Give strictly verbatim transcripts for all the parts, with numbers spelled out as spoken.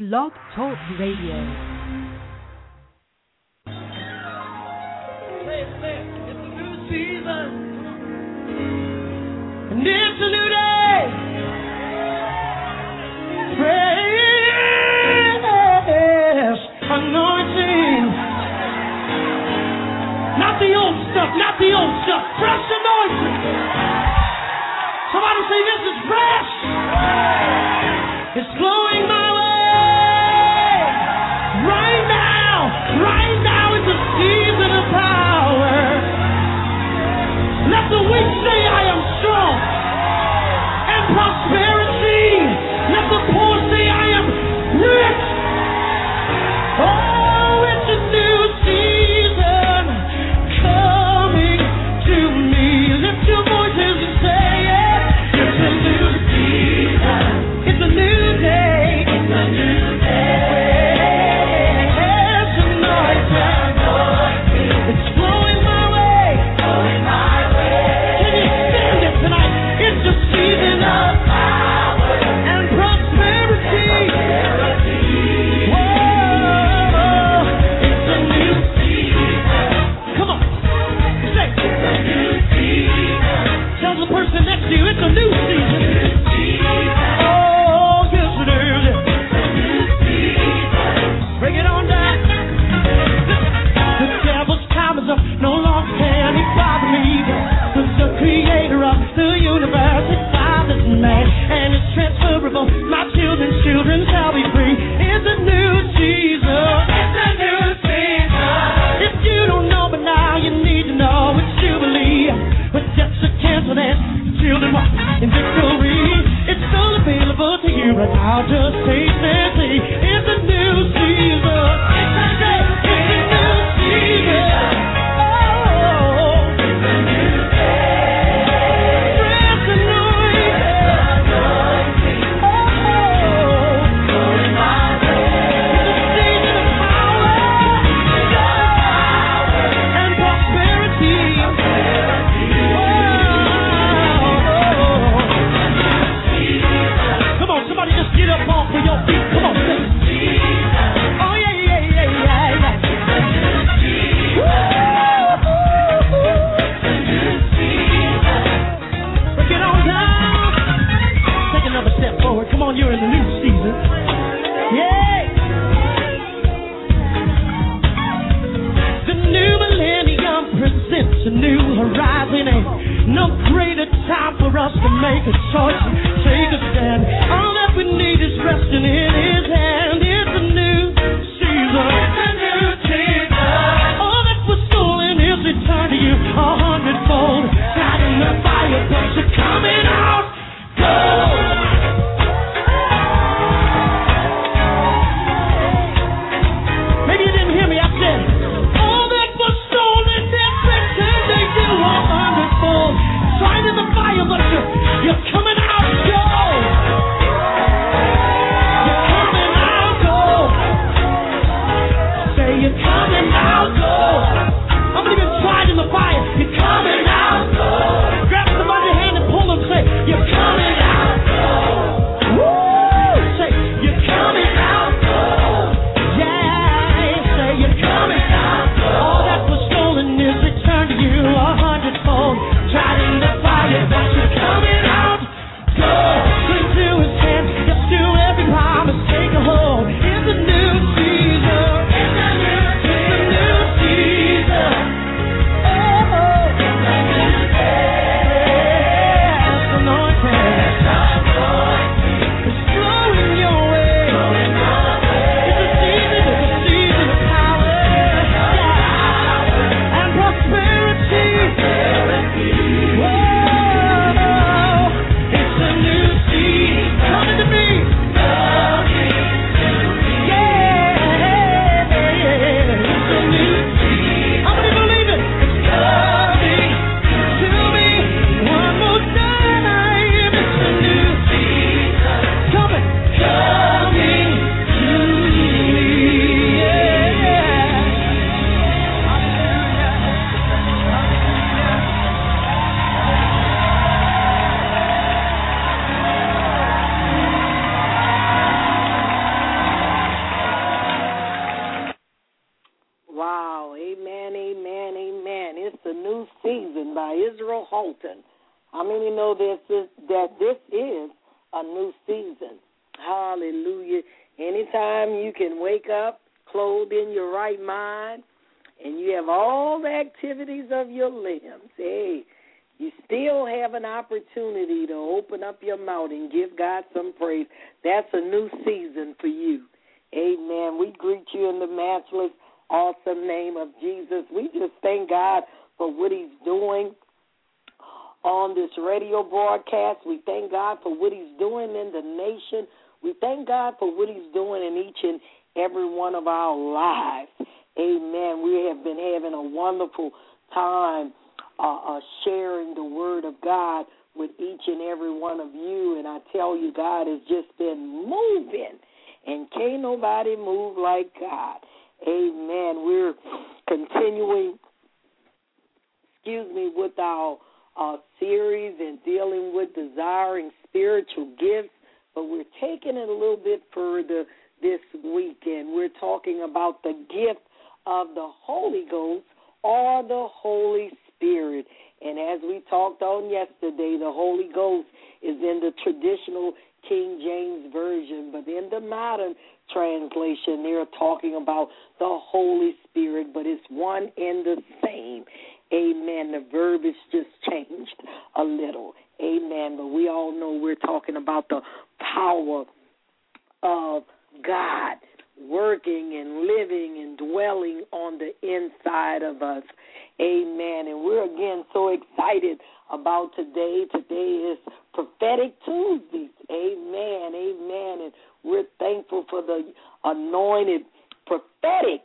Blog Talk Radio. And it's a new day. Fresh anointing. Not the old stuff, not the old stuff. Fresh anointing. Somebody say this is fresh. It's flowing my way. Right now, right now is a season of power. Let the weak say I am strong. And prosperity. Let the poor say I am rich. Oh, it's a new season coming to me. Lift your voices and say it. It's a new season. It's a new day. It's a new day. It's anointing. It's flowing my way. Flowing my way. Can you stand it tonight? It's a season of power and prosperity. Whoa, it's a new season. Come on, say it's a new season. Tell the person next to you it's a new season. Oh, yes it is. It's a new season. Bring it on down. The devil's time is up. No longer can he bother me. The, the creator of the universe is father's man, and it's transferable. My children's children shall be free. It's a new season. It's a new season. If you don't know, but now you need to know. It's Jubilee. But debts are canceled and children walk in victory. It's all available to you right now. Just taste and see. It's a new season. It's a new, it's a new season. Oh, it's a new day. Fresh anointing. Oh, going my way. It's a season of power, and prosperity. Come on, somebody just get up off of your feet. Come on, sing. Oh, yeah, yeah, yeah, yeah, yeah. Break it on down. Take another step forward. Come on, you're in the new season. Yeah. The new millennium presents a new horizon, and no greater time for us to make a choice and take a stand. All that we need is resting in His hand. It's a new season. It's a new season. All that was stolen is returned to you a hundredfold. Not in the fire, but you're coming out. Go. Maybe you didn't hear me. I said, all that was stolen is returned to you a hundredfold. Tried in the fire, but you're, you're coming out. by Israel Houghton. How many know this is, that this is a new season? Hallelujah. Anytime you can wake up, clothed in your right mind, and you have all the activities of your limbs, hey, you still have an opportunity to open up your mouth and give God some praise. That's a new season for you. Amen. We greet you in the matchless, awesome name of Jesus. We just thank God for what he's doing on this radio broadcast. We thank God for what he's doing in the nation. We thank God for what he's doing in each and every one of our lives. Amen. We have been having a wonderful time uh, uh, sharing the word of God with each and every one of you. And I tell you, God has just been moving. And can't nobody move like God. Amen. We're continuing, excuse me, with our uh, series and dealing with desiring spiritual gifts. But we're taking it a little bit further this weekend. We're talking about the gift of the Holy Ghost or the Holy Spirit. And as we talked on yesterday, the Holy Ghost is in the traditional King James Version, but in the modern translation, they're talking about the Holy Spirit, but it's one and the same. Amen. The verbiage just changed a little. Amen. But we all know we're talking about the power of God working and living and dwelling on the inside of us. Amen. And we're, again, so excited about today. Today is Prophetic Tuesday. Amen. Amen. And we're thankful for the anointed prophetic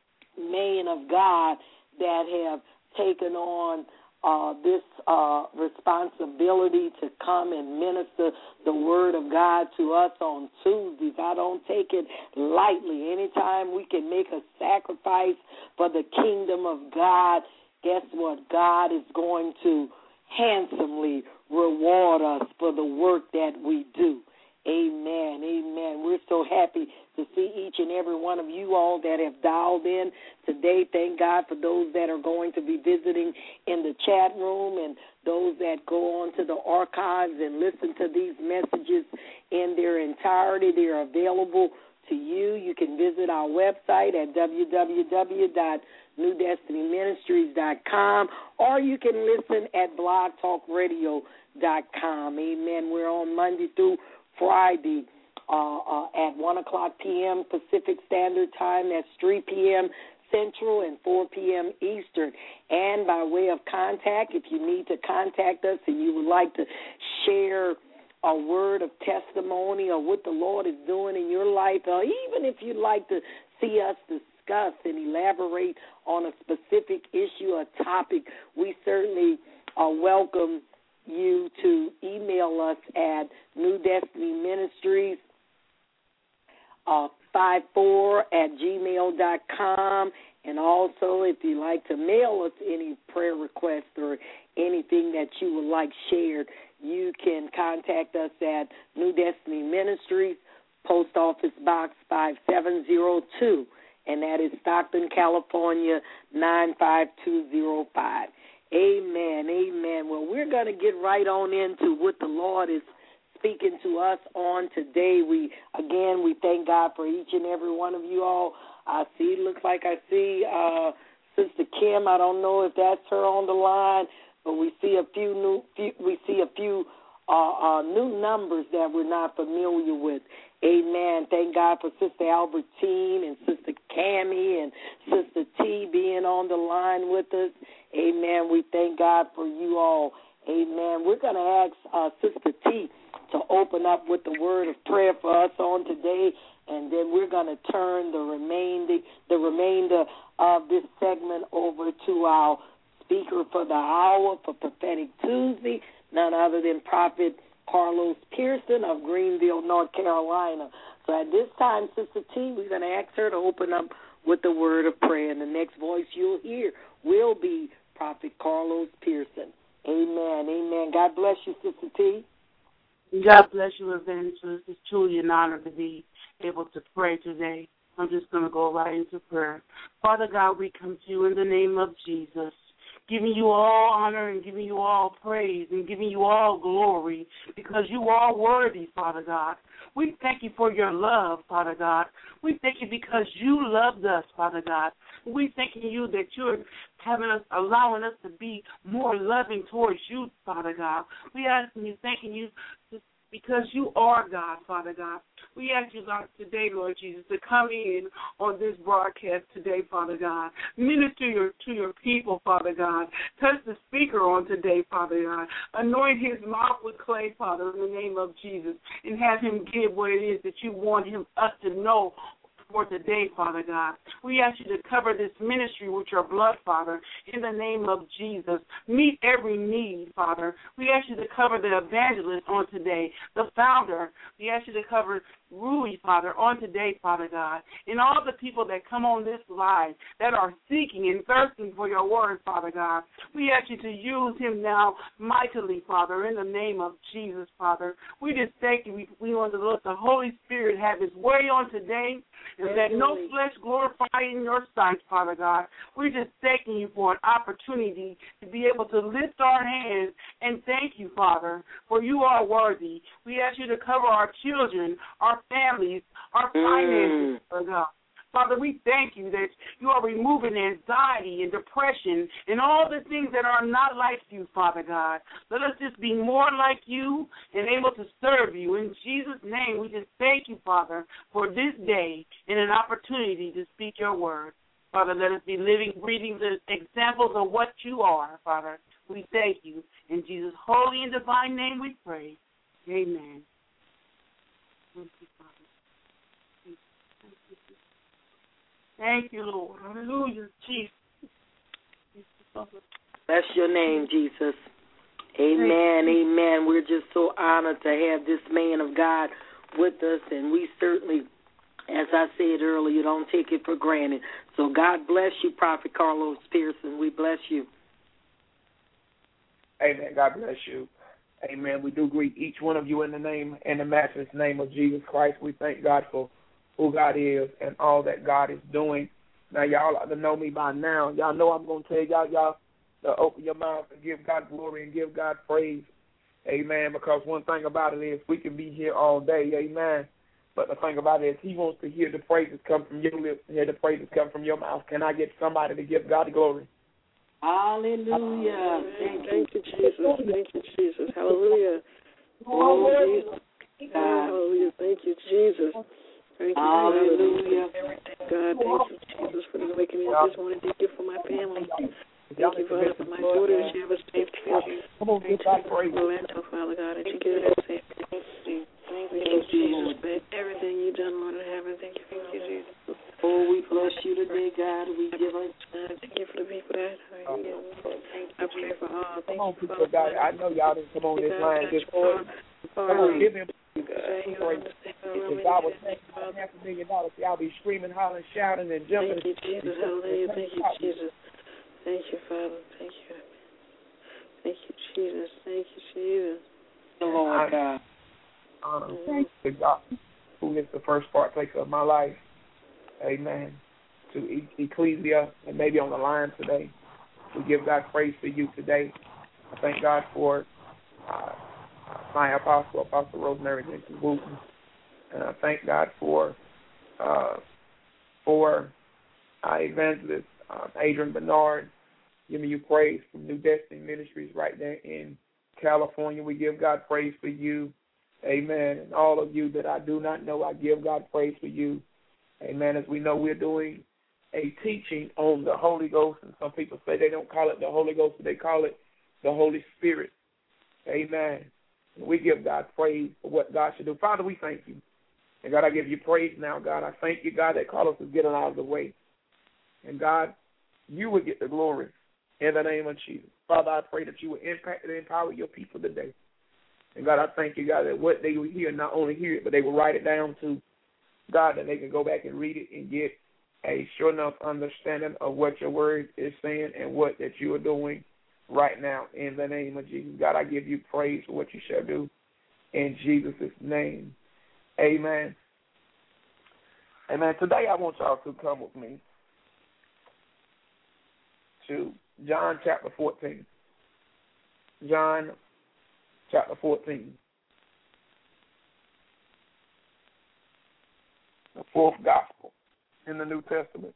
men of God that have taken on uh, this uh, responsibility to come and minister the word of God to us on Tuesdays. I don't take it lightly. Anytime we can make a sacrifice for the kingdom of God, guess what? God is going to handsomely reward us for the work that we do. Amen. Amen. We're so happy to see each and every one of you all that have dialed in today. Thank God for those that are going to be visiting in the chat room and those that go on to the archives and listen to these messages in their entirety. They're available to you. You can visit our website at w w w dot new destiny ministries dot com, or you can listen at blog talk radio dot com. Amen. We're on Monday through Friday uh, uh, at one o'clock p.m. Pacific Standard Time. That's three p.m. Central and four p.m. Eastern. And by way of contact, if you need to contact us and you would like to share a word of testimony or what the Lord is doing in your life, or even if you'd like to see us discuss and elaborate on a specific issue or topic, we certainly uh, welcome you to email us at New Destiny Ministries uh, five four at gmail dot com. And also, if you'd like to mail us any prayer requests or anything that you would like shared, you can contact us at New Destiny Ministries, Post Office Box five seven zero two, and that is Stockton, California, nine five two zero five. Amen, amen. Well, we're going to get right on into what the Lord is speaking to us on today. We, again, we thank God for each and every one of you all. I see, looks like I see uh, Sister Kim. I don't know if that's her on the line, but we see a few new, few, we see a few uh, uh, new numbers that we're not familiar with. Amen. Thank God for Sister Albertine and Sister Cammie and Sister T being on the line with us. Amen. We thank God for you all. Amen. We're going to ask uh, Sister T to open up with the word of prayer for us on today, and then we're going to turn the remainder, the remainder of this segment over to our speaker for the hour for Prophetic Tuesday, none other than Prophet Carlos Pearson of Greenville, North Carolina. So at this time, Sister T, we're going to ask her to open up with the word of prayer, and the next voice you'll hear will be Prophet Carlos Pearson. Amen, amen. God bless you, Sister T. God bless you, Evangelist. It's truly an honor to be able to pray today. I'm just going to go right into prayer. Father God, we come to you in the name of Jesus. giving you all honor and giving you all praise and giving you all glory because you are worthy, Father God. We thank you for your love, Father God. We thank you because you loved us, Father God. We thank you that you're having us, allowing us to be more loving towards you, Father God. We ask you, thanking you because you are God, Father God. We ask you, God, today, Lord Jesus, to come in on this broadcast today, Father God. Minister your, to your people, Father God. Touch the speaker on today, Father God. Anoint his mouth with clay, Father, in the name of Jesus, and have him give what it is that you want him us to know for today, Father God. We ask you to cover this ministry with your blood, Father, in the name of Jesus. Meet every need, Father. We ask you to cover the evangelist on today, the founder. We ask you to cover Rui, Father, on today, Father God, and all the people that come on this line that are seeking and thirsting for your word, Father God. We ask you to use him now mightily, Father, in the name of Jesus, Father. We just thank you. We, we want to let the Holy Spirit have his way on today, and let no flesh glorify in your sight, Father God. We're just thanking you for an opportunity to be able to lift our hands and thank you, Father, for you are worthy. We ask you to cover our children, our families, our finances, mm. Father God. Father, we thank you that you are removing anxiety and depression and all the things that are not like you, Father God. Let us just be more like you and able to serve you. In Jesus' name, we just thank you, Father, for this day and an opportunity to speak your word. Father, let us be living, breathing examples of what you are, Father. We thank you. In Jesus' holy and divine name we pray. Amen. Thank you, Father. Thank you, Lord. Hallelujah, Jesus. Bless your name, Jesus. Amen, amen. We're just so honored to have this man of God with us, and we certainly, as I said earlier, don't take it for granted. So God bless you, Prophet Carlos Pearson. We bless you. Amen. God bless you. Amen. We do greet each one of you in the name, in the matchless name of Jesus Christ. We thank God for who God is and all that God is doing. Now, y'all ought to know me by now. Y'all know I'm going to tell y'all, y'all to open your mouth and give God glory and give God praise. Amen. Because one thing about it is we can be here all day. Amen. But the thing about it is he wants to hear the praises come from your lips and hear the praises come from your mouth. Can I get somebody to give God glory? Hallelujah. Thank, Thank you, Jesus. Thank you, Jesus. Hallelujah. Oh, Jesus. Hallelujah. Thank you, Jesus. Thank you, hallelujah. God, thank you, Jesus, for this waking me up this morning. Thank you for my family. Thank you, Father, for my daughter that you have a safe trip. Thank you for Orlando, Father God, that you get her safe. Thank you, Jesus, for everything you've done, Lord in heaven. Thank you, thank you, Jesus. Oh, we bless you today, God. We give us. Thank you for the people that are here. I pray for all. Thank come on, you, people, God. I know y'all didn't come on this line this morning. Come on, give him. If God was making half a million dollars, y'all be screaming, hollering, shouting, and jumping. Thank you, Jesus. Hallelujah. Thank you, Jesus. Thank you, Father. Thank you. Thank you, Jesus. Thank you, Jesus. The Lord God. Honor to God, who is the first partaker of my life. Amen. To e- Ecclesia, and maybe on the line today. We give God praise for you today. I thank God for uh, my apostle, Apostle Rosemary Jenkins Wooten. And I thank God for uh, for our evangelist, uh, Adrian Bernard, giving you praise from New Destiny Ministries right there in California. We give God praise for you. Amen. And all of you that I do not know, I give God praise for you. Amen. As we know, we're doing a teaching on the Holy Ghost, and some people say they don't call it the Holy Ghost, but they call it the Holy Spirit. Amen. And we give God praise for what God should do. Father, we thank you. And God, I give you praise now, God. I thank you, God, that Carlos is getting out of the way. And God, you will get the glory in the name of Jesus. Father, I pray that you will impact and empower your people today. And God, I thank you, God, that what they will hear, not only hear it, but they will write it down too. God, that they can go back and read it and get a sure enough understanding of what your word is saying and what that you are doing right now in the name of Jesus. God, I give you praise for what you shall do in Jesus' name. Amen. Amen. Today I want y'all to come with me to John chapter fourteen. John chapter fourteen. The fourth gospel in the New Testament.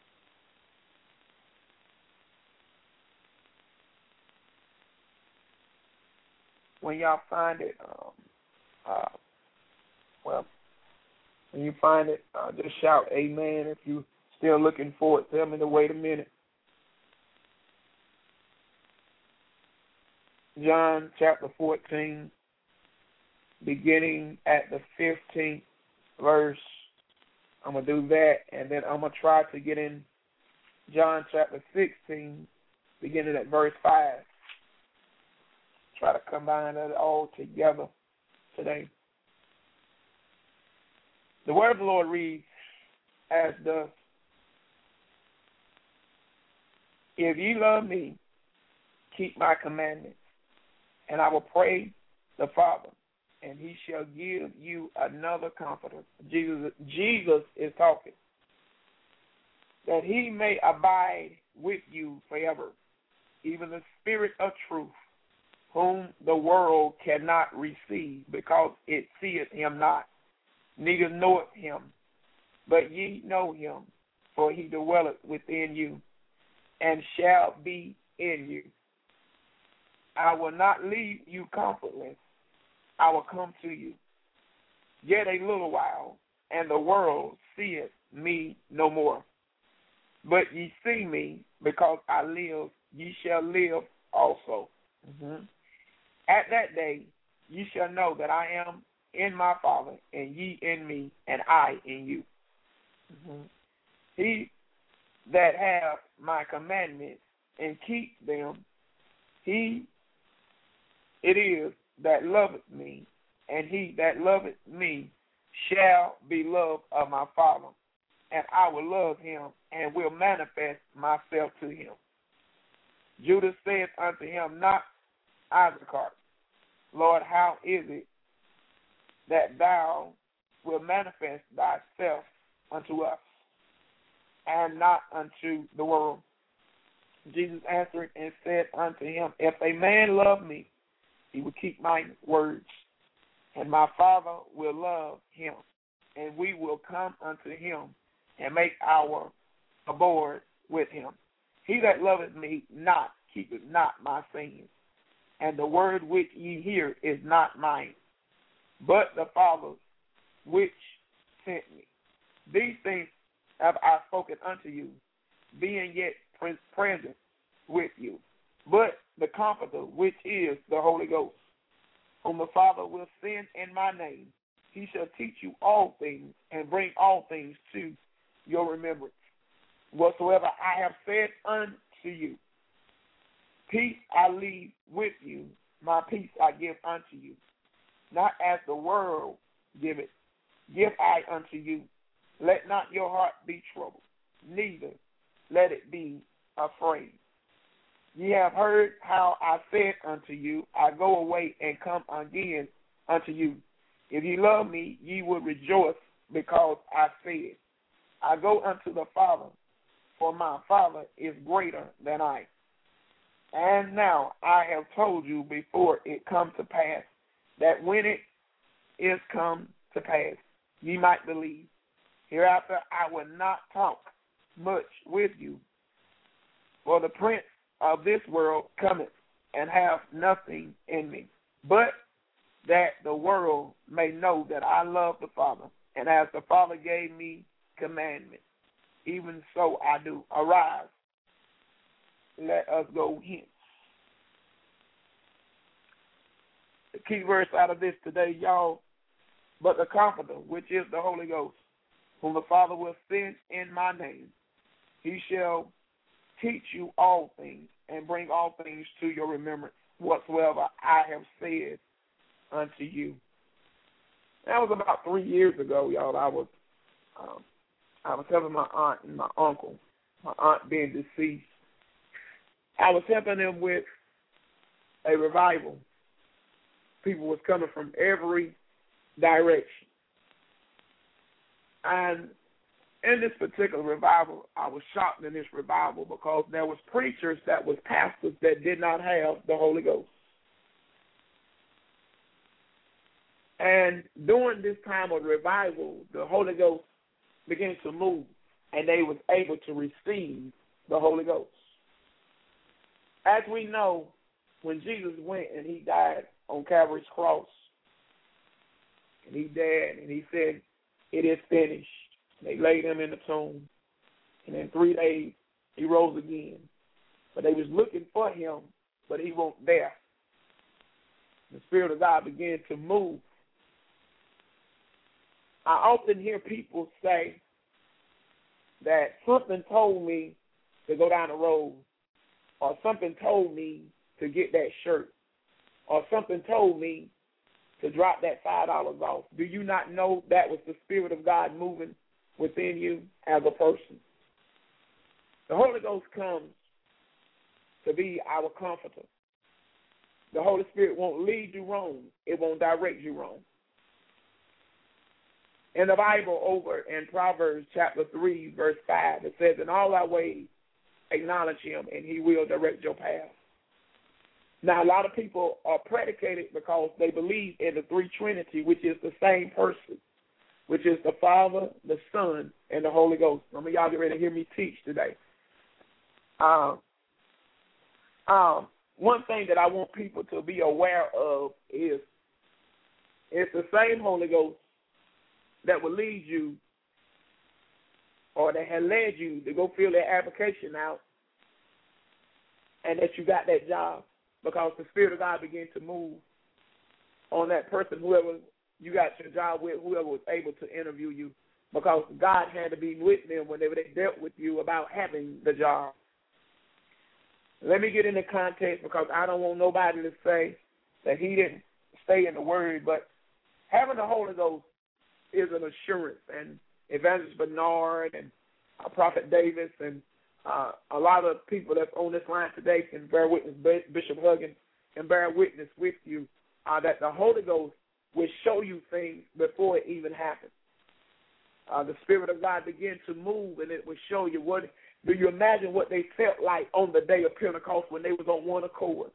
When y'all find it, um, uh, well, when you find it, uh, just shout amen. If you're still looking for it, tell me to wait a minute. John chapter fourteen, beginning at the fifteenth verse. I'm going to do that, and then I'm going to try to get in John chapter sixteen, beginning at verse five. Try to combine it all together today. The word of the Lord reads as thus: If ye love me, keep my commandments, and I will pray the Father, and he shall give you another comforter. Jesus, Jesus is talking. That he may abide with you forever, even the Spirit of truth, whom the world cannot receive, because it seeth him not, neither knoweth him. But ye know him, for he dwelleth within you, and shall be in you. I will not leave you comfortless. I will come to you. Yet a little while, and the world seeth me no more. But ye see me, because I live, ye shall live also. Mm-hmm. At that day, ye shall know that I am in my Father, and ye in me, and I in you. Mm-hmm. He that hath my commandments and keep them, he it is that loveth me, and he that loveth me shall be loved of my Father, and I will love him, and will manifest myself to him. Judas saith unto him, not Iscariot, Lord, how is it that thou wilt manifest thyself unto us, and not unto the world? Jesus answered and said unto him, If a man love me, he will keep my words, and my Father will love him, and we will come unto him, and make our abode with him. He that loveth me not keepeth not my sayings, and the word which ye hear is not mine, but the Father's which sent me. These things have I spoken unto you, being yet present with you. But the Comforter, which is the Holy Ghost, whom the Father will send in my name, he shall teach you all things, and bring all things to your remembrance, whatsoever I have said unto you. Peace I leave with you, my peace I give unto you. Not as the world giveth, give I unto you. Let not your heart be troubled, neither let it be afraid. Ye have heard how I said unto you, I go away and come again unto you. If ye love me, ye will rejoice, because I said, I go unto the Father, for my Father is greater than I. And now I have told you before it come to pass, that when it is come to pass, ye might believe. Hereafter I will not talk much with you, for the prince of this world cometh, and have nothing in me, but that the world may know that I love the Father, and as the Father gave me commandments, even so I do. Arise, let us go hence. The key verse out of this today, y'all, but the Comforter, which is the Holy Ghost, whom the Father will send in my name, he shall teach you all things, and bring all things to your remembrance, whatsoever I have said unto you. That was about three years ago, y'all. I was um, I was helping my aunt and my uncle, my aunt being deceased. I was helping them with a revival. People was coming from every direction. And in this particular revival, I was shocked in this revival because there was preachers that was pastors that did not have the Holy Ghost. And during this time of revival, the Holy Ghost began to move, and they was able to receive the Holy Ghost. As we know, when Jesus went and he died on Calvary's cross, and he died, and he said, "It is finished." They laid him in the tomb, and in three days he rose again. But they was looking for him, but he wasn't there. The Spirit of God began to move. I often hear people say that something told me to go down the road, or something told me to get that shirt, or something told me to drop that five dollars off. Do you not know that was the Spirit of God moving within you as a person? The Holy Ghost comes to be our comforter. The Holy Spirit won't lead you wrong. It won't direct you wrong. In the Bible, over in Proverbs chapter three, verse five, it says, "In all our ways acknowledge him, and he will direct your path." Now, a lot of people are predicated because they believe in the three Trinity, which is the same person, which is the Father, the Son, and the Holy Ghost. Some of y'all get ready to hear me teach today. Um, um, one thing that I want people to be aware of is it's the same Holy Ghost that will lead you, or that had led you to go fill that application out, and that you got that job, because the Spirit of God began to move on that person, whoever you got your job with, whoever was able to interview you, because God had to be with them whenever they dealt with you about having the job. Let me get into context, because I don't want nobody to say that he didn't stay in the Word, but having the Holy Ghost is an assurance. And Evangelist Bernard and uh, Prophet Davis and uh, a lot of people that's on this line today can bear witness, Bishop Huggins can bear witness with you uh, that the Holy Ghost will show you things before it even happens. Uh, the Spirit of God began to move, and it will show you what. Do you imagine what they felt like on the day of Pentecost when they was on one accord?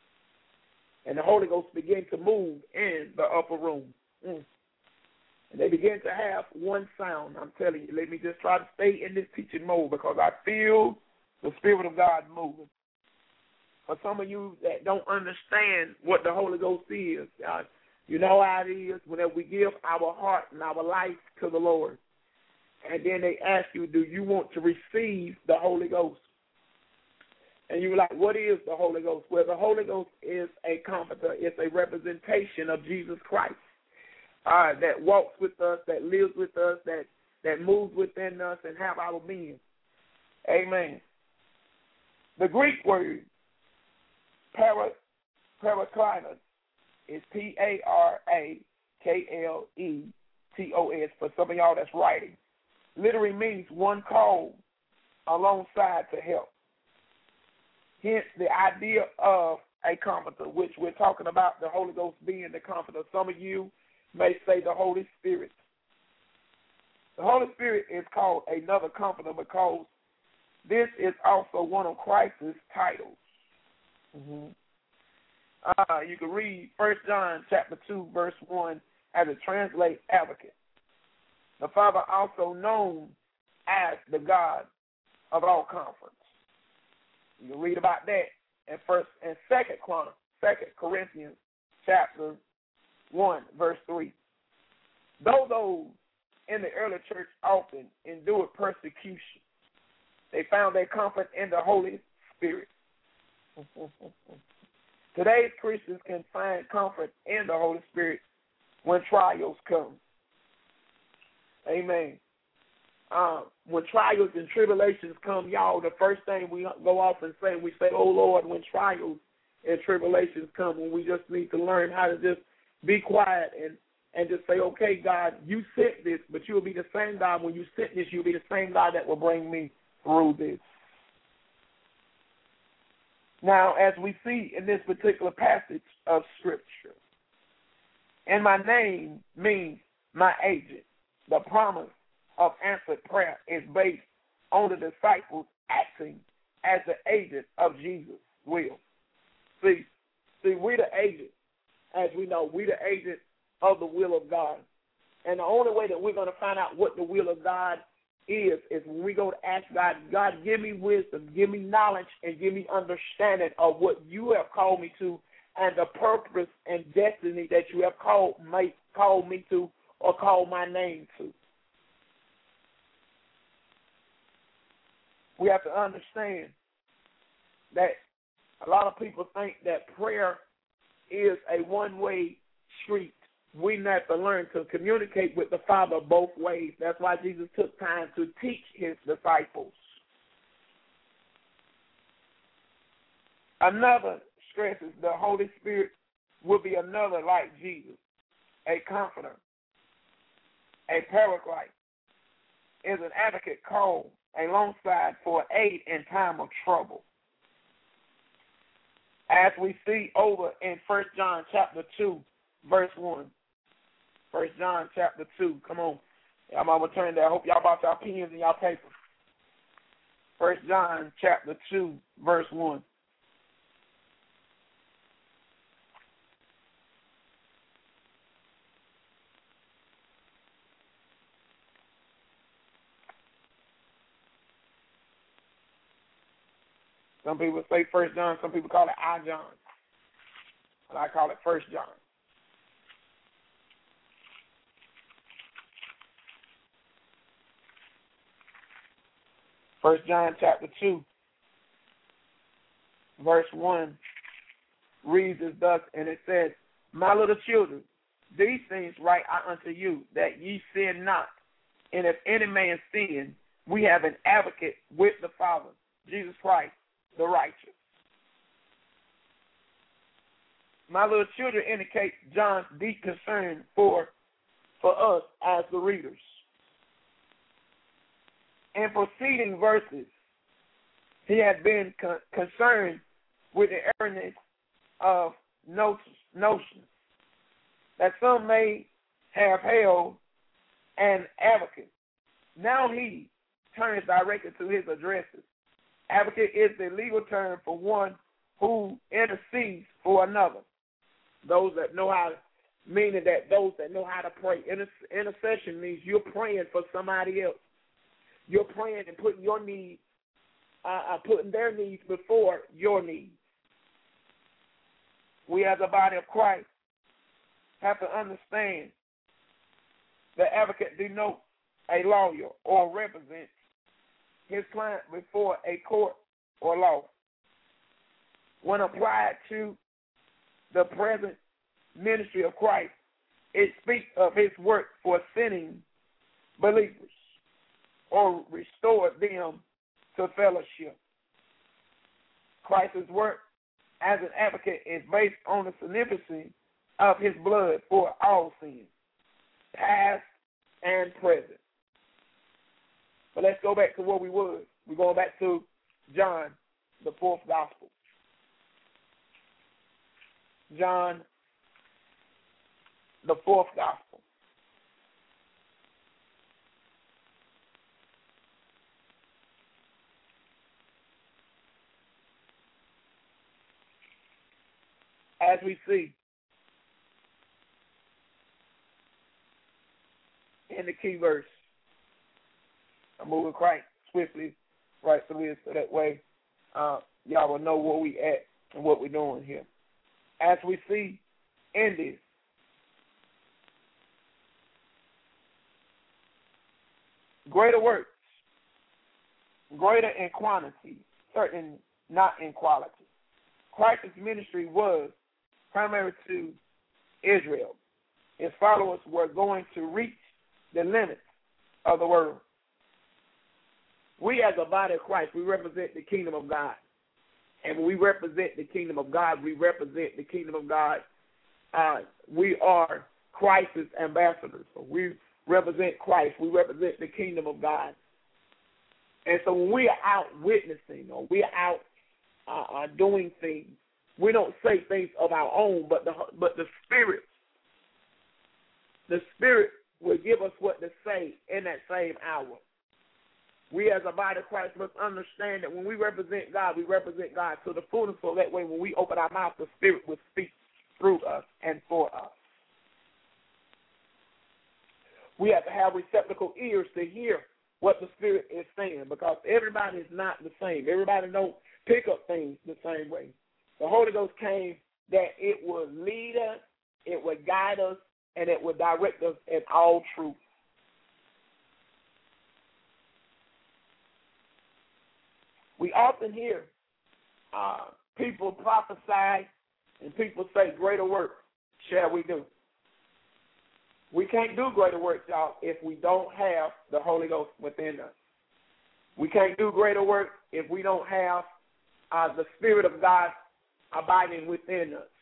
And the Holy Ghost began to move in the upper room. Mm. And they began to have one sound. I'm telling you, let me just try to stay in this teaching mode, because I feel the Spirit of God moving. For some of you that don't understand what the Holy Ghost is, uh, you know how it is whenever we give our heart and our life to the Lord. And then they ask you, do you want to receive the Holy Ghost? And you're like, what is the Holy Ghost? Well, the Holy Ghost is a comforter. It's a representation of Jesus Christ. Uh, that walks with us, that lives with us, that, that moves within us and have our being. Amen. The Greek word, para, parakletos, is P A R A K L E T O S, for some of y'all that's writing. Literally means one called alongside to help. Hence the idea of a comforter, which we're talking about the Holy Ghost being the comforter. Some of you may say the Holy Spirit. The Holy Spirit is called another comforter because this is also one of Christ's titles. Mm-hmm. Uh, you can read First John chapter two, verse one, as it translates advocate. The Father also known as the God of all comforts. You can read about that in First and Second Chronicles, Second Corinthians chapter one, verse three. Though those in the early church often endured persecution, they found their comfort in the Holy Spirit. Today's Christians can find comfort in the Holy Spirit when trials come. Amen. Uh, when trials and tribulations come, y'all, the first thing we go off and say, we say, oh, Lord, when trials and tribulations come, when we just need to learn how to just be quiet and, and just say, okay, God, you sent this, but you'll be the same God. When you sent this, you'll be the same God that will bring me through this. Now, as we see in this particular passage of Scripture, and my name means my agent, the promise of answered prayer is based on the disciples acting as the agent of Jesus' will. See, see, we the agent, as we know, we the agent of the will of God. And the only way that we're going to find out what the will of God is, is when we go to ask God, God, give me wisdom, give me knowledge, and give me understanding of what you have called me to and the purpose and destiny that you have called, may, called me to or called my name to. We have to understand that a lot of people think that prayer is a one-way street. We have to learn to communicate with the Father both ways. That's why Jesus took time to teach his disciples. Another stresses the Holy Spirit will be another like Jesus, a comforter, a paraclete, is an advocate called alongside for aid in time of trouble. As we see over in First John chapter two, verse one. First John chapter two. Come on. I'm going to turn there. I hope y'all brought y'all pens and y'all paper. First John chapter two, verse one. Some people say First John, some people call it I John. But I call it First John. First John chapter two, verse one reads as thus, and it says, My little children, these things write I unto you, that ye sin not. And if any man sin, we have an advocate with the Father, Jesus Christ, the righteous. My little children indicates John's deep concern for, for us as the readers. In preceding verses, he had been con- concerned with the erroneous of notions that some may have held an advocate. Now he turns directly to his addresses. Advocate is the legal term for one who intercedes for another. Those that know how, meaning that those that know how to pray. Inter- intercession means you're praying for somebody else. You're praying and putting your needs, uh, uh, putting their needs before your needs. We as a body of Christ have to understand the advocate denotes a lawyer or represents his client before a court or law. When applied to the present ministry of Christ, it speaks of his work for sinning believers or restore them to fellowship. Christ's work as an advocate is based on the significance of his blood for all sins, past and present. But let's go back to where we were. We're going back to John, the fourth gospel. John, the fourth gospel. As we see in the key verse, I'm moving quite swiftly right through this so that way uh, y'all will know where we at and what we're doing here. As we see in this, greater works, greater in quantity, certain not in quality. Christ's ministry was primary to Israel. His followers were going to reach the limits of the world. We as a body of Christ, we represent the kingdom of God. And when we represent the kingdom of God, we represent the kingdom of God. Uh, we are Christ's ambassadors. So we represent Christ. We represent the kingdom of God. And so when we are out witnessing or we are out uh, uh, doing things, we don't say things of our own, but the but the Spirit, the Spirit will give us what to say in that same hour. We as a body of Christ must understand that when we represent God, we represent God to the fullness, so that way when we open our mouth, the Spirit will speak through us and for us. We have to have receptacle ears to hear what the Spirit is saying, because everybody is not the same. Everybody don't pick up things the same way. The Holy Ghost came that it would lead us, it would guide us, and it would direct us in all truth. We often hear uh, people prophesy and people say, greater work shall we do. We can't do greater work, y'all, if we don't have the Holy Ghost within us. We can't do greater work if we don't have uh, the Spirit of God abiding within us.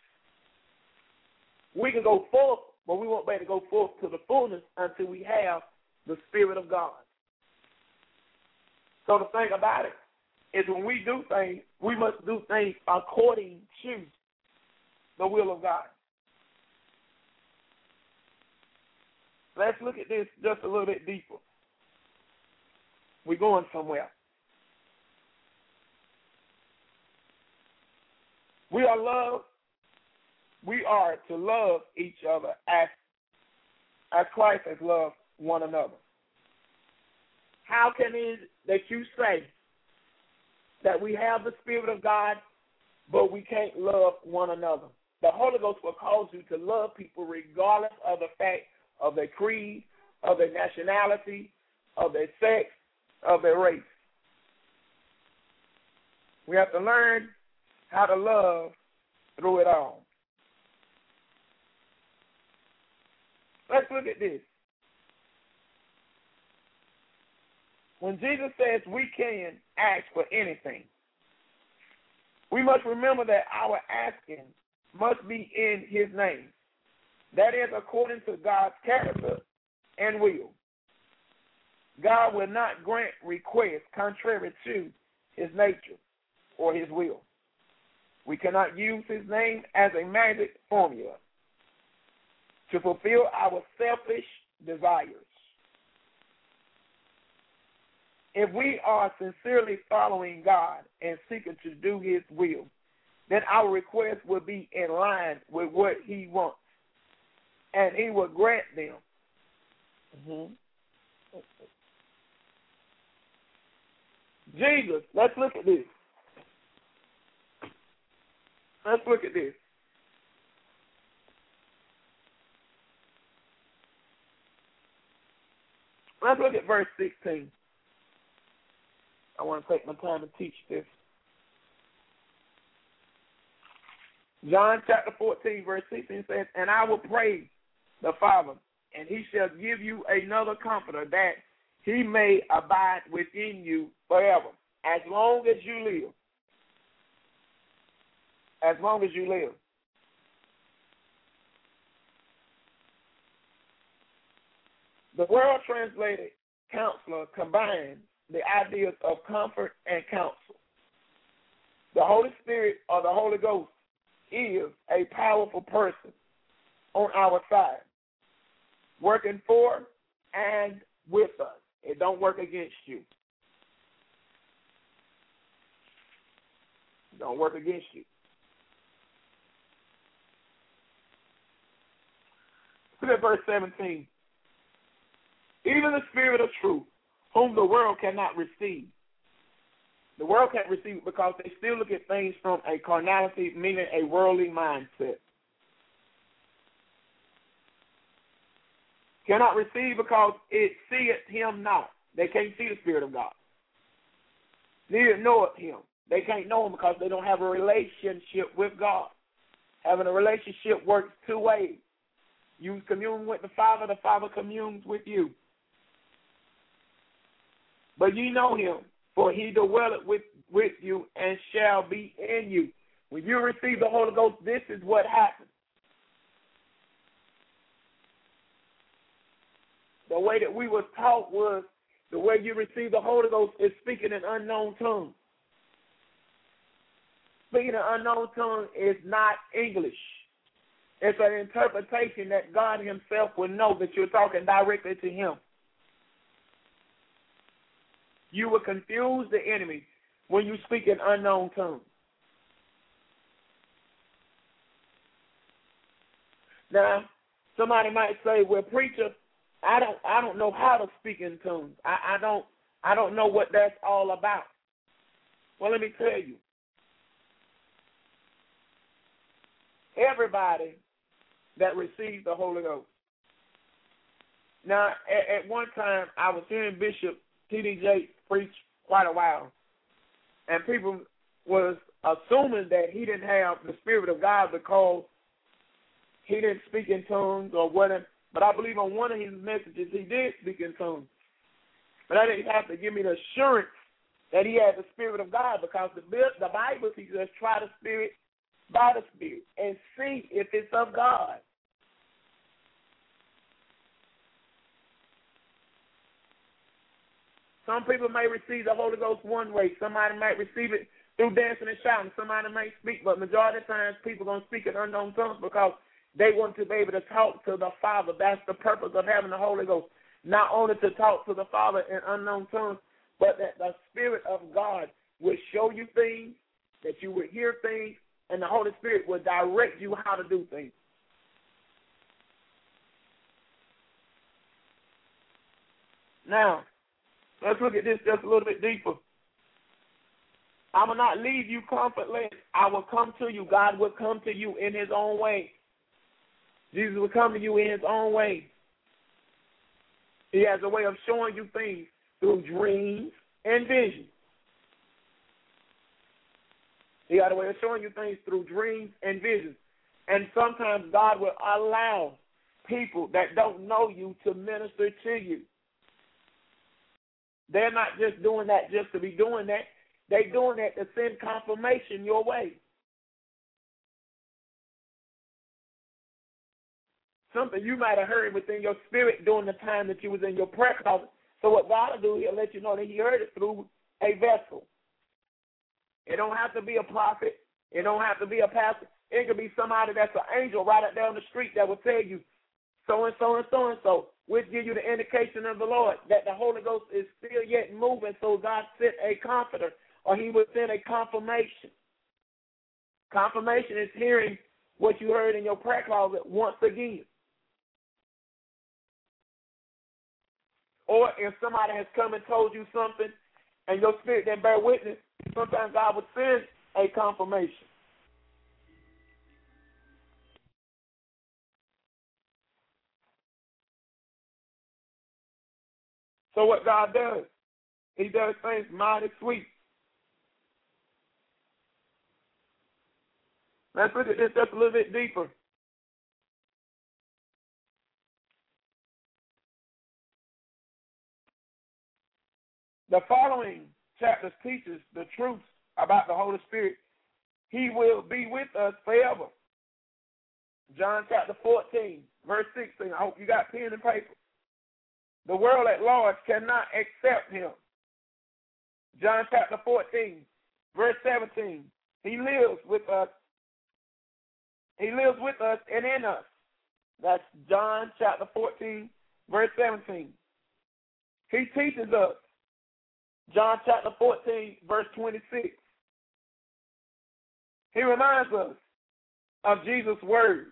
We can go forth, but we won't be able to go forth to the fullness until we have the Spirit of God. So the thing about it is, when we do things, we must do things according to the will of God. Let's look at this just a little bit deeper. We're going somewhere. We are loved. We are to love each other as, as Christ has loved one another. How can it is that you say that we have the Spirit of God, but we can't love one another? The Holy Ghost will cause you to love people regardless of the fact of their creed, of their nationality, of their sex, of their race. We have to learn how to love through it all. Let's look at this. When Jesus says we can ask for anything, we must remember that our asking must be in his name. That is according to God's character and will. God will not grant requests contrary to his nature or his will. We cannot use his name as a magic formula to fulfill our selfish desires. If we are sincerely following God and seeking to do his will, then our requests will be in line with what he wants, and he will grant them. Mm-hmm. Jesus, let's look at this. Let's look at this. Let's look at verse sixteen. I want to take my time to teach this. John chapter fourteen, verse sixteen says, and I will pray the Father, and he shall give you another comforter, that he may abide within you forever, as long as you live. As long as you live. The world translated counselor combines the ideas of comfort and counsel. The Holy Spirit or the Holy Ghost is a powerful person on our side, working for and with us. It don't work against you. It don't work against you. Look at verse seventeen. Even the Spirit of truth, whom the world cannot receive. The world can't receive it because they still look at things from a carnality, meaning a worldly mindset. Cannot receive because it seeth him not. They can't see the Spirit of God. Neither knoweth him. They can't know him because they don't have a relationship with God. Having a relationship works two ways. You commune with the Father, the Father communes with you. But ye know him, for he dwelleth with, with you and shall be in you. When you receive the Holy Ghost, this is what happens. The way that we were taught was the way you receive the Holy Ghost is speaking in unknown tongues. Speaking in unknown tongue is not English. It's an interpretation that God himself will know that you're talking directly to him. You will confuse the enemy when you speak in unknown tongues. Now, somebody might say, well, preacher, I don't I don't know how to speak in tongues. I, I don't I don't know what that's all about. Well, let me tell you. Everybody that receives the Holy Ghost. Now, at, at one time, I was hearing Bishop T D J preach quite a while, and people was assuming that he didn't have the Spirit of God because he didn't speak in tongues or whatever. But I believe on one of his messages he did speak in tongues. But that didn't have to give me the assurance that he had the Spirit of God, because the the Bible teaches us try the Spirit by the Spirit and see if it's of God. Some people may receive the Holy Ghost one way. Somebody might receive it through dancing and shouting. Somebody may speak, but majority of the times people are going to speak in unknown tongues because they want to be able to talk to the Father. That's the purpose of having the Holy Ghost. Not only to talk to the Father in unknown tongues, but that the Spirit of God will show you things, that you will hear things, and the Holy Spirit will direct you how to do things. Now, let's look at this just a little bit deeper. I will not leave you comfortless. I will come to you. God will come to you in his own way. Jesus will come to you in his own way. He has a way of showing you things through dreams and visions. He got a way of showing you things through dreams and visions. And sometimes God will allow people that don't know you to minister to you. They're not just doing that just to be doing that. They're doing that to send confirmation your way. Something you might have heard within your spirit during the time that you was in your prayer closet. So what God will do, he'll let you know that he heard it through a vessel. It don't have to be a prophet. It don't have to be a pastor. It could be somebody that's an angel right out down the street that will tell you so and so and so and so, which give you the indication of the Lord that the Holy Ghost is still yet moving. So God sent a comforter, or he would send a confirmation. Confirmation is hearing what you heard in your prayer closet once again. Or if somebody has come and told you something and your spirit didn't bear witness, sometimes God would send a confirmation. So what God does, he does things mighty sweet. Let's look at this just a little bit deeper. The following chapters teaches the truth about the Holy Spirit. He will be with us forever. John chapter fourteen, verse sixteen. I hope you got pen and paper. The world at large cannot accept him. John chapter fourteen, verse seventeen. He lives with us. He lives with us and in us. That's John chapter fourteen, verse seventeen. He teaches us. John chapter fourteen, verse twenty-six. He reminds us of Jesus' words.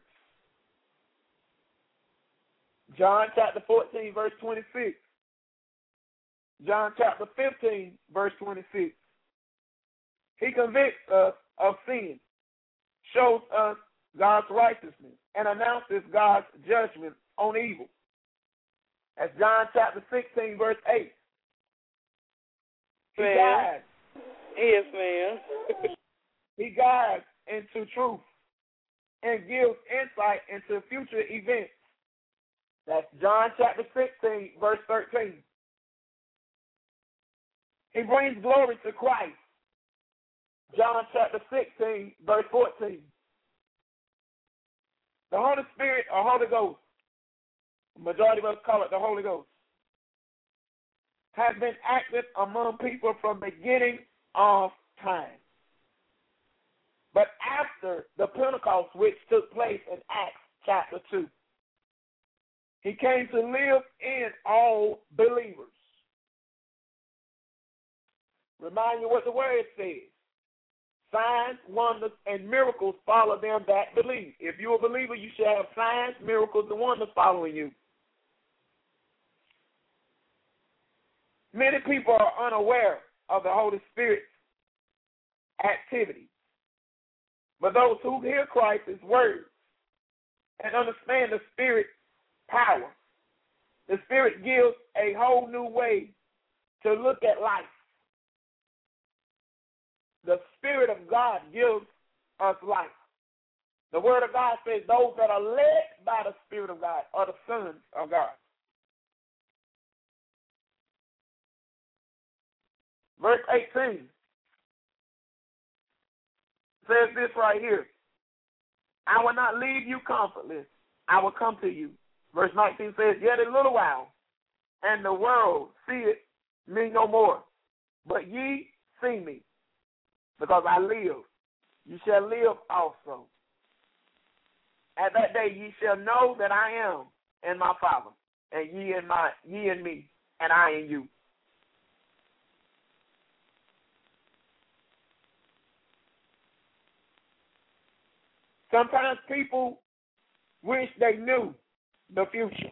John chapter fourteen, verse twenty-six. John chapter fifteen, verse twenty-six. He convicts us of sin, shows us God's righteousness, and announces God's judgment on evil. That's John chapter sixteen, verse eight. He guides. Yes, ma'am. He guides into truth and gives insight into future events. That's John chapter sixteen, verse thirteen. He brings glory to Christ. John chapter sixteen, verse fourteen. The Holy Spirit or Holy Ghost, the majority of us call it the Holy Ghost, has been active among people from the beginning of time. but after the Pentecost, which took place in Acts chapter two. He came to live in all believers. Remind you what the word says. Signs, wonders, and miracles follow them that believe. If you're a believer, you shall have signs, miracles, and wonders following you. Many people are unaware of the Holy Spirit's activity. But those who hear Christ's word and understand the Spirit's power, the Spirit gives a whole new way to look at life. The Spirit of God gives us life. The Word of God says those that are led by the Spirit of God are the sons of God. Verse eighteen says this right here. I will not leave you comfortless. I will come to you. Verse nineteen says, yet a little while, and the world seeth me no more. But ye see me, because I live. You shall live also. At that day ye shall know that I am in my Father, and ye in my ye in me, and I in you. Sometimes people wish they knew the future.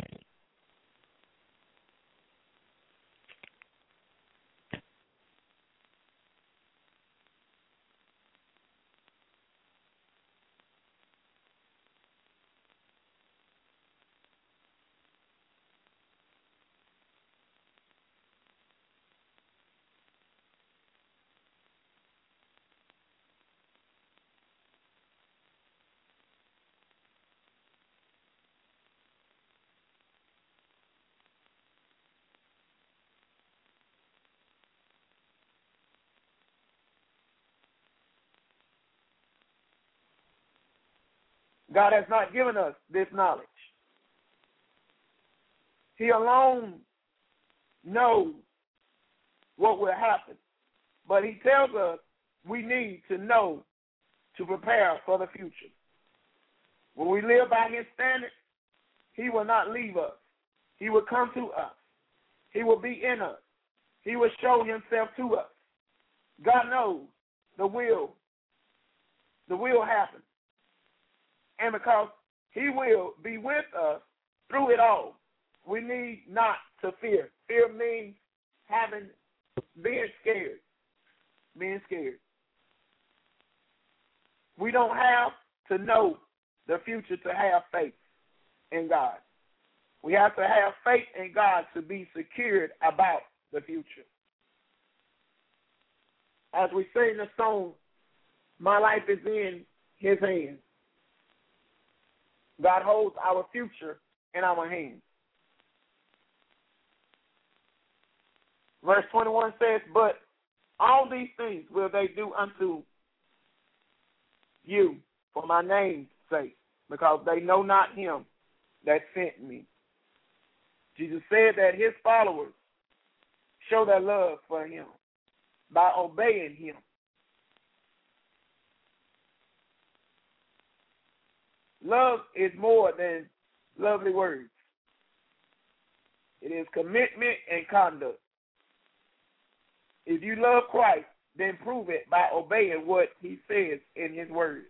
God has not given us this knowledge. He alone knows what will happen. But he tells us we need to know to prepare for the future. When we live by his standards, he will not leave us. He will come to us. He will be in us. He will show himself to us. God knows the will. The will happen. And because he will be with us through it all, we need not to fear. Fear means having, being scared. Being scared. We don't have to know the future to have faith in God. We have to have faith in God to be secured about the future. As we sing the song, my life is in his hands. God holds our future in our hands. Verse twenty-one says, but all these things will they do unto you for my name's sake, because they know not him that sent me. Jesus said that his followers show their love for him by obeying him. Love is more than lovely words. It is commitment and conduct. If you love Christ, then prove it by obeying what he says in his words.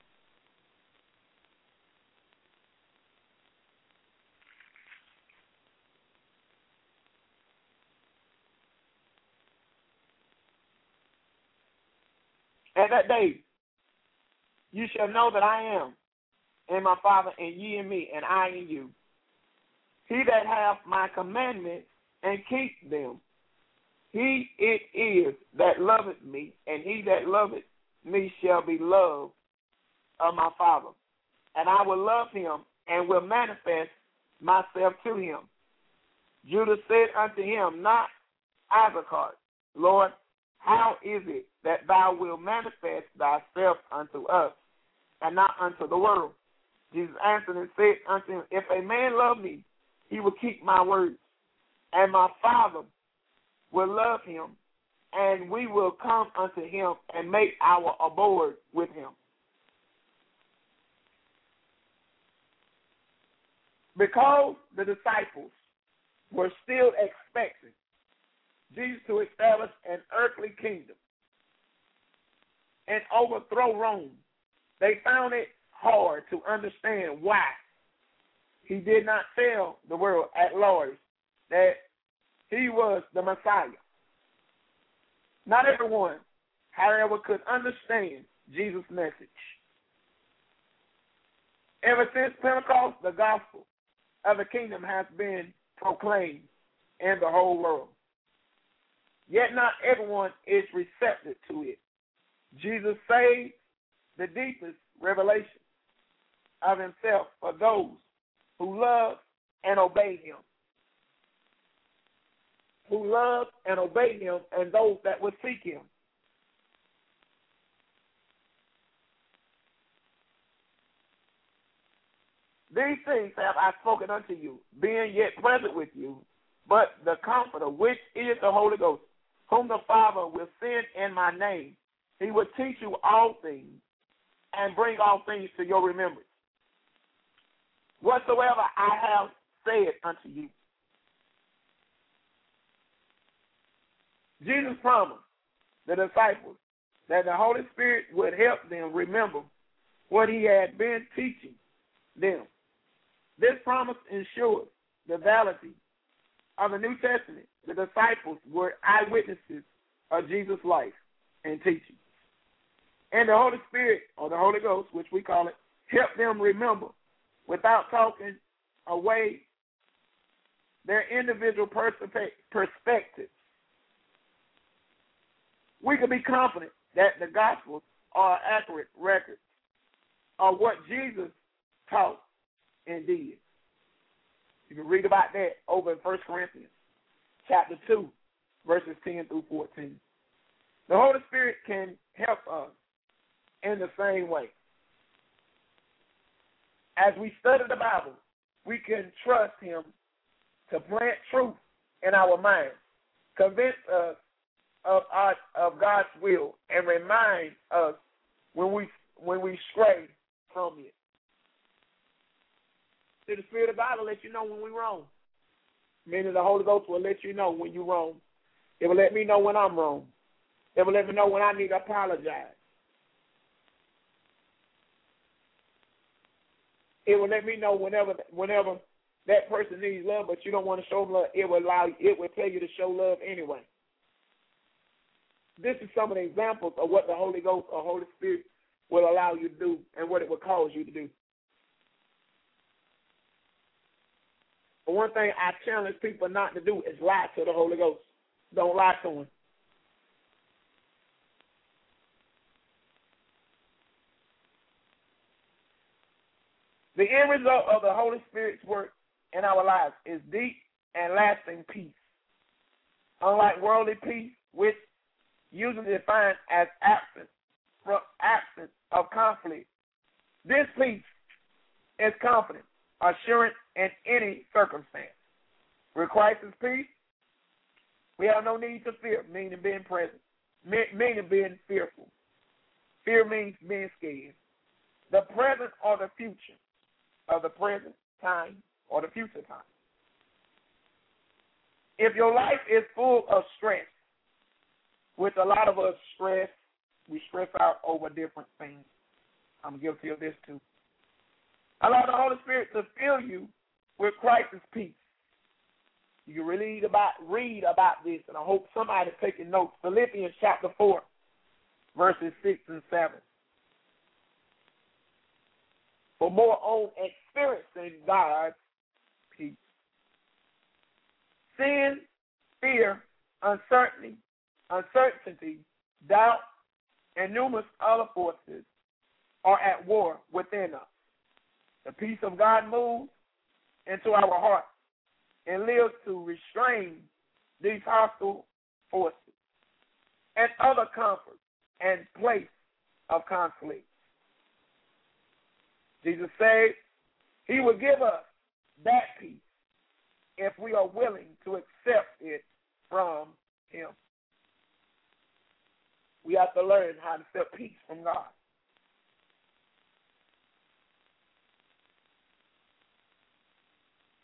At that day, you shall know that I am in my Father, and ye in me, and I in you. He that hath my commandments and keep them, he it is that loveth me, and he that loveth me shall be loved of my Father. And I will love him, and will manifest myself to him. Judas said unto him, not Iscariot, Lord, how is it that thou wilt manifest thyself unto us, and not unto the world? Jesus answered and said unto him, if a man love me, he will keep my words, and my Father will love him, and we will come unto him and make our abode with him. Because the disciples were still expecting Jesus to establish an earthly kingdom and overthrow Rome, they found it hard to understand why he did not tell the world at large that he was the Messiah. Not everyone, however, could understand Jesus' message. Ever since Pentecost, the gospel of the kingdom has been proclaimed in the whole world. Yet not everyone is receptive to it. Jesus saved the deepest revelation of himself for those who love and obey him. Who love and obey him, and those that would seek him. These things have I spoken unto you, being yet present with you, but the Comforter, which is the Holy Ghost, whom the Father will send in my name, he will teach you all things and bring all things to your remembrance, whatsoever I have said unto you. Jesus promised the disciples that the Holy Spirit would help them remember what he had been teaching them. This promise ensures the validity of the New Testament. The disciples were eyewitnesses of Jesus' life and teaching. And the Holy Spirit, or the Holy Ghost, which we call it, helped them remember without talking away their individual perspectives. We can be confident that the Gospels are accurate records of what Jesus taught and did. You can read about that over in First Corinthians chapter two, verses ten through fourteen. The Holy Spirit can help us in the same way. As we study the Bible, we can trust him to plant truth in our minds, convince us of our, of God's will, and remind us when we when we stray from it. See, the Spirit of God will let you know when we're wrong. Meaning the Holy Ghost will let you know when you're wrong. It will let me know when I'm wrong. It will let me know when I need to apologize. It will let me know whenever whenever that person needs love, but you don't want to show love. It will allow you, it will tell you to show love anyway. This is some of the examples of what the Holy Ghost or Holy Spirit will allow you to do and what it will cause you to do. But one thing I challenge people not to do is lie to the Holy Ghost. Don't lie to him. The end result of the Holy Spirit's work in our lives is deep and lasting peace. Unlike worldly peace, which usually defined as absence from absence of conflict, this peace is confidence, assurance in any circumstance. With Christ's peace, we have no need to fear, meaning being present, meaning being fearful. Fear means being scared. The present or the future of the present time or the future time. If your life is full of stress, which a lot of us stress, we stress out over different things. I'm guilty of this too. Allow the Holy Spirit to fill you with Christ's peace. You can read about, read about this, and I hope somebody's taking notes. Philippians chapter four, verses six and seven. For more on experiencing God's peace. Sin, fear, uncertainty, uncertainty, doubt, and numerous other forces are at war within us. The peace of God moves into our hearts and lives to restrain these hostile forces and other comforts and place of conflict. Jesus said he will give us that peace if we are willing to accept it from him. We have to learn how to accept peace from God.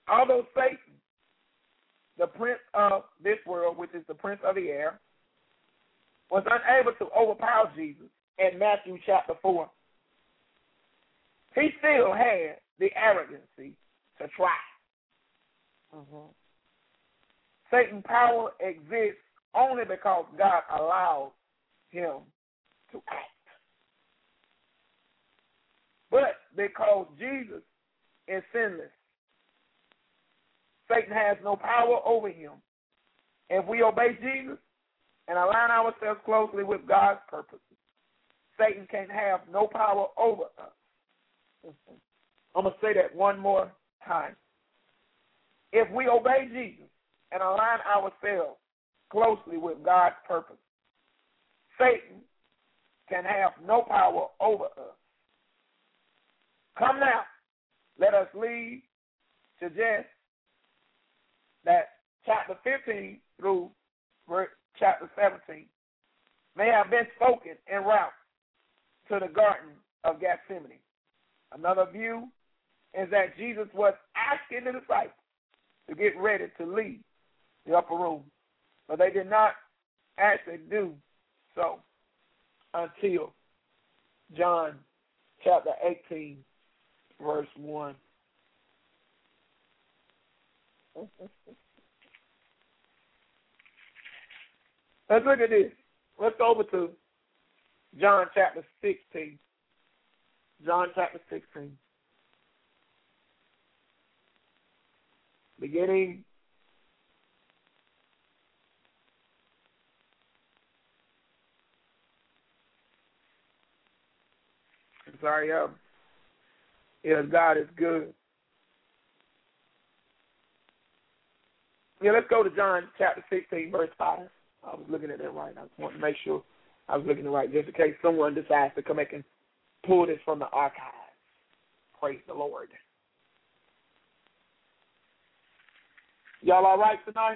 Although Satan, the prince of this world, which is the prince of the air, was unable to overpower Jesus in Matthew chapter four, he still had the arrogancy to try. Mm-hmm. Satan's power exists only because God allowed him to act. But because Jesus is sinless, Satan has no power over him. If we obey Jesus and align ourselves closely with God's purposes, Satan can have no power over us. Mm-hmm. I'm going to say that one more time. If we obey Jesus and align ourselves closely with God's purpose, Satan can have no power over us. Come now, let us leave to just that chapter fifteen through chapter seventeen may have been spoken en route to the Garden of Gethsemane. Another view is that Jesus was asking the disciples to get ready to leave the upper room, but they did not actually do so until John chapter eighteen, verse one. Let's look at this. Let's go over to John chapter sixteen. John chapter sixteen. Beginning I'm sorry, um, yeah, God is good. Yeah, let's go to John chapter sixteen, verse five. I was looking at that right. I just want to make sure I was looking at it right, just in case someone decides to come back and pull this from the archives. Praise the Lord. Y'all all right tonight?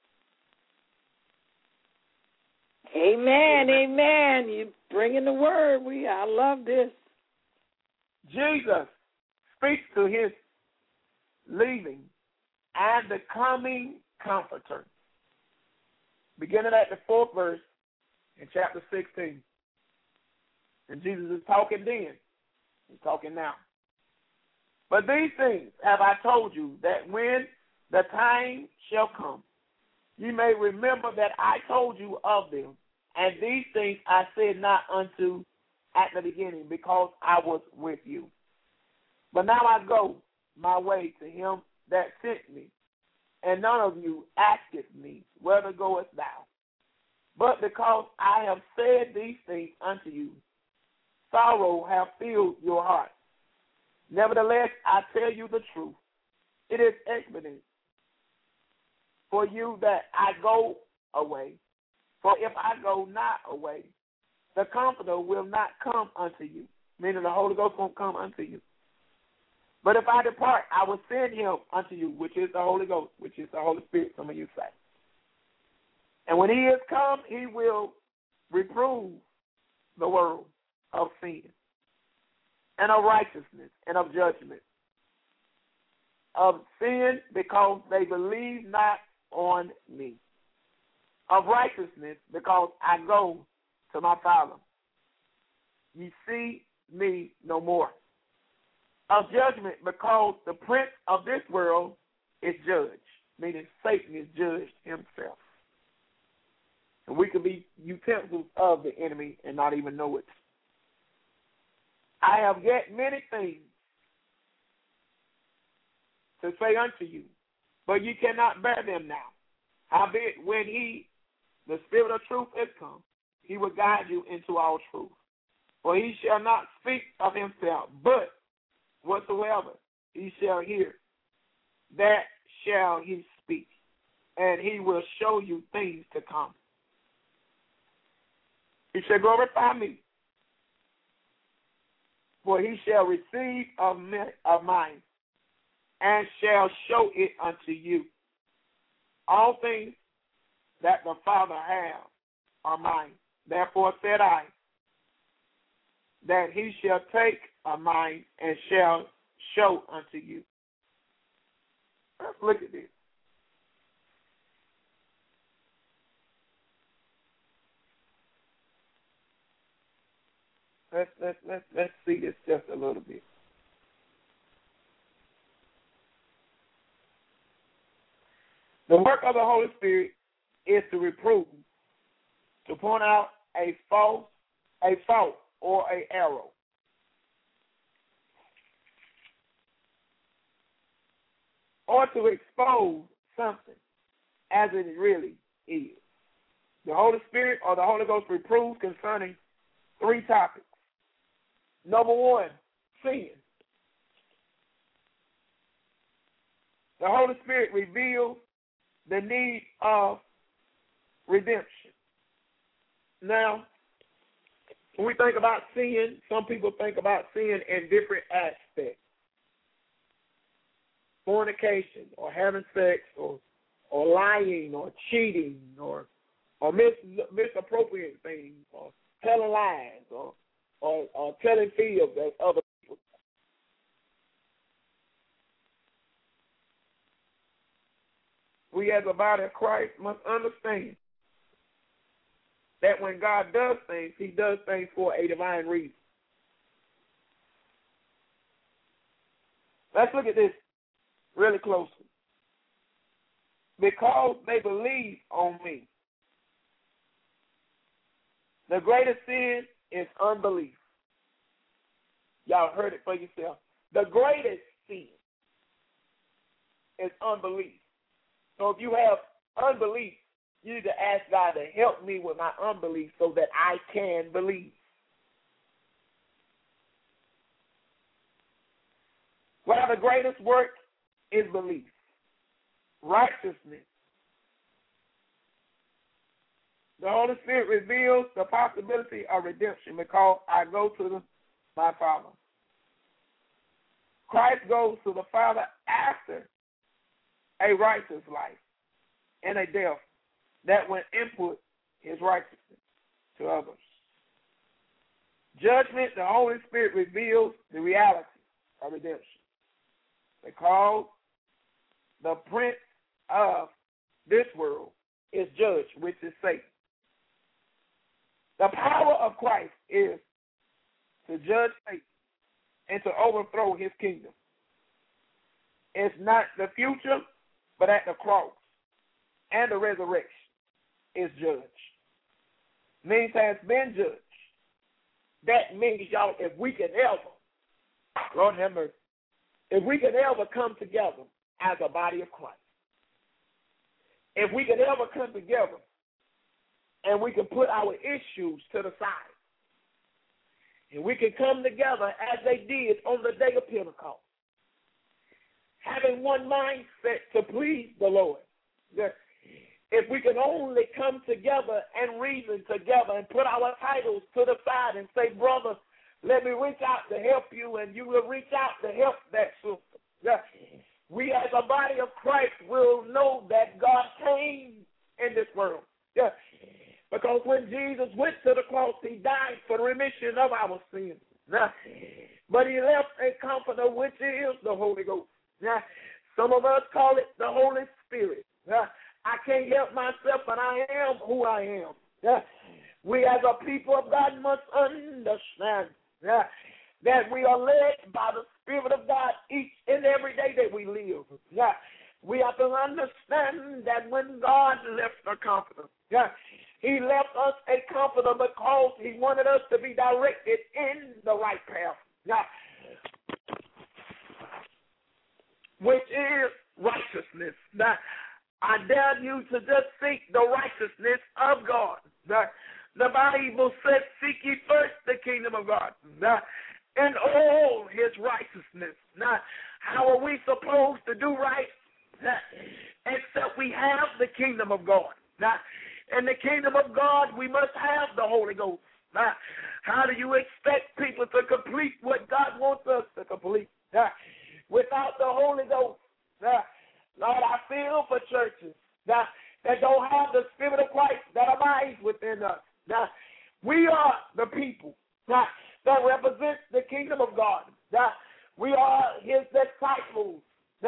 Amen, amen. You bringing the word. We I love this. Jesus speaks to his leaving and the coming comforter. Beginning at the fourth verse in chapter sixteen. And Jesus is talking then. He's talking now. But these things have I told you, that when the time shall come, you may remember that I told you of them. And these things I said not unto at the beginning, because I was with you. But now I go my way to him that sent me, and none of you asketh me, whither goest thou? But because I have said these things unto you, sorrow hath filled your heart. Nevertheless, I tell you the truth. It is expedient for you that I go away. For if I go not away, the Comforter will not come unto you, meaning the Holy Ghost won't come unto you. But if I depart, I will send him unto you, which is the Holy Ghost, which is the Holy Spirit, some of you say. And when he is come, he will reprove the world of sin and of righteousness and of judgment. Of sin, because they believe not on me. Of righteousness, because I go to my Father. Ye see me no more. Of judgment, because the prince of this world is judged, meaning Satan is judged himself. And we could be utensils of the enemy and not even know it. I have yet many things to say unto you, but you cannot bear them now. Howbeit, when he, the Spirit of truth, is come, he will guide you into all truth. For he shall not speak of himself, but whatsoever he shall hear, that shall he speak, and he will show you things to come. He shall glorify me, for he shall receive of, me, of mine, and shall show it unto you. All things that the Father hath are mine. Therefore said I, that he shall take of mine and shall show unto you. Let's look at this. Let's let's let's let's see this just a little bit. The work of the Holy Spirit is to reprove, to point out a false, a fault or a error. Or to expose something as it really is. The Holy Spirit or the Holy Ghost reproves concerning three topics. Number one, sin. The Holy Spirit reveals the need of redemption. Now, when we think about sin, some people think about sin in different aspects. Fornication, or having sex, or or lying, or cheating, or or mis, misappropriating things, or telling lies, or or, or telling fibs as other people. We as a body of Christ must understand that when God does things, he does things for a divine reason. Let's look at this really closely. Because they believe on me. The greatest sin is unbelief. Y'all heard it for yourself. The greatest sin is unbelief. So if you have unbelief, you need to ask God to help me with my unbelief so that I can believe. Well, the greatest work is belief. Righteousness. The Holy Spirit reveals the possibility of redemption because I go to the, my Father. Christ goes to the Father after a righteous life and a death that will input his righteousness to others. Judgment, the Holy Spirit reveals the reality of redemption because the prince of this world is judged, which is Satan. The power of Christ is to judge Satan and to overthrow his kingdom. It's not the future, but at the cross and the resurrection is judged. Means has been judged. That means, y'all, if we can ever, Lord have mercy, if we can ever come together as a body of Christ, if we can ever come together and we can put our issues to the side, and we can come together as they did on the day of Pentecost, having one mindset to please the Lord. If we can only come together and reason together and put our titles to the side and say, brother, let me reach out to help you, and you will reach out to help that sister. We as a body of Christ will know that God came in this world. Yeah. Because when Jesus went to the cross, he died for the remission of our sins. Now, but he left a comforter, which is the Holy Ghost. Now, some of us call it the Holy Spirit. Now, I can't help myself, but I am who I am. Yeah. We as a people of God must understand yeah, that we are led by the Spirit of God each and every day that we live. Yeah. We have to understand that when God left a comforter, yeah, he left us a comforter because he wanted us to be directed in the right path. Yeah. Which is righteousness. Now, I dare you to just seek the righteousness of God. The, the Bible says, seek ye first the kingdom of God the, and all his righteousness. Now, how are we supposed to do right? The, except we have the kingdom of God. Now, in the kingdom of God, we must have the Holy Ghost. Now, how do you expect people to complete what God wants us to complete? Now, without the Holy Ghost, now, Lord, I feel for churches that, that don't have the Spirit of Christ that abides within us. Now, we are the people that, that represent the kingdom of God. That we are his disciples. That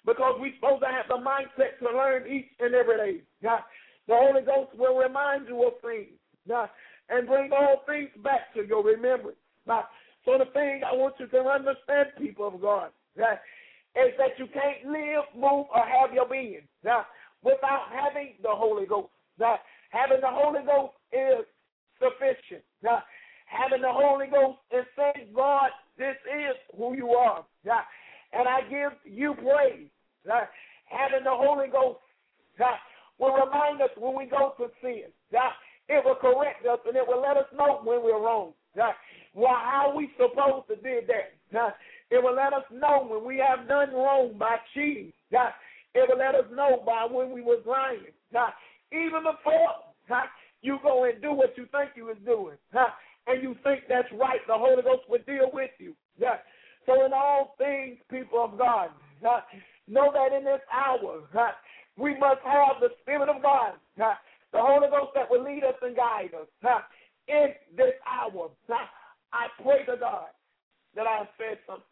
because we're supposed to have the mindset to learn each and every day. God, the Holy Ghost will remind you of things, God, and bring all things back to your remembrance. God. So the thing I want you to understand, people of God, God, is that you can't live, move, or have your being God, without having the Holy Ghost. God. Having the Holy Ghost is sufficient. God. Having the Holy Ghost is saying, God, this is who you are. God. And I give you praise. God. Having the Holy Ghost God, will remind us when we go to sin. God. It will correct us and it will let us know when we're wrong. God. Well, how we supposed to do that? God. It will let us know when we have done wrong by cheating. God. It will let us know by when we was lying. God. Even before God, you go and do what you think you was doing, God, and you think that's right, the Holy Ghost will deal with you. God. So in all things, people of God, God, know that in this hour, God, we must have the Spirit of God, God, the Holy Ghost that will lead us and guide us. God. In this hour, God, I pray to God that I have said something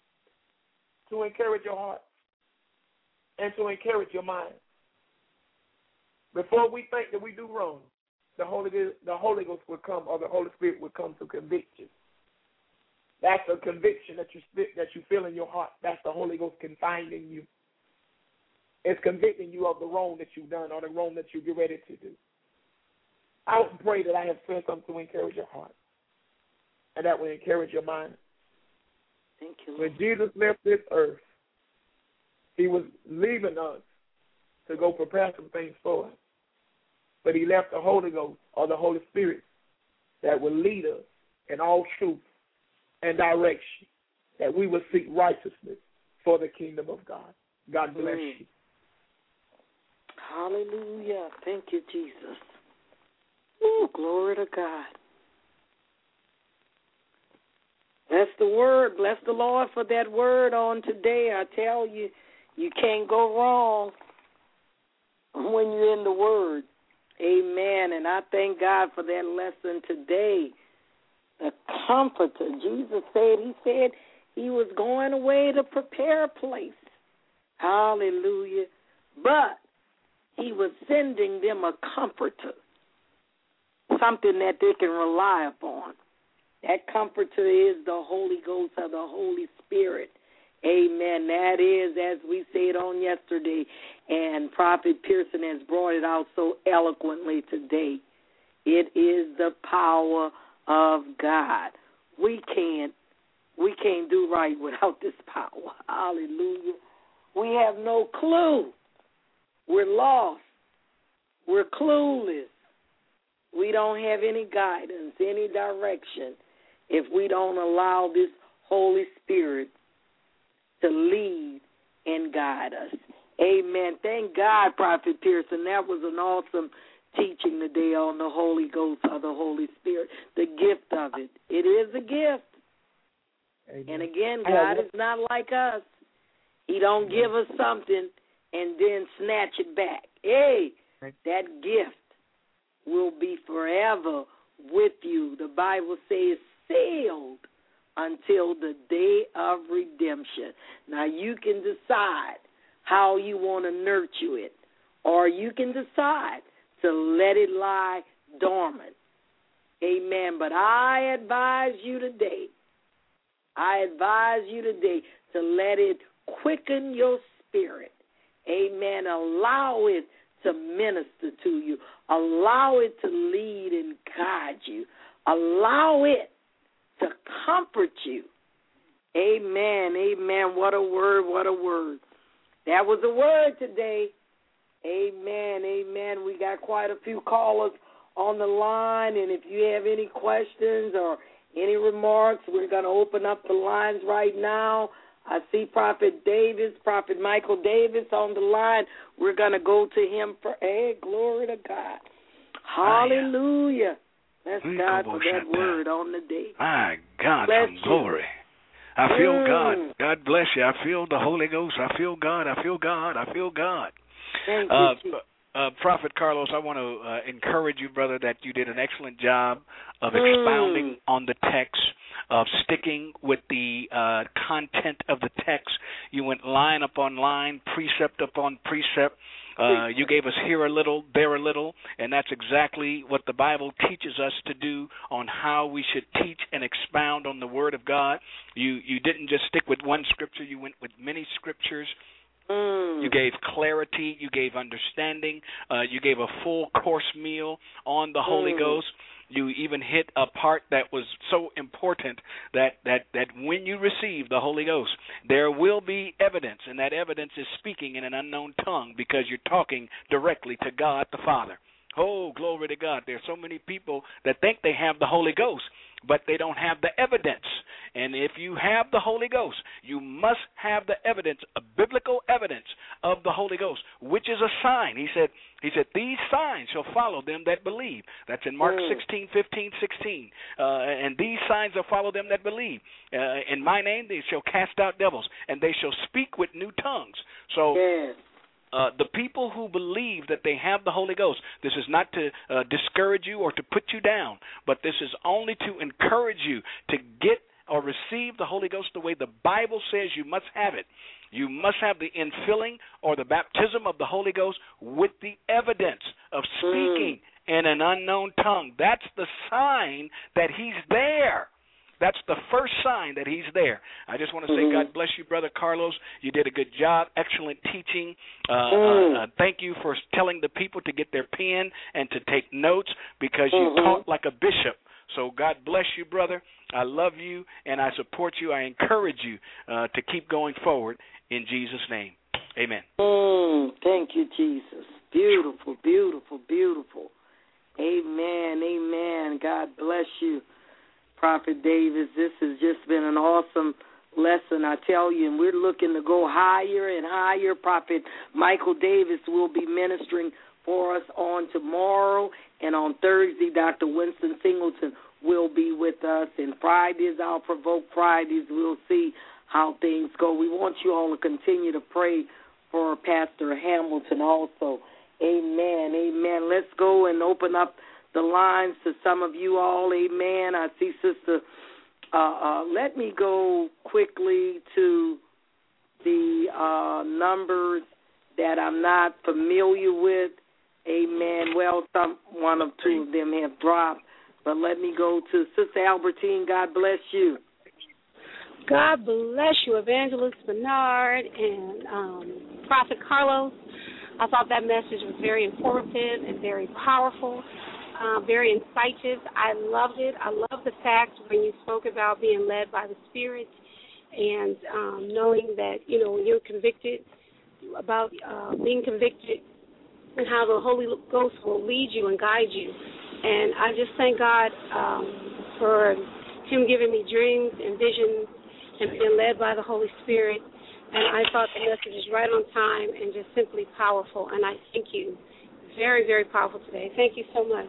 to encourage your heart and to encourage your mind. Before we think that we do wrong, the Holy Ghost, the Holy Ghost will come, or the Holy Spirit will come to convict you. That's a conviction that you that you feel in your heart. That's the Holy Ghost confining you. It's convicting you of the wrong that you've done or the wrong that you get ready to do. I would pray that I have said something to encourage your heart, and that will encourage your mind. Thank you, Lord. When Jesus left this earth, he was leaving us to go prepare some things for us. But he left the Holy Ghost, or the Holy Spirit, that will lead us in all truth and direction, that we will seek righteousness for the kingdom of God. God bless mm. you. Hallelujah. Thank you, Jesus. Ooh, glory to God. Bless the word. Bless the Lord for that word on today. I tell you, you can't go wrong when you're in the word. Amen. And I thank God for that lesson today. The Comforter. Jesus said, he said he was going away to prepare a place. Hallelujah. But he was sending them a comforter, something that they can rely upon. That comforter is the Holy Ghost or the Holy Spirit. Amen. That is, as we said on yesterday, and Prophet Pearson has brought it out so eloquently today. It is the power of God. We can't, we can't do right without this power. Hallelujah. We have no clue. We're lost. We're clueless. We don't have any guidance, any direction, if we don't allow this Holy Spirit to lead and guide us. Amen. Thank God, Prophet Pearson. That was an awesome teaching today on the Holy Ghost or the Holy Spirit, the gift of it. It is a gift. Amen. And again, God is not like us. He don't give us something and then snatch it back. Hey, that gift will be forever with you. The Bible says sealed until the day of redemption. Now, you can decide how you want to nurture it, or you can decide to let it lie dormant. Amen. But I advise you today, I advise you today to let it quicken your spirit. Amen. Allow it to minister to you. Allow it to lead and guide you. Allow it to comfort you. Amen. Amen. What a word. What a word. That was a word today. Amen. Amen. We got quite a few callers on the line, and if you have any questions or any remarks, we're going to open up the lines right now. I see Prophet Davis, Prophet Michael Davis on the line. We're going to go to him for, hey, glory to God. Hallelujah. Bless God for that word on the day. My God, from glory. I feel mm. God. God bless you. I feel the Holy Ghost. I feel God. I feel God. I feel God. Thank uh, you, uh, Prophet Carlos, I want to uh, encourage you, brother, that you did an excellent job of expounding mm. on the text, of sticking with the uh, content of the text. You went line upon line, precept upon precept. Uh, you gave us here a little, there a little, and that's exactly what the Bible teaches us to do on how we should teach and expound on the Word of God. You you didn't just stick with one scripture. You went with many scriptures. Mm. You gave clarity. You gave understanding. Uh, you gave a full course meal on the Holy mm. Ghost. You even hit a part that was so important that, that, that when you receive the Holy Ghost, there will be evidence, and that evidence is speaking in an unknown tongue because you're talking directly to God the Father. Oh, glory to God. There are so many people that think they have the Holy Ghost, but they don't have the evidence. And if you have the Holy Ghost, you must have the evidence, a biblical evidence of the Holy Ghost, which is a sign. He said, He said, these signs shall follow them that believe. That's in Mark mm. sixteen, fifteen, sixteen. Uh, and these signs shall follow them that believe. Uh, in my name they shall cast out devils, and they shall speak with new tongues. So yes. Uh, the people who believe that they have the Holy Ghost, this is not to uh, discourage you or to put you down, but this is only to encourage you to get or receive the Holy Ghost the way the Bible says you must have it. You must have the infilling or the baptism of the Holy Ghost with the evidence of speaking mm. in an unknown tongue. That's the sign that He's there. That's the first sign that He's there. I just want to say, mm-hmm. God bless you, Brother Carlos. You did a good job, excellent teaching. Uh, mm. uh, uh, thank you for telling the people to get their pen and to take notes because mm-hmm. you taught like a bishop. So God bless you, brother. I love you, and I support you. I encourage you uh, to keep going forward in Jesus' name. Amen. Mm, thank you, Jesus. Beautiful, beautiful, beautiful. Amen, amen. God bless you, Prophet Davis. This has just been an awesome lesson, I tell you, and we're looking to go higher and higher. Prophet Michael Davis will be ministering for us on tomorrow, and on Thursday, Doctor Winston Singleton will be with us, and Fridays, our Provoke Fridays, we'll see how things go. We want you all to continue to pray for Pastor Hamilton also. Amen, amen. Let's go and open up the lines to some of you all. Amen. I see Sister, uh, uh, let me go quickly to the uh, numbers that I'm not familiar with. Amen. Well, some one or two of them have dropped, but let me go to Sister Albertine. God bless you. God bless you, Evangelist Bernard and um, Prophet Carlos. I thought that message was very informative and very powerful, uh, very incisive. I loved it. I love the fact when you spoke about being led by the Spirit and um, knowing that, you know, when you're convicted, about uh, being convicted and how the Holy Ghost will lead you and guide you. And I just thank God um, for Him giving me dreams and visions and being led by the Holy Spirit. And I thought the message is right on time and just simply powerful. And I thank you. Very, very powerful today. Thank you so much.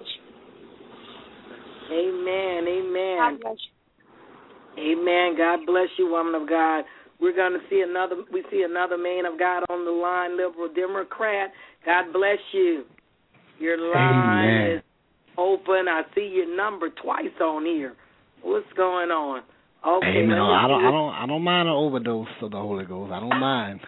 Amen. Amen. God bless you. Amen. God bless you, woman of God. We're going to see another, we see another man of God on the line, Liberal Democrat. God bless you. Your line Amen. is open. I see your number twice on here. What's going on? Okay, Amen. I don't, I don't, I don't mind an overdose of the Holy Ghost. I don't mind.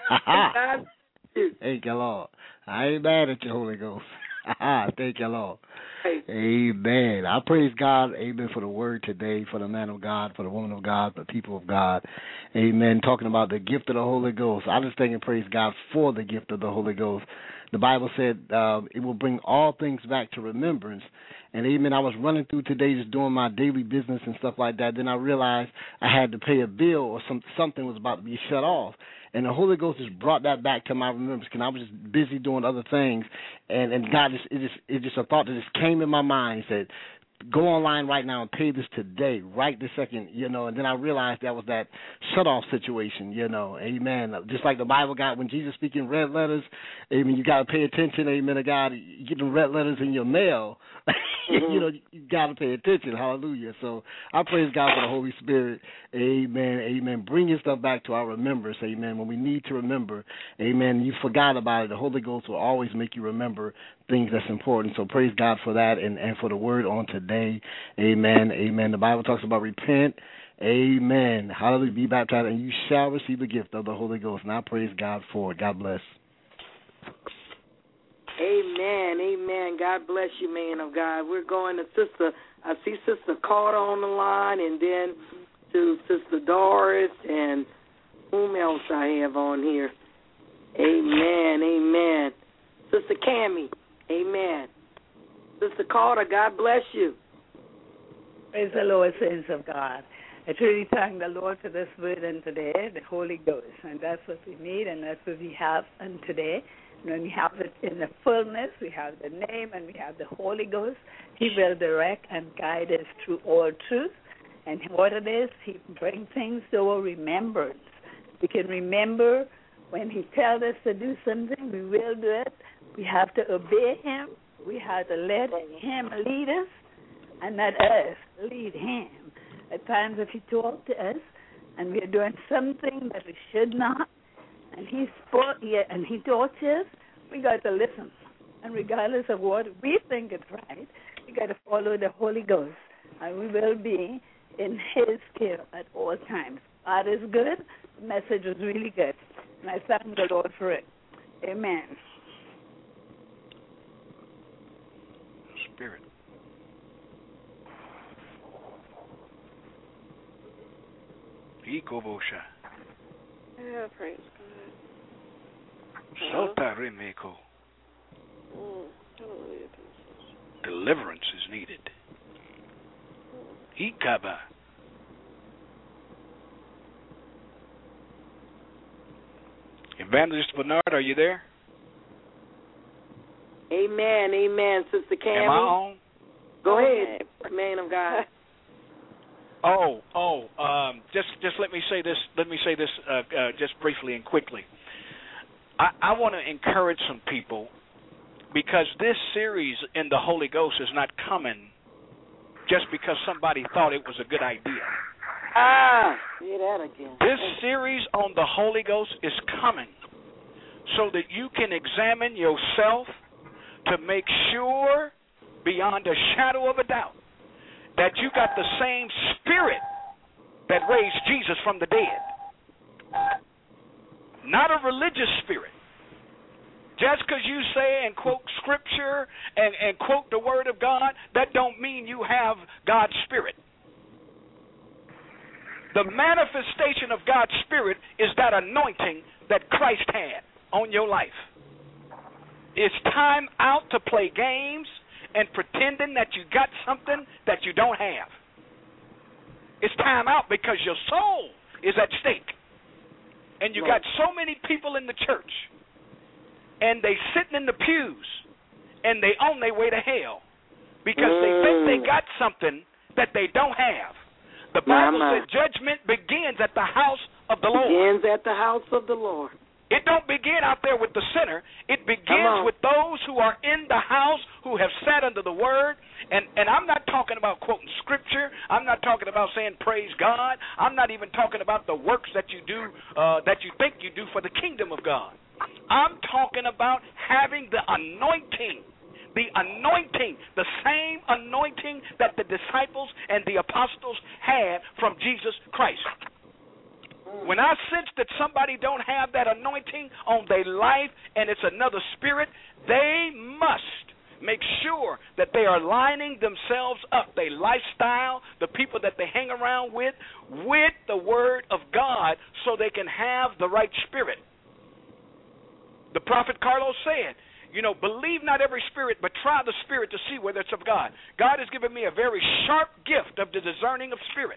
Thank you, Lord. I ain't mad at you, Holy Ghost. Thank you, Lord. Amen. I praise God, amen, for the word today, for the man of God, for the woman of God, for the people of God. Amen. Talking about the gift of the Holy Ghost. I just thank and praise God for the gift of the Holy Ghost. The Bible said uh, it will bring all things back to remembrance. And, amen, I was running through today just doing my daily business and stuff like that. Then I realized I had to pay a bill or some, something was about to be shut off. And the Holy Ghost just brought that back to my remembrance because I was just busy doing other things. And, and God, just it just it just a thought that just came in my mind. He said, go online right now and pay this today, right this second, you know. And then I realized that was that shut-off situation, you know. Amen. Just like the Bible got when Jesus speaking red letters, amen, you got to pay attention, amen, to God. You get them red letters in your mail. mm-hmm. you know, you got to pay attention. Hallelujah. So I praise God for the Holy Spirit. Amen. Amen. Bringing stuff back to our remembrance. Amen. When we need to remember, amen, you forgot about it. The Holy Ghost will always make you remember things that's important. So praise God for that and, and for the word on today. Amen. Amen. The Bible talks about repent. Amen. Hallelujah. Be baptized, and you shall receive the gift of the Holy Ghost. And I praise God for it. God bless. Amen. Amen. God bless you, man of God. We're going to Sister, I see Sister Carter on the line, and then to Sister Doris, and whom else I have on here. Amen. Amen. Sister Cammie. Amen. Sister Carter, God bless you. Praise the Lord, saints of God. I truly thank the Lord for this word and today, the Holy Ghost. And that's what we need, and that's what we have on today. And when we have it in the fullness, we have the name and we have the Holy Ghost. He will direct and guide us through all truth. And what it is, He brings things to our remembrance. We can remember when He tells us to do something, we will do it. We have to obey Him. We have to let Him lead us, and not us lead Him. At times, if He talks to us and we are doing something that we should not, and He spoke, yeah, and He taught us, we got to listen. And regardless of what we think is right, we got to follow the Holy Ghost, and we will be in His care at all times. God is good. The message was really good, and I thank the Lord for it. Amen. Spirit. Ikobosha. Yeah, praise God. Sota remeko. Deliverance is needed. Ikaba. Evangelist Bernard, are you there? Amen, amen, Sister Cammie. Am I on? Go ahead, man of God. Oh, oh, um, just just let me say this. Let me say this uh, uh, just briefly and quickly. I, I want to encourage some people, because this series in the Holy Ghost is not coming just because somebody thought it was a good idea. Ah, see that again. This series on the Holy Ghost is coming so that you can examine yourself to make sure, beyond a shadow of a doubt, that you got the same spirit that raised Jesus from the dead. Not a religious spirit. Just because you say and quote scripture and, and quote the word of God, that don't mean you have God's spirit. The manifestation of God's spirit is that anointing that Christ had on your life. It's time out to play games and pretending that you got something that you don't have. It's time out, because your soul is at stake. And you got so many people in the church, and they sitting in the pews, and they on their way to hell because mm. they think they got something that they don't have. The Bible my, my. said judgment begins at the house of the Lord. Begins at the house of the Lord. It don't begin out there with the sinner. It begins with those who are in the house, who have sat under the word. And, and I'm not talking about quoting scripture. I'm not talking about saying praise God. I'm not even talking about the works that you do, uh, that you think you do for the kingdom of God. I'm talking about having the anointing, the anointing, the same anointing that the disciples and the apostles had from Jesus Christ. When I sense that somebody don't have that anointing on their life and it's another spirit, they must make sure that they are lining themselves up, their lifestyle, the people that they hang around with, with the word of God, so they can have the right spirit. The prophet Carlos said, you know, believe not every spirit, but try the spirit to see whether it's of God. God has given me a very sharp gift of the discerning of spirit.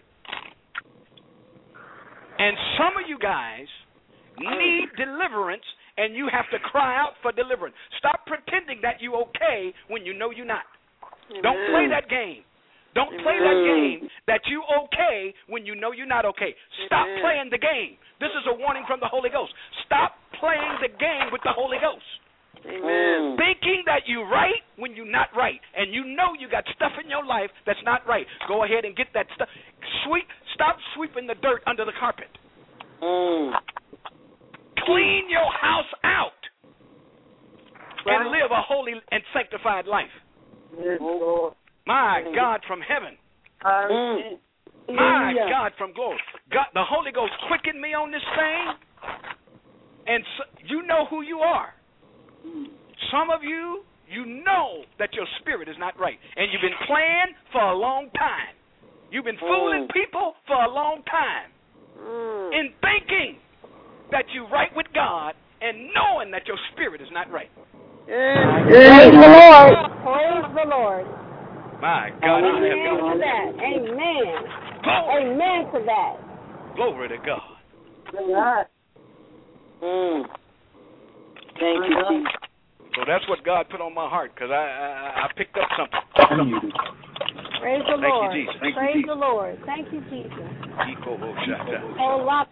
And some of you guys need deliverance, and you have to cry out for deliverance. Stop pretending that you're okay when you know you're not. Amen. Don't play that game. Don't Amen. play that game that you okay when you know you're not okay. Stop Amen. playing the game. This is a warning from the Holy Ghost. Stop playing the game with the Holy Ghost. Amen. Thinking that you're right when you're not right, and you know you got stuff in your life that's not right. Go ahead and get that stuff. Sweep. Stop sweeping the dirt under the carpet. Mm. Clean your house out right. and live a holy and sanctified life. Yes, Lord. My God from heaven. Mm. My God from glory. God, the Holy Ghost quickened me on this thing, and so, you know who you are. Some of you, you know that your spirit is not right, and you've been playing for a long time. You've been fooling people for a long time Mm. in thinking that you're right with God and knowing that your spirit is not right. Yes. Praise the Lord. Praise the Lord. My God. Amen to that. Amen. Glory. Amen to that. Glory to God. Mm. Thank you, Jesus. So that's what God put on my heart, because I, I I picked up something. Praise the Thank Lord. you, Jesus. Thank Praise you, the Lord. Thank you, Jesus. Jesus. Oh, lot.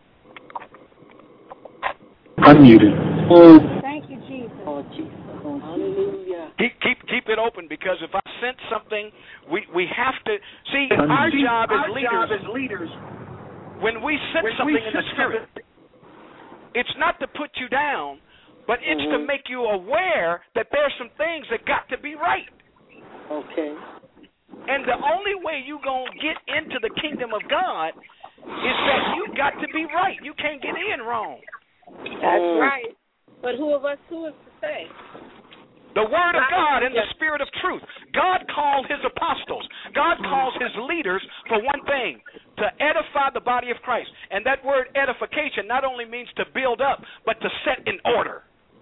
Unmuted. Thank you, Jesus. Oh, Jesus. Hallelujah. Keep keep keep it open, because if I sense something, we we have to see. Unmuted. Our job as Our leaders, job as leaders, when we sense when something we in the sense spirit, something- it's not to put you down, but it's Mhm. to make you aware that there's some things that got to be right. Okay. And the only way you going to get into the kingdom of God is that you got to be right. You can't get in wrong. That's Mm. right. But who of us who is to say? The word of God and the spirit of truth. God called his apostles. God calls his leaders for one thing, to edify the body of Christ. And that word edification not only means to build up, but to set in order.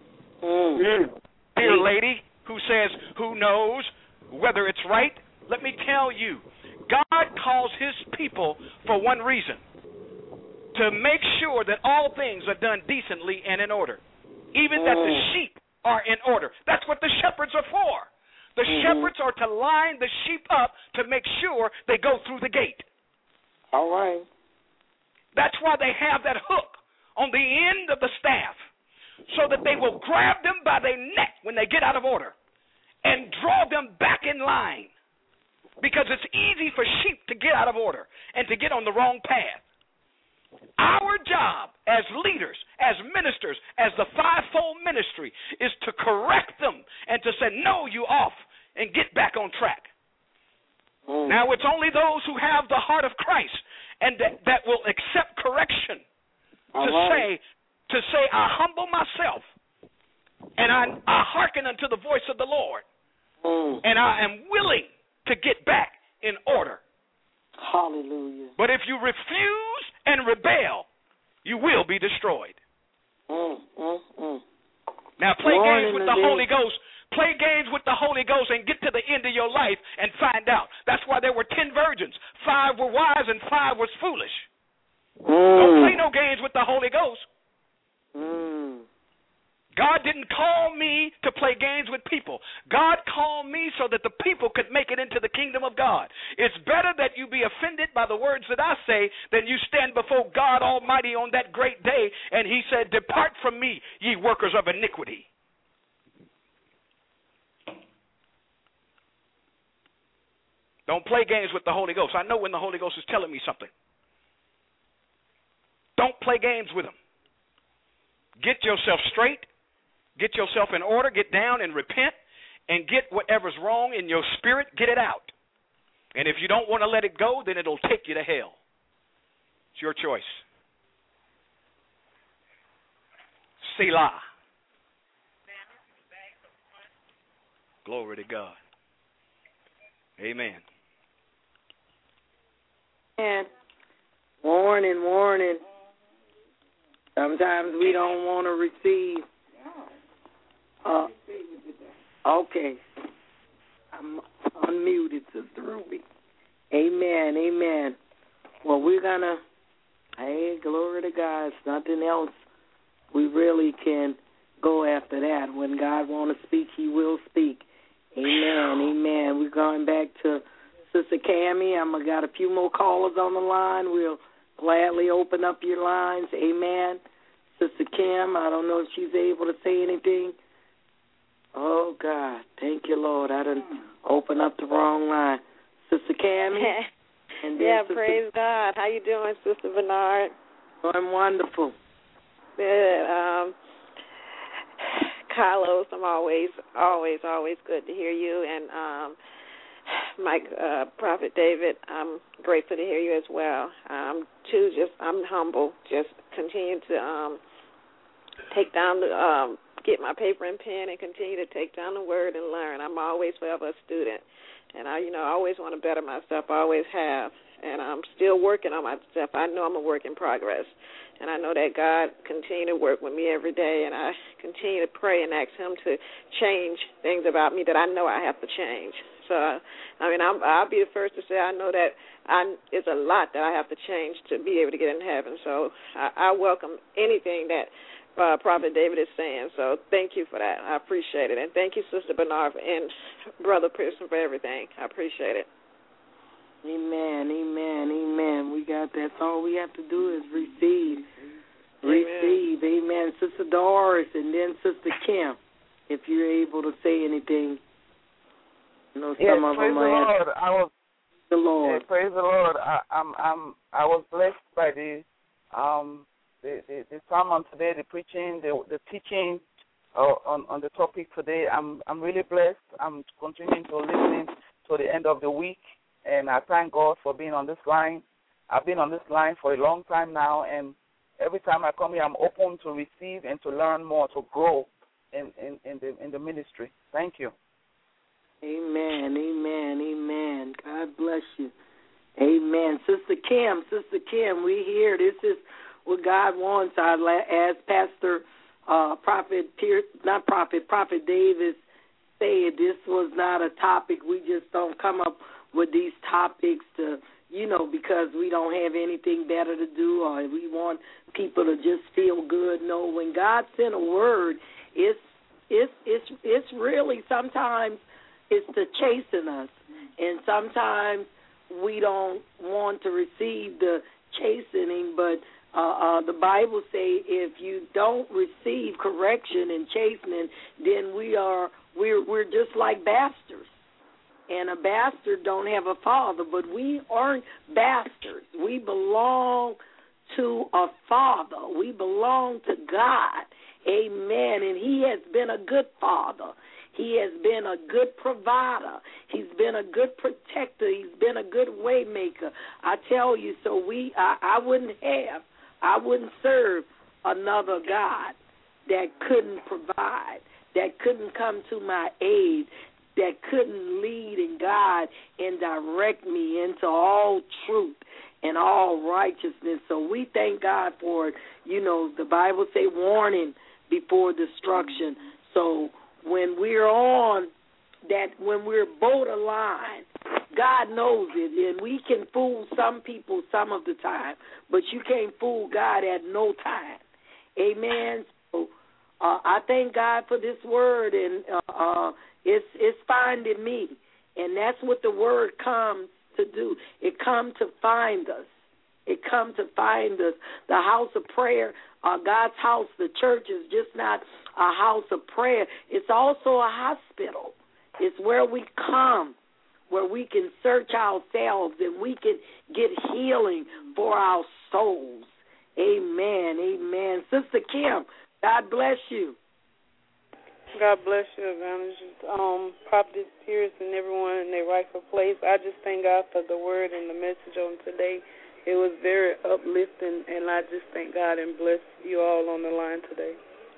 Mm. Dear lady who says, who knows whether it's right? Let me tell you, God calls his people for one reason, to make sure that all things are done decently and in order, even that the sheep are in order. That's what the shepherds are for. The Mhm. shepherds are to line the sheep up to make sure they go through the gate. All right. That's why they have that hook on the end of the staff, so that they will grab them by their neck when they get out of order and draw them back in line. Because it's easy for sheep to get out of order and to get on the wrong path. Our job as leaders, as ministers, as the fivefold ministry, is to correct them and to say, no, you off, and get back on track. Mm. Now, it's only those who have the heart of Christ and that, that will accept correction All to right. say, to say, I humble myself and I, I hearken unto the voice of the Lord, Mm. and I am willing to get back in order. Hallelujah. But if you refuse and rebel, you will be destroyed. Mm, mm, mm. Now, play Warning games with the today. Holy Ghost. Play games with the Holy Ghost and get to the end of your life and find out. That's why there were ten virgins. Five were wise and five was foolish. Mm. Don't play no games with the Holy Ghost. Mm. God didn't call me to play games with people. God called me so that the people could make it into the kingdom of God. It's better that you be offended by the words that I say than you stand before God Almighty on that great day and he said, depart from me, ye workers of iniquity. Don't play games with the Holy Ghost. I know when the Holy Ghost is telling me something. Don't play games with him. Get yourself straight. Get yourself in order, get down and repent, and get whatever's wrong in your spirit, get it out. And if you don't want to let it go, then it'll take you to hell. It's your choice. Selah. Glory to God. Amen. And warning, warning. Sometimes we don't want to receive. Uh, okay. I'm unmuted, Sister Ruby. Amen, amen. Well, we're going to, hey, glory to God. It's nothing else. We really can go after that. When God wants to speak, he will speak. Amen, amen. We're going back to Sister Cammie. I've got a few more callers on the line. We'll gladly open up your lines. Amen. Sister Kim, I don't know if she's able to say anything. Oh, God. Thank you, Lord. I done opened up the wrong line. Sister Cammie. And then yeah, Sister... praise God. How you doing, Sister Bernard? I'm wonderful. Good. Um, Carlos, I'm always, always, always good to hear you. And um, Mike, uh, Prophet David, I'm grateful to hear you as well. Um, too, just I'm humble. Just continue to um, take down the, um, get my paper and pen and continue to take down the word and learn. I'm always forever a student. And I, you know, I always want to better myself. I always have. And I'm still working on myself. I know I'm a work in progress. And I know that God continue to work with me every day. And I continue to pray and ask him to change things about me that I know I have to change. So, I mean, I'm, I'll be the first to say I know that I, it's a lot that I have to change to be able to get in heaven. So I, I welcome anything that Uh, Prophet David is saying. So thank you for that. I appreciate it. And thank you, Sister Bernard, and Brother Pearson for everything. I appreciate it. Amen, amen, amen. We got that. That's all we have to do is receive. Amen. Receive. Amen. Sister Doris and then Sister Kim, if you're able to say anything. You know, some yes, of praise them the are Lord. I was, the Lord. Yeah, praise the Lord. I, I'm, I'm, I was blessed by the um, The, the, the sermon today, the preaching, the, the teaching uh, on, on the topic today. I'm I'm really blessed. I'm continuing to listen to the end of the week, and I thank God for being on this line. I've been on this line for a long time now, and every time I come here, I'm open to receive and to learn more, to grow in, in, in the in the ministry. Thank you. Amen, amen, amen. God bless you. Amen. Sister Kim, Sister Kim, we here. This is what God wants, as Pastor uh, Prophet Pierce, not Prophet, Prophet Davis said, this was not a topic. We just don't come up with these topics to, you know, because we don't have anything better to do or we want people to just feel good. No, when God sent a word, it's it's it's it's really sometimes it's to chasten us, and sometimes we don't want to receive the chastening, but Uh, uh, the Bible say if you don't receive correction and chastening, then we are we're we're just like bastards, and a bastard don't have a father. But we aren't bastards. We belong to a father. We belong to God. Amen. And He has been a good father. He has been a good provider. He's been a good protector. He's been a good way maker. I tell you, so we I, I wouldn't have. I wouldn't serve another God that couldn't provide, that couldn't come to my aid, that couldn't lead and guide and direct me into all truth and all righteousness. So we thank God for it. You know, the Bible say warning before destruction. So when we're on that, when we're borderline, God knows it, and we can fool some people some of the time, but you can't fool God at no time. Amen. So uh, I thank God for this word, and uh, uh, it's it's finding me, and that's what the word comes to do. It comes to find us. It comes to find us. The house of prayer, uh, God's house, the church is just not a house of prayer. It's also a hospital. It's where we come, where we can search ourselves and we can get healing for our souls. Amen, amen. Sister Kim, God bless you. God bless you, Evangelist. Um, Prophet Pierce and everyone in their rightful place. I just thank God for the word and the message on today. It was very uplifting, and I just thank God and bless you all on the line today.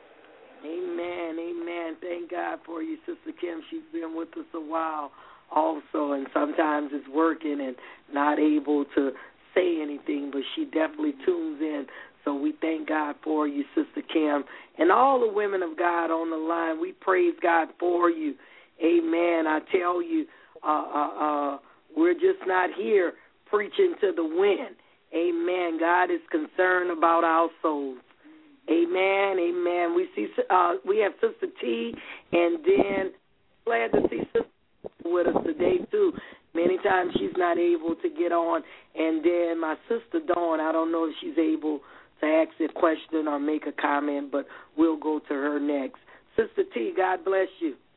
Amen, amen. Thank God for you, Sister Kim. She's been with us a while also, and sometimes it's working and not able to say anything, but she definitely tunes in. So we thank God for you, Sister Kim, and all the women of God on the line. We praise God for you. Amen. I tell you, uh, uh, uh, we're just not here preaching to the wind. Amen. God is concerned about our souls. Amen, amen. We see uh, we have Sister T, and then glad to see Sister with us today too. Many times she's not able to get on, and then my sister Dawn. I don't know if she's able to ask a question or make a comment, but we'll go to her next. Sister T, God bless you.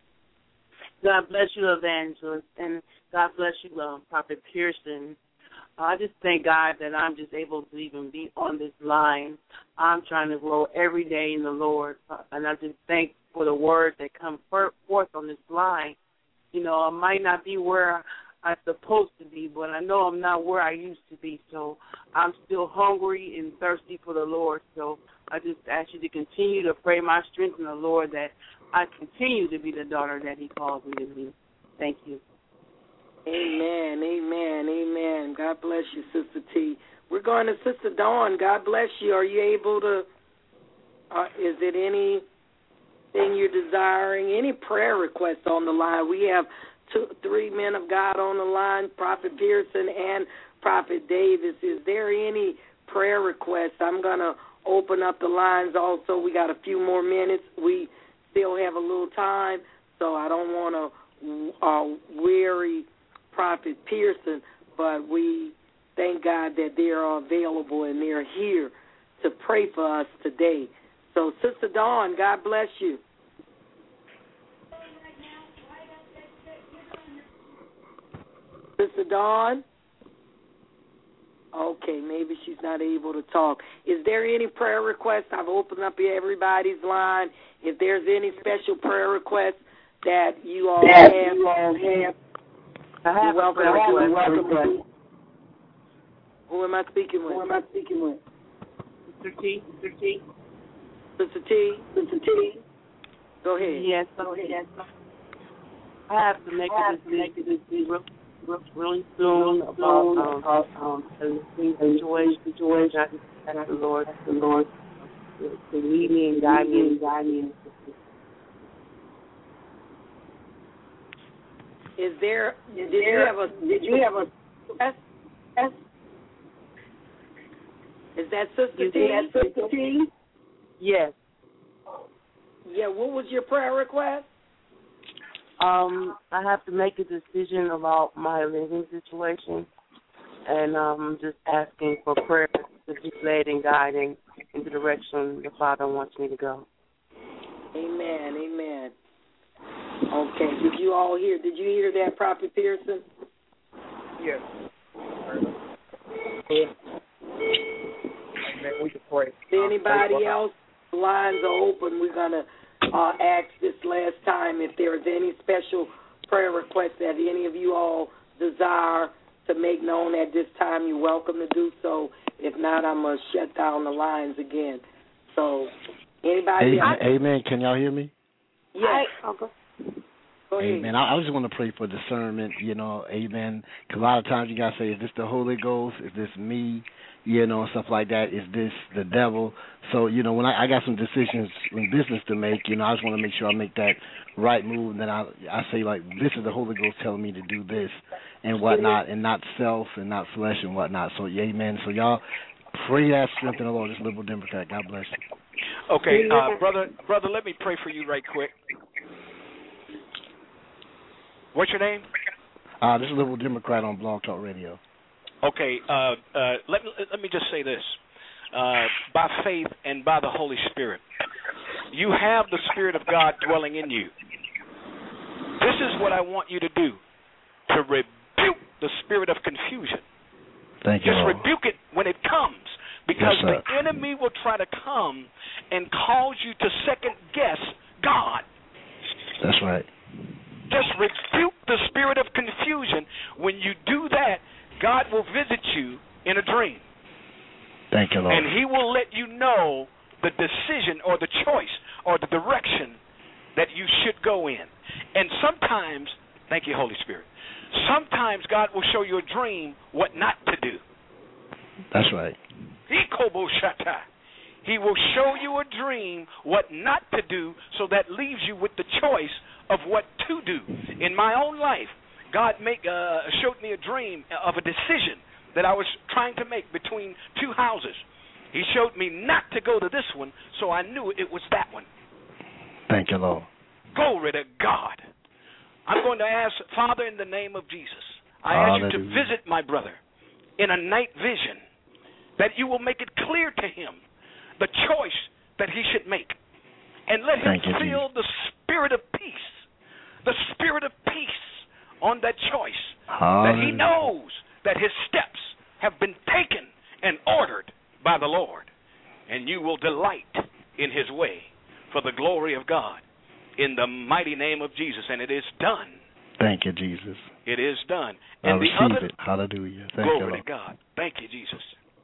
God bless you, Evangelist, and God bless you, um, Prophet Pearson. Uh, I just thank God that I'm just able to even be on this line. I'm trying to grow every day in the Lord, uh, and I just thank for the word that come forth on this line. You know, I might not be where I'm supposed to be, but I know I'm not where I used to be, so I'm still hungry and thirsty for the Lord. So I just ask you to continue to pray my strength in the Lord, that I continue to be the daughter that he calls me to be. Thank you. Amen, amen, amen. God bless you, Sister T. We're going to Sister Dawn. God bless you. Are you able to, uh, is it anything you're desiring? Any prayer requests on the line? We have two, three men of God on the line, Prophet Pearson and Prophet Davis. Is there any prayer requests? I'm going to open up the lines also. We got a few more minutes. We still have a little time, so I don't want to uh, weary Prophet Pearson, but we thank God that they are available and they're here to pray for us today. So, Sister Dawn, God bless you. Sister Dawn? Okay, maybe she's not able to talk. Is there any prayer requests? I've opened up everybody's line. If there's any special prayer requests that you all yes, have, you all have. I have you're welcome. You're welcome. Who am I speaking with? Who am I speaking with? Sister T. Sister T. Sister T. Sister T. Go ahead. Yes, go ahead. Yes. I have to make a decision real, real, really soon about um, um, a situation. Situation. I just ask the Lord, the Lord, to lead me and guide me and guide me. Is there? Did you have a? Did you have a? Yes. Yes. Is that Sister T? Is that Sister T? Yes. Yeah. What was your prayer request? Um, I have to make a decision about my living situation, and um, just asking for prayer to be led and guided in the direction the Father wants me to go. Amen. Amen. Okay. Did you all hear? Did you hear that, Prophet Pearson? Yes. Amen. We can pray. Anybody else? The lines are open. We're gonna uh, ask this last time if there is any special prayer requests that any of you all desire to make known at this time. You're welcome to do so. If not, I'm gonna shut down the lines again. So, anybody? Amen. else? Amen. Can y'all hear me? Yes. Go ahead. Amen. I, I just want to pray for discernment, you know, amen. Because a lot of times you got to say, is this the Holy Ghost? Is this me? You know, and stuff like that. Is this the devil? So, you know, when I, I got some decisions in business to make, you know, I just want to make sure I make that right move. And then I, I say, like, this is the Holy Ghost telling me to do this and whatnot, and not self and not flesh and whatnot. So, yeah, amen. So, y'all pray that strength in the Lord, this liberal Democrat. God bless you. Okay, uh, brother, brother, let me pray for you right quick. What's your name? Uh, this is Liberal Democrat on Blog Talk Radio. Okay, uh, uh, let me let me just say this. Uh, by faith and by the Holy Spirit, you have the Spirit of God dwelling in you. This is what I want you to do, to rebuke the spirit of confusion. Thank you, Just Lord. rebuke it when it comes, because Yes, the enemy will try to come and cause you to second-guess God. That's right. Just rebuke the spirit of confusion. When you do that, God will visit you in a dream. Thank you, Lord. And he will let you know the decision or the choice or the direction that you should go in. And sometimes, thank you, Holy Spirit, sometimes God will show you a dream what not to do. That's right. He will show you a dream what not to do, so that leaves you with the choice of what to do. In my own life, God make, uh, showed me a dream of a decision that I was trying to make between two houses. He showed me not to go to this one, so I knew it was that one. Thank you, Lord. Glory to God. I'm going to ask, Father, in the name of Jesus, I ask you to visit my brother in a night vision, that you will make it clear to him the choice that he should make. And let him Thank you, feel Jesus. the spirit of peace, the spirit of peace on that choice. Hallelujah. That he knows that his steps have been taken and ordered by the Lord. And you will delight in his way for the glory of God in the mighty name of Jesus. And it is done. Thank you, Jesus. It is done. I And the receive other, it. Hallelujah. Thank glory you, Lord. to God. Thank you, Jesus.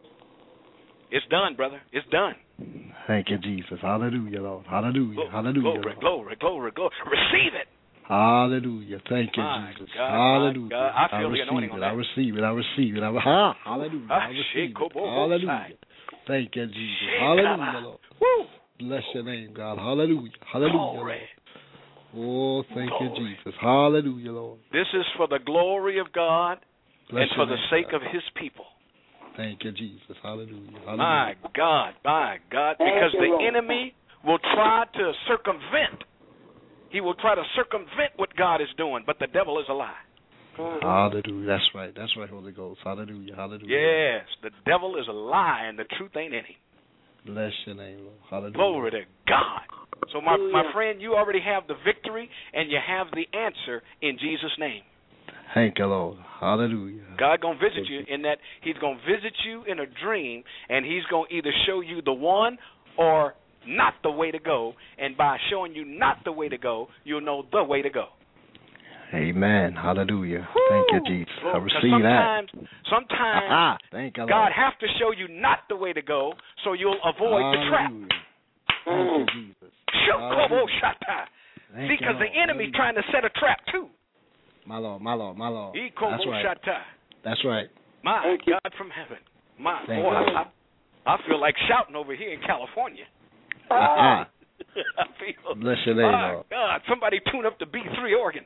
It's done, brother. It's done. Thank you, Jesus. Hallelujah, Lord. Hallelujah. Glory, Hallelujah. glory, Lord. glory, glory, glory. Receive it. Hallelujah. Thank you, My Jesus. God, Hallelujah. my God. I feel the receive anointing it. on I that. receive it. I receive it. I re- ha, hallelujah. Ah, I receive it. shake-a-bo-bo-side. Hallelujah. Thank you, Jesus. Shake-a-ba. Hallelujah, Lord. Woo. Bless your name, God. Hallelujah. Hallelujah, Glory. Lord. Oh, thank Glory. you, Jesus. Hallelujah, Lord. This is for the glory of God Bless and for your the name, sake God. of his people. Thank you, Jesus. Hallelujah. Hallelujah. My God, my God. Thank Because you, the Lord. enemy will try to circumvent. He will try to circumvent what God is doing, but the devil is a lie. Hallelujah. That's right. That's right, Holy Ghost. Hallelujah. Hallelujah. Yes, the devil is a lie and the truth ain't in him. Bless your name, Lord. Hallelujah. Glory to God. So, my, my Hallelujah. friend, you already have the victory and you have the answer in Jesus' name. Thank you, Lord. Hallelujah. God going to visit you in that he's going to visit you in a dream, and he's going to either show you the one or not the way to go, and by showing you not the way to go, you'll know the way to go. Amen. Hallelujah. Thank you, Jesus. I Well, receive sometimes, that. Sometimes Ah, thank you, Lord. God have to show you not the way to go so you'll avoid the trap. Hallelujah. Thank you, Jesus. Shokobo-shata. Thank See, you, because the Lord. enemy's Hallelujah. trying to set a trap too. My Lord, my Lord, my Lord. That's right. Ikobo-shata. That's right. My Thank you. God from heaven. My Thank boy, you. I, I feel like shouting over here in California. Ah, I feel, bless your name, my Lord. God, somebody tune up the B three organ.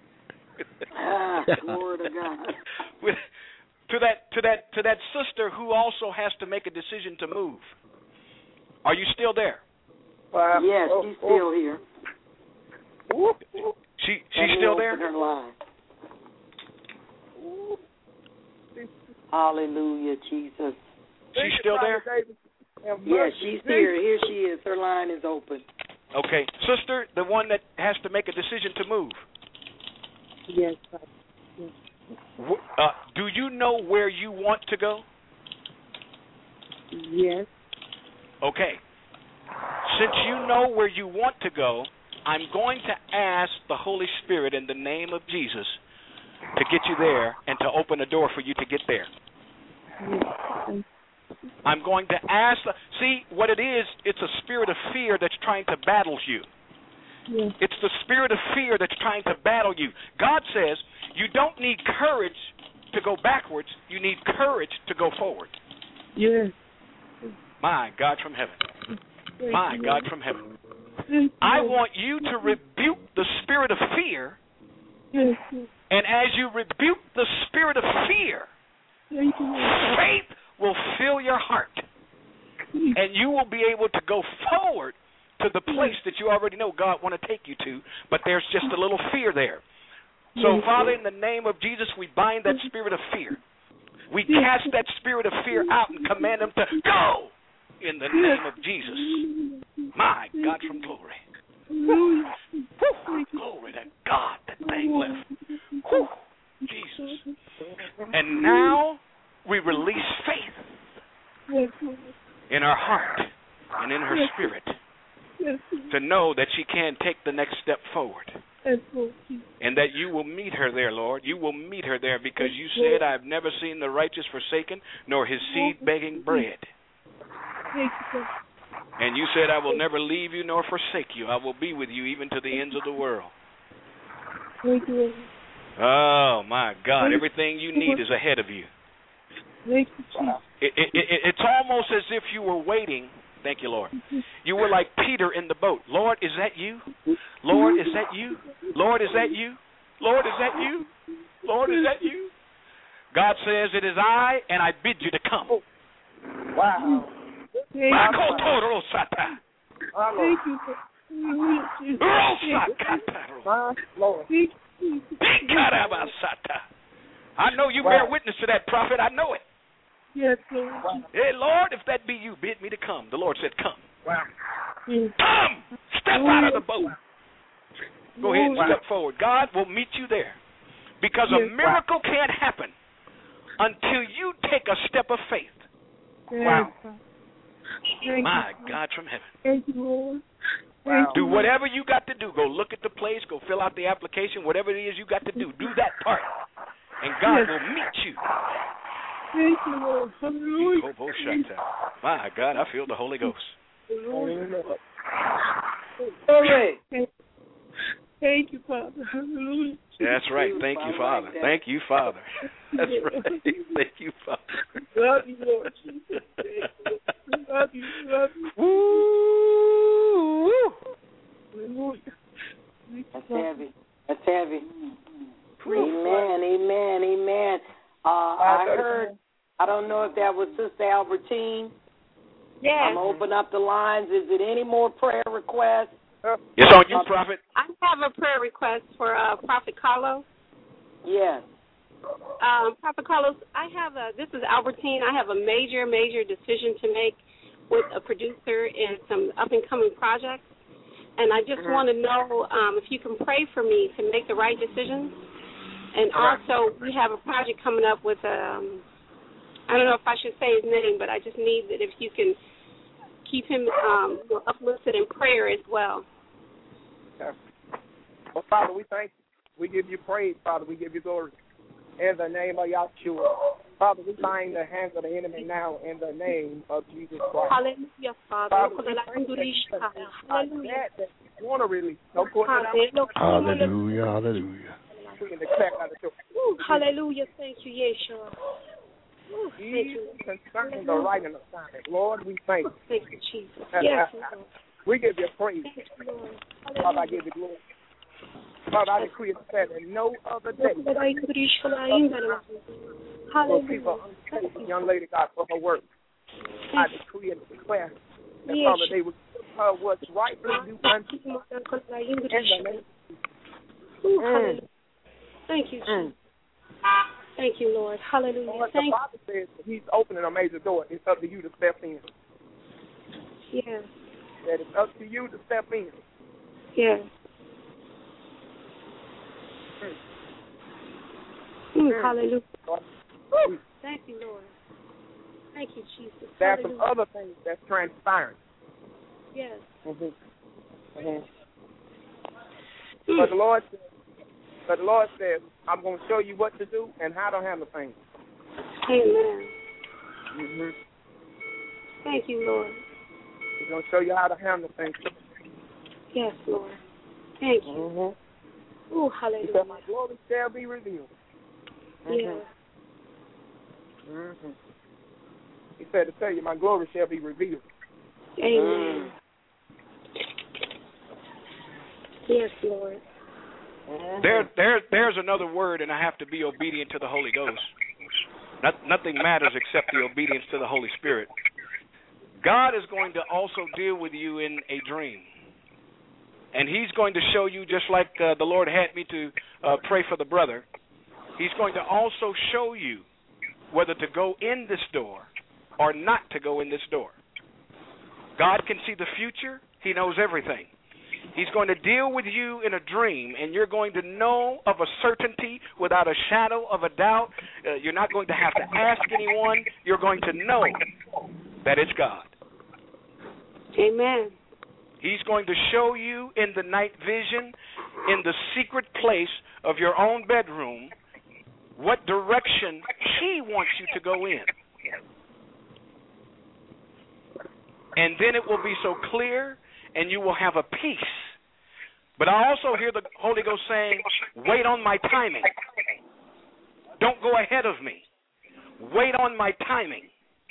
Ah, glory to God. With, to that to that to that sister who also has to make a decision to move. Are you still there? Wow. Yes, Oh, she's oh. still here. She she's Let me still open there? Her line. Hallelujah, Jesus. She's still there? Yes, she's here. Here she is. Her line is open. Okay. Sister, the one that has to make a decision to move. Yes, sir. Yes. Uh, do you know where you want to go? Yes. Okay. Since you know where you want to go, I'm going to ask the Holy Spirit in the name of Jesus to get you there and to open a door for you to get there. Yes. I'm going to ask, see, what it is, it's a spirit of fear that's trying to battle you. Yes. It's the spirit of fear that's trying to battle you. God says you don't need courage to go backwards, you need courage to go forward. Yes. My God from heaven. Thank My you, God Lord. from heaven. Thank I you, Lord. want you to rebuke the spirit of fear, Yes. Yes. and as you rebuke the spirit of fear, Thank you, Lord. faith will fill your heart, and you will be able to go forward to the place that you already know God want to take you to, but there's just a little fear there. So, Father, in the name of Jesus, we bind that spirit of fear. We cast that spirit of fear out and command them to go in the name of Jesus. My God from glory. Whew. Glory to God, that thing left. Whew. Jesus. And now we release faith in her heart and in her spirit to know that she can take the next step forward. And that you will meet her there, Lord. You will meet her there because you said, I've never seen the righteous forsaken, nor his seed begging bread. And you said, I will never leave you nor forsake you. I will be with you even to the ends of the world. Oh, my God. Everything you need is ahead of you. It, it, it, it's almost as if you were waiting. Thank you, Lord. You were like Peter in the boat. Lord, is that you? Lord, is that you? Lord, is that you? Lord, is that you? Lord, is that you? God says, it is I, and I bid you to come. Wow. Thank you. Lord. I know you bear witness to that, prophet. I know it. Yes, Lord. Hey, Lord, if that be you, bid me to come. The Lord said, come. Wow. Come! Step out of the boat. Go ahead and step forward. God will meet you there. Because a miracle can't happen until you take a step of faith. Wow. My God from heaven. Thank you, Lord. Wow. Do whatever you got to do. Go look at the place. Go fill out the application. Whatever it is you got to do, do that part. And God will meet you. Thank you, Lord. Hallelujah. My God, I feel the Holy Ghost. Glory. Thank you, Father. Hallelujah. That's right. Thank you, Father. Thank you, Father. That's right. Thank you, Father. Love you, Lord Jesus. Love you. Love you. Woo! Hallelujah. That's heavy. That's heavy. Amen. Amen. Amen. Uh, I heard. I don't know if that was Sister Albertine. Yes. I'm gonna open up the lines. Is it any more prayer requests? It's on you, Prophet. I have a prayer request for uh, Prophet Carlos. Yes. Um, Prophet Carlos, I have a. This is Albertine. I have a major, major decision to make with a producer in some up and coming projects, and I just mm-hmm. want to know um, if you can pray for me to make the right decisions. And also, we have a project coming up with, um, I don't know if I should say his name, but I just need that if you can keep him um, uplifted in prayer as well. Okay. Well, Father, we thank you. We give you praise, Father. We give you glory. In the name of Yahshua. Father, we bind the hands of the enemy now in the name of Jesus Christ. Hallelujah, Father. Father, we thank you that Hallelujah. that you want to release. No Hallelujah, hallelujah. We can declare out of your Hallelujah. Thank you, Yeshua. Even concerning the writing assignment. Lord, we thank you. Thank you, Jesus. Yes, Lord. We give you praise. Thank you, Lord. Father, I give you glory. Father, I decree and declare that no other day will people understand the young lady, God, for her work. I decree and declare that, Father, they will give her what's rightly due unto you. Hallelujah. Thank you, Jesus. Thank you, Lord. Hallelujah. Lord, Thank the Father says he's opening a major door. It's up to you to step in. Yes. That it's up to you to step in. Yes. Mm. Mm. Hallelujah. Woo. Thank you, Lord. Thank you, Jesus. There are Hallelujah. some other things that's transpiring. Yes. Mm-hmm. Mm-hmm. Mm. But the Lord says, but the Lord says, I'm going to show you what to do and how to handle things. Amen. Mm-hmm. Thank you, Lord. He's going to show you how to handle things. Yes, Lord. Thank you. Mm-hmm. Oh, hallelujah. He said, my glory shall be revealed. Mm-hmm. Yes. Mm-hmm. He said to tell you, my glory shall be revealed. Amen. Yes, Lord. There, there, there's another word, and I have to be obedient to the Holy Ghost. Not, nothing matters except the obedience to the Holy Spirit. God is going to also deal with you in a dream. And he's going to show you, just like uh, the Lord had me to uh, pray for the brother, he's going to also show you whether to go in this door or not to go in this door. God can see the future. He knows everything. He's going to deal with you in a dream, and you're going to know of a certainty without a shadow of a doubt. Uh, you're not going to have to ask anyone. You're going to know that it's God. Amen. He's going to show you in the night vision, in the secret place of your own bedroom, what direction he wants you to go in. And then it will be so clear, and you will have a peace. But I also hear the Holy Ghost saying, wait on my timing. Don't go ahead of me. Wait on my timing.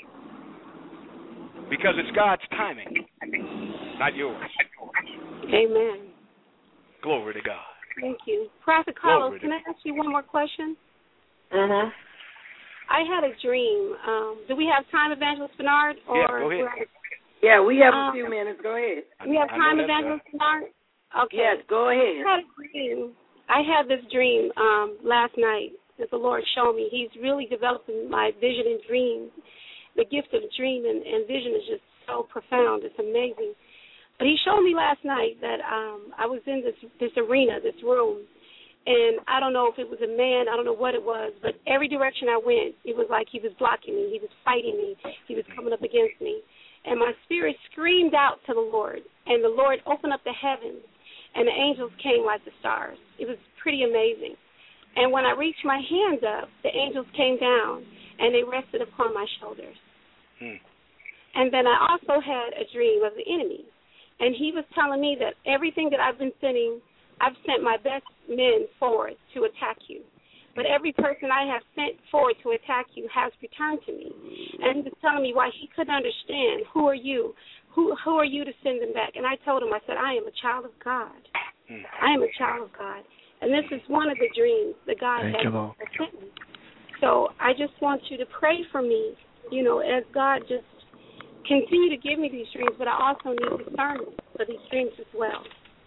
Because it's God's timing, not yours. Amen. Glory to God. Thank you. Prophet Carlos, Glory can I ask you one more question? Mm-hmm. I had a dream. Um, do we have time, Evangelist Bernard? Or yeah, go ahead. Yeah, we have um, a few minutes. Go ahead. We have time, Evangelist Bernard? Okay. Yes, go ahead. I had a dream. I had this dream um, last night that the Lord showed me. He's really developing my vision and dreams. The gift of dream and, and vision is just so profound. It's amazing. But he showed me last night that um, I was in this this arena, this room, and I don't know if it was a man, I don't know what it was, but every direction I went, it was like he was blocking me, he was fighting me, he was coming up against me. And my spirit screamed out to the Lord, and the Lord opened up the heavens, and the angels came like the stars. It was pretty amazing. And when I reached my hands up, the angels came down, and they rested upon my shoulders. Hmm. And then I also had a dream of the enemy, and he was telling me that everything that I've been sending, I've sent my best men forward to attack you. But every person I have sent forward to attack you has returned to me. And he was telling me why he couldn't understand, who are you? Who who are you to send them back? And I told him, I said, I am a child of God. I am a child of God. And this is one of the dreams that God has, has sent me. So I just want you to pray for me, you know, as God just continue to give me these dreams, but I also need discernment for these dreams as well.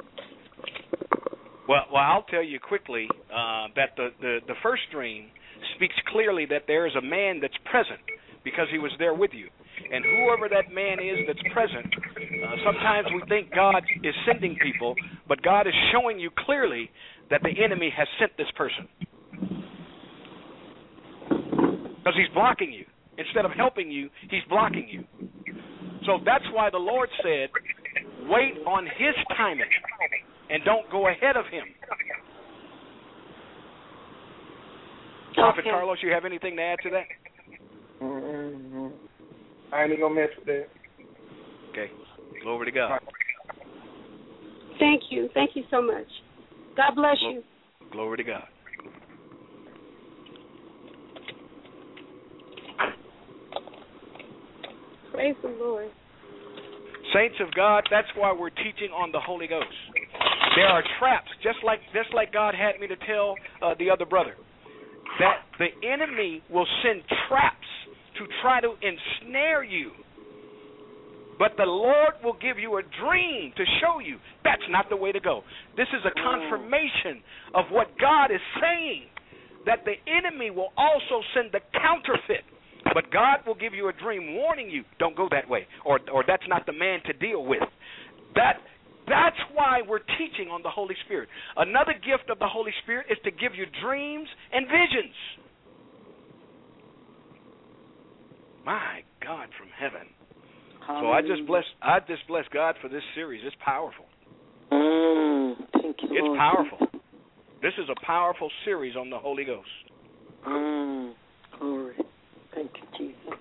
Well, well, I'll tell you quickly uh, that the, the, the first dream speaks clearly that there is a man that's present because he was there with you. And whoever that man is that's present, uh, sometimes we think God is sending people, but God is showing you clearly that the enemy has sent this person. Because he's blocking you. Instead of helping you, he's blocking you. So that's why the Lord said, wait on his timing. And don't go ahead of him. Okay. Prophet Carlos, you have anything to add to that? Mm-hmm. I ain't gonna mess with that. Okay. Glory to God. Thank you. Thank you so much. God bless Glo- you. Glory to God. Praise the Lord. Saints of God, that's why we're teaching on the Holy Ghost. There are traps, just like just like God had me to tell uh, the other brother, that the enemy will send traps to try to ensnare you. But the Lord will give you a dream to show you that's not the way to go. This is a confirmation of what God is saying, that the enemy will also send the counterfeit. But God will give you a dream warning you, don't go that way, or or that's not the man to deal with. That That's why we're teaching on the Holy Spirit. Another gift of the Holy Spirit is to give you dreams and visions. My God from heaven. Hallelujah. So I just bless I just bless God for this series. It's powerful. Mm, thank you, it's Lord. powerful. This is a powerful series on the Holy Ghost. Mm, glory. Thank you, Jesus.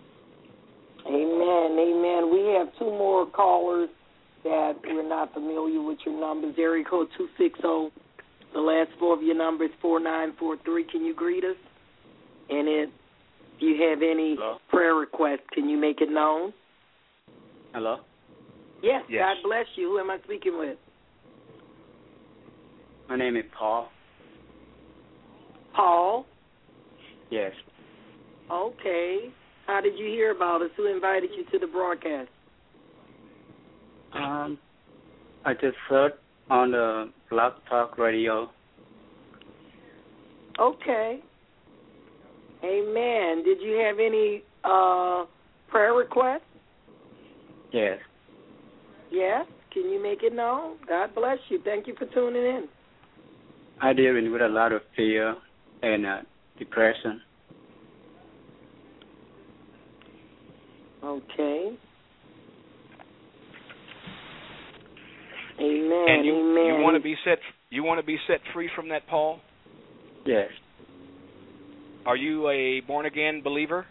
Amen. Amen. We have two more callers that we're not familiar with your numbers. Area code two six zero. The last four of your numbers, four nine four three. Can you greet us? And if you have any Hello? prayer requests, can you make it known? Hello? Yes, yes, God bless you. Who am I speaking with? My name is Paul. Paul? Yes. Okay. How did you hear about us? Who invited you to the broadcast? Um, I just heard on the Blog Talk Radio. Okay. Amen. Did you have any uh, prayer requests? Yes. Yes? Can you make it known? God bless you. Thank you for tuning in. I deal with a lot of fear and uh, depression. Okay. Amen. And you, Amen. you want to be set you want to be set free from that, Paul? Yes. Are you a born again believer?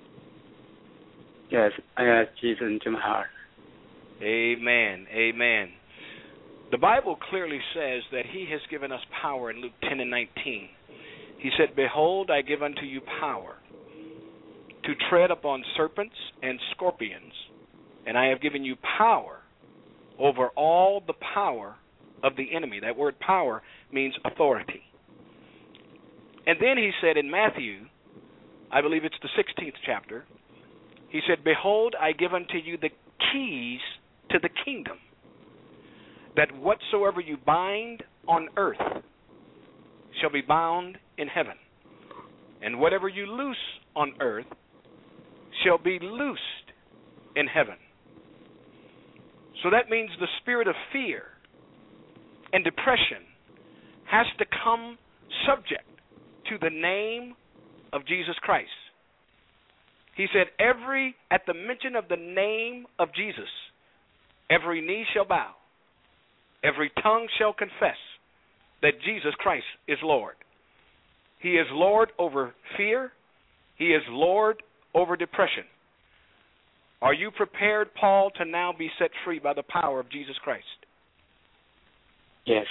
Yes, I have Jesus into my heart. Amen. Amen. The Bible clearly says that he has given us power in Luke ten and nineteen. He said, "Behold, I give unto you power to tread upon serpents and scorpions, and I have given you power over all the power of the enemy." That word power means authority. And then he said in Matthew, I believe it's the sixteenth chapter, he said, "Behold, I give unto you the keys to the kingdom, that whatsoever you bind on earth shall be bound in heaven, and whatever you loose on earth shall be loosed in heaven." So that means the spirit of fear and depression has to come subject to the name of Jesus Christ. He said, every, at the mention of the name of Jesus, every knee shall bow, every tongue shall confess that Jesus Christ is Lord. He is Lord over fear. He is Lord over depression. Are you prepared, Paul, to now be set free by the power of Jesus Christ? Yes.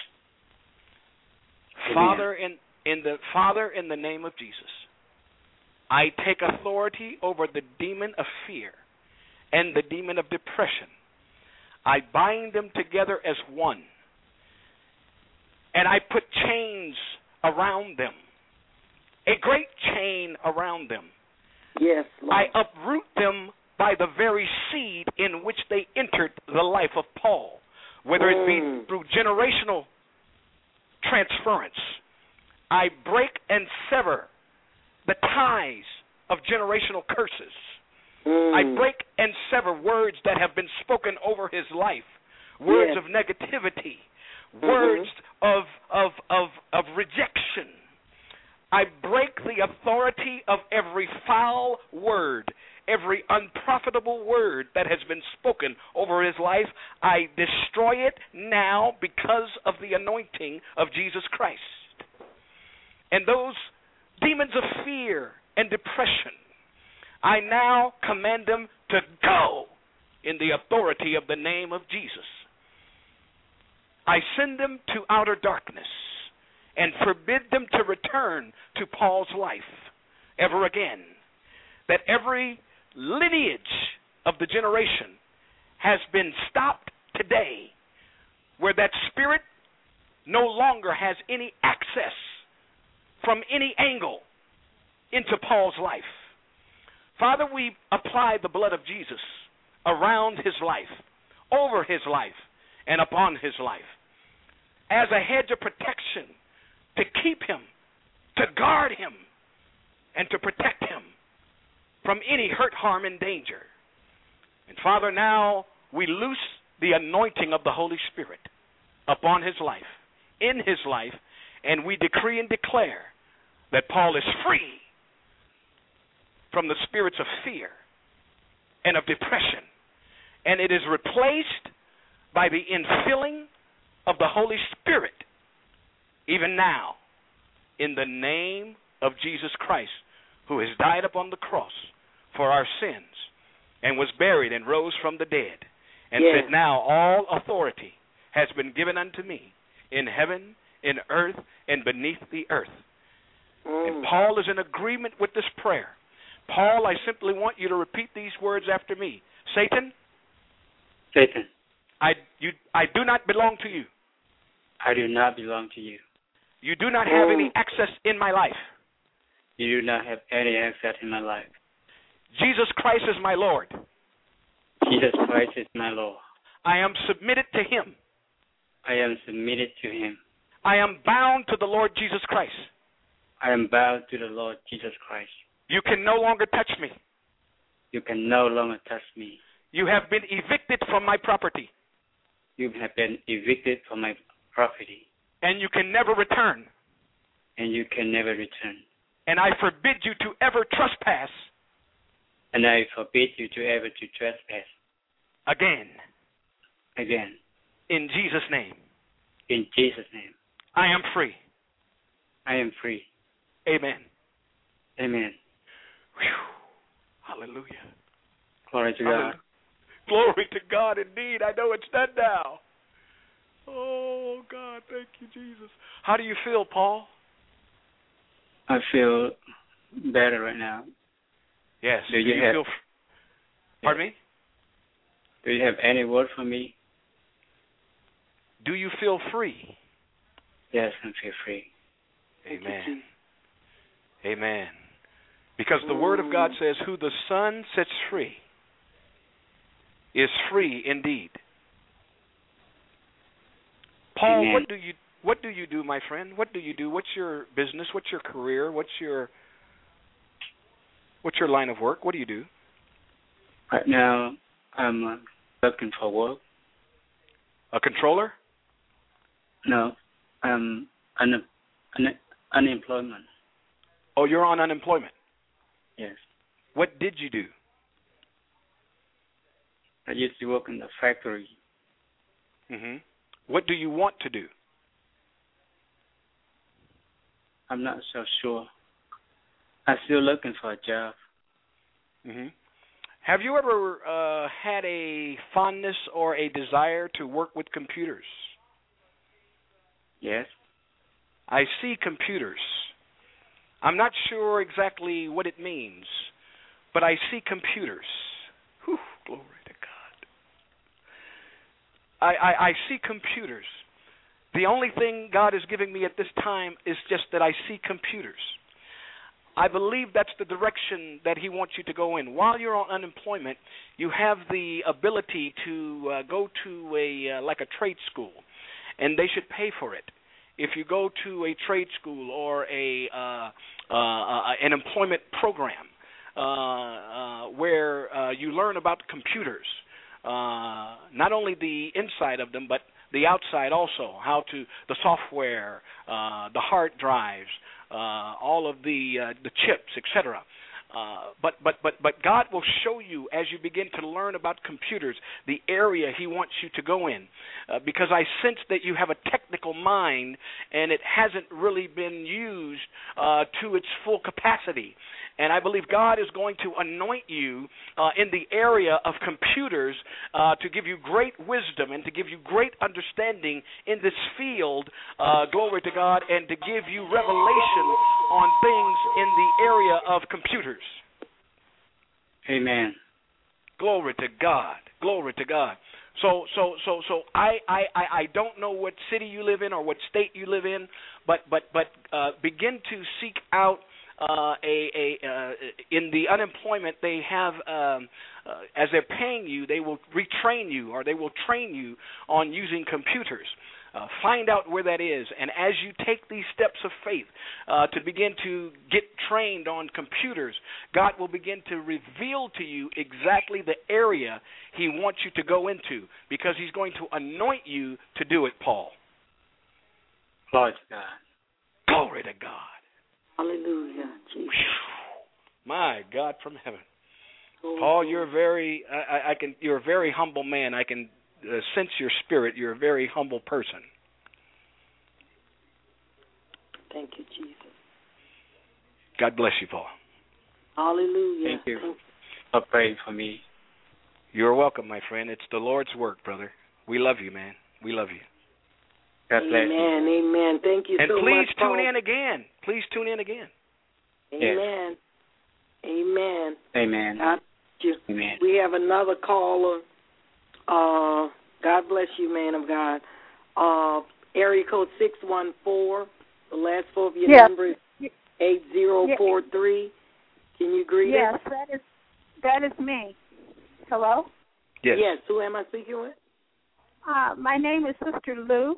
Father, in, in the Father, in the name of Jesus, I take authority over the demon of fear and the demon of depression. I bind them together as one, and I put chains around them, a great chain around them. Yes, Lord. I uproot them by the very seed in which they entered the life of Paul, whether it be through generational transference. I break and sever the ties of generational curses. Mm. I break and sever words that have been spoken over his life, words yes. of negativity, mm-hmm. words of, of, of, of rejection. I break the authority of every foul word, every unprofitable word that has been spoken over his life. I destroy it now because of the anointing of Jesus Christ. And those demons of fear and depression, I now command them to go in the authority of the name of Jesus. I send them to outer darkness and forbid them to return to Paul's life ever again. That every lineage of the generation has been stopped today, where that spirit no longer has any access from any angle into Paul's life. Father, we apply the blood of Jesus around his life, over his life, and upon his life, as a hedge of protection to keep him, to guard him, and to protect him from any hurt, harm, and danger. And Father, now we loose the anointing of the Holy Spirit upon his life, in his life, and we decree and declare that Paul is free from the spirits of fear and of depression, and it is replaced by the infilling of the Holy Spirit, even now, in the name of Jesus Christ, who has died upon the cross for our sins and was buried and rose from the dead, and yes. said, now all authority has been given unto me in heaven, in earth, and beneath the earth. Mm. And Paul is in agreement with this prayer. Paul, I simply want you to repeat these words after me. Satan, Satan, I, you, I do not belong to you. I do not belong to you. You do not have any access in my life. You do not have any access in my life. Jesus Christ is my Lord. Jesus Christ is my Lord. I am submitted to him. I am submitted to him. I am bound to the Lord Jesus Christ. I am bound to the Lord Jesus Christ. You can no longer touch me. You can no longer touch me. You have been evicted from my property. You have been evicted from my property. And you can never return. And you can never return. And I forbid you to ever trespass. And I forbid you to ever to trespass. Again. Again. In Jesus' name. In Jesus' name. I am free. I am free. Amen. Amen. Whew. Hallelujah. Glory to Hallelujah. God. Glory to God indeed. I know it's done now. Oh, God, thank you, Jesus. How do you feel, Paul? I feel better right now. Yes. Do, do you, you have, feel... Pardon me? Do you have any word for me? Do you feel free? Yes, I feel free. Amen. Amen. Because the Word of God says, who the Son sets free is free indeed. Paul, Amen. what do you what do you do, my friend? What do you do? What's your business? What's your career? What's your what's your line of work? What do you do? Right now, I'm uh, looking for work. A controller? No, um, un, un, unemployment. Oh, you're on unemployment? Yes. What did you do? I used to work in the factory. Mm-hmm. What do you want to do? I'm not so sure. I'm still looking for a job. Mm-hmm. Have you ever uh, had a fondness or a desire to work with computers? Yes. I see computers. I'm not sure exactly what it means, but I see computers. Whew, glory to God. I, I, I see computers. The only thing God is giving me at this time is just that I see computers. I believe that's the direction that He wants you to go in. While you're on unemployment, you have the ability to uh, go to a uh, like a trade school, and they should pay for it. If you go to a trade school or a uh, uh, an employment program uh, uh, where uh, you learn about computers, uh, not only the inside of them, but the outside also, how to, the software, uh, the hard drives, uh, all of the uh, the chips, et cetera. Uh, but but but but God will show you as you begin to learn about computers the area He wants you to go in, uh, because I sense that you have a technical mind and it hasn't really been used uh, to its full capacity. And I believe God is going to anoint you uh, in the area of computers uh, to give you great wisdom and to give you great understanding in this field, uh, glory to God, and to give you revelation on things in the area of computers. Amen. Glory to God. Glory to God. So, so, so, so, I, I, I don't know what city you live in or what state you live in, but, but, but, uh, begin to seek out uh, a, a, uh, in the unemployment they have, um, uh, as they're paying you, they will retrain you or they will train you on using computers. Uh, find out where that is, and as you take these steps of faith uh, to begin to get trained on computers, God will begin to reveal to you exactly the area He wants you to go into, because He's going to anoint you to do it, Paul. Glory to God. Glory to God. Hallelujah. Jesus. My God from heaven. Oh, Paul, you're very, I, I can, you're a very humble man. I can Uh, sense your spirit. You're a very humble person. Thank you, Jesus. God bless you, Paul. Hallelujah. Thank you for praying for me. You're welcome, my friend. It's the Lord's work, brother. We love you, man. We love you. God bless you. Amen. Amen. Thank you and so much. And please tune Paul. in again. Please tune in again. Amen. Yes. Amen. Amen. God bless you. Amen. We have another caller. Uh, God bless you, man of God. Uh, area code six one four. The last four of your yes. number is eight zero four three. Can you greet yes, us? Yes, that is, that is me. Hello? Yes. Yes, who am I speaking with? Uh, my name is Sister Lou.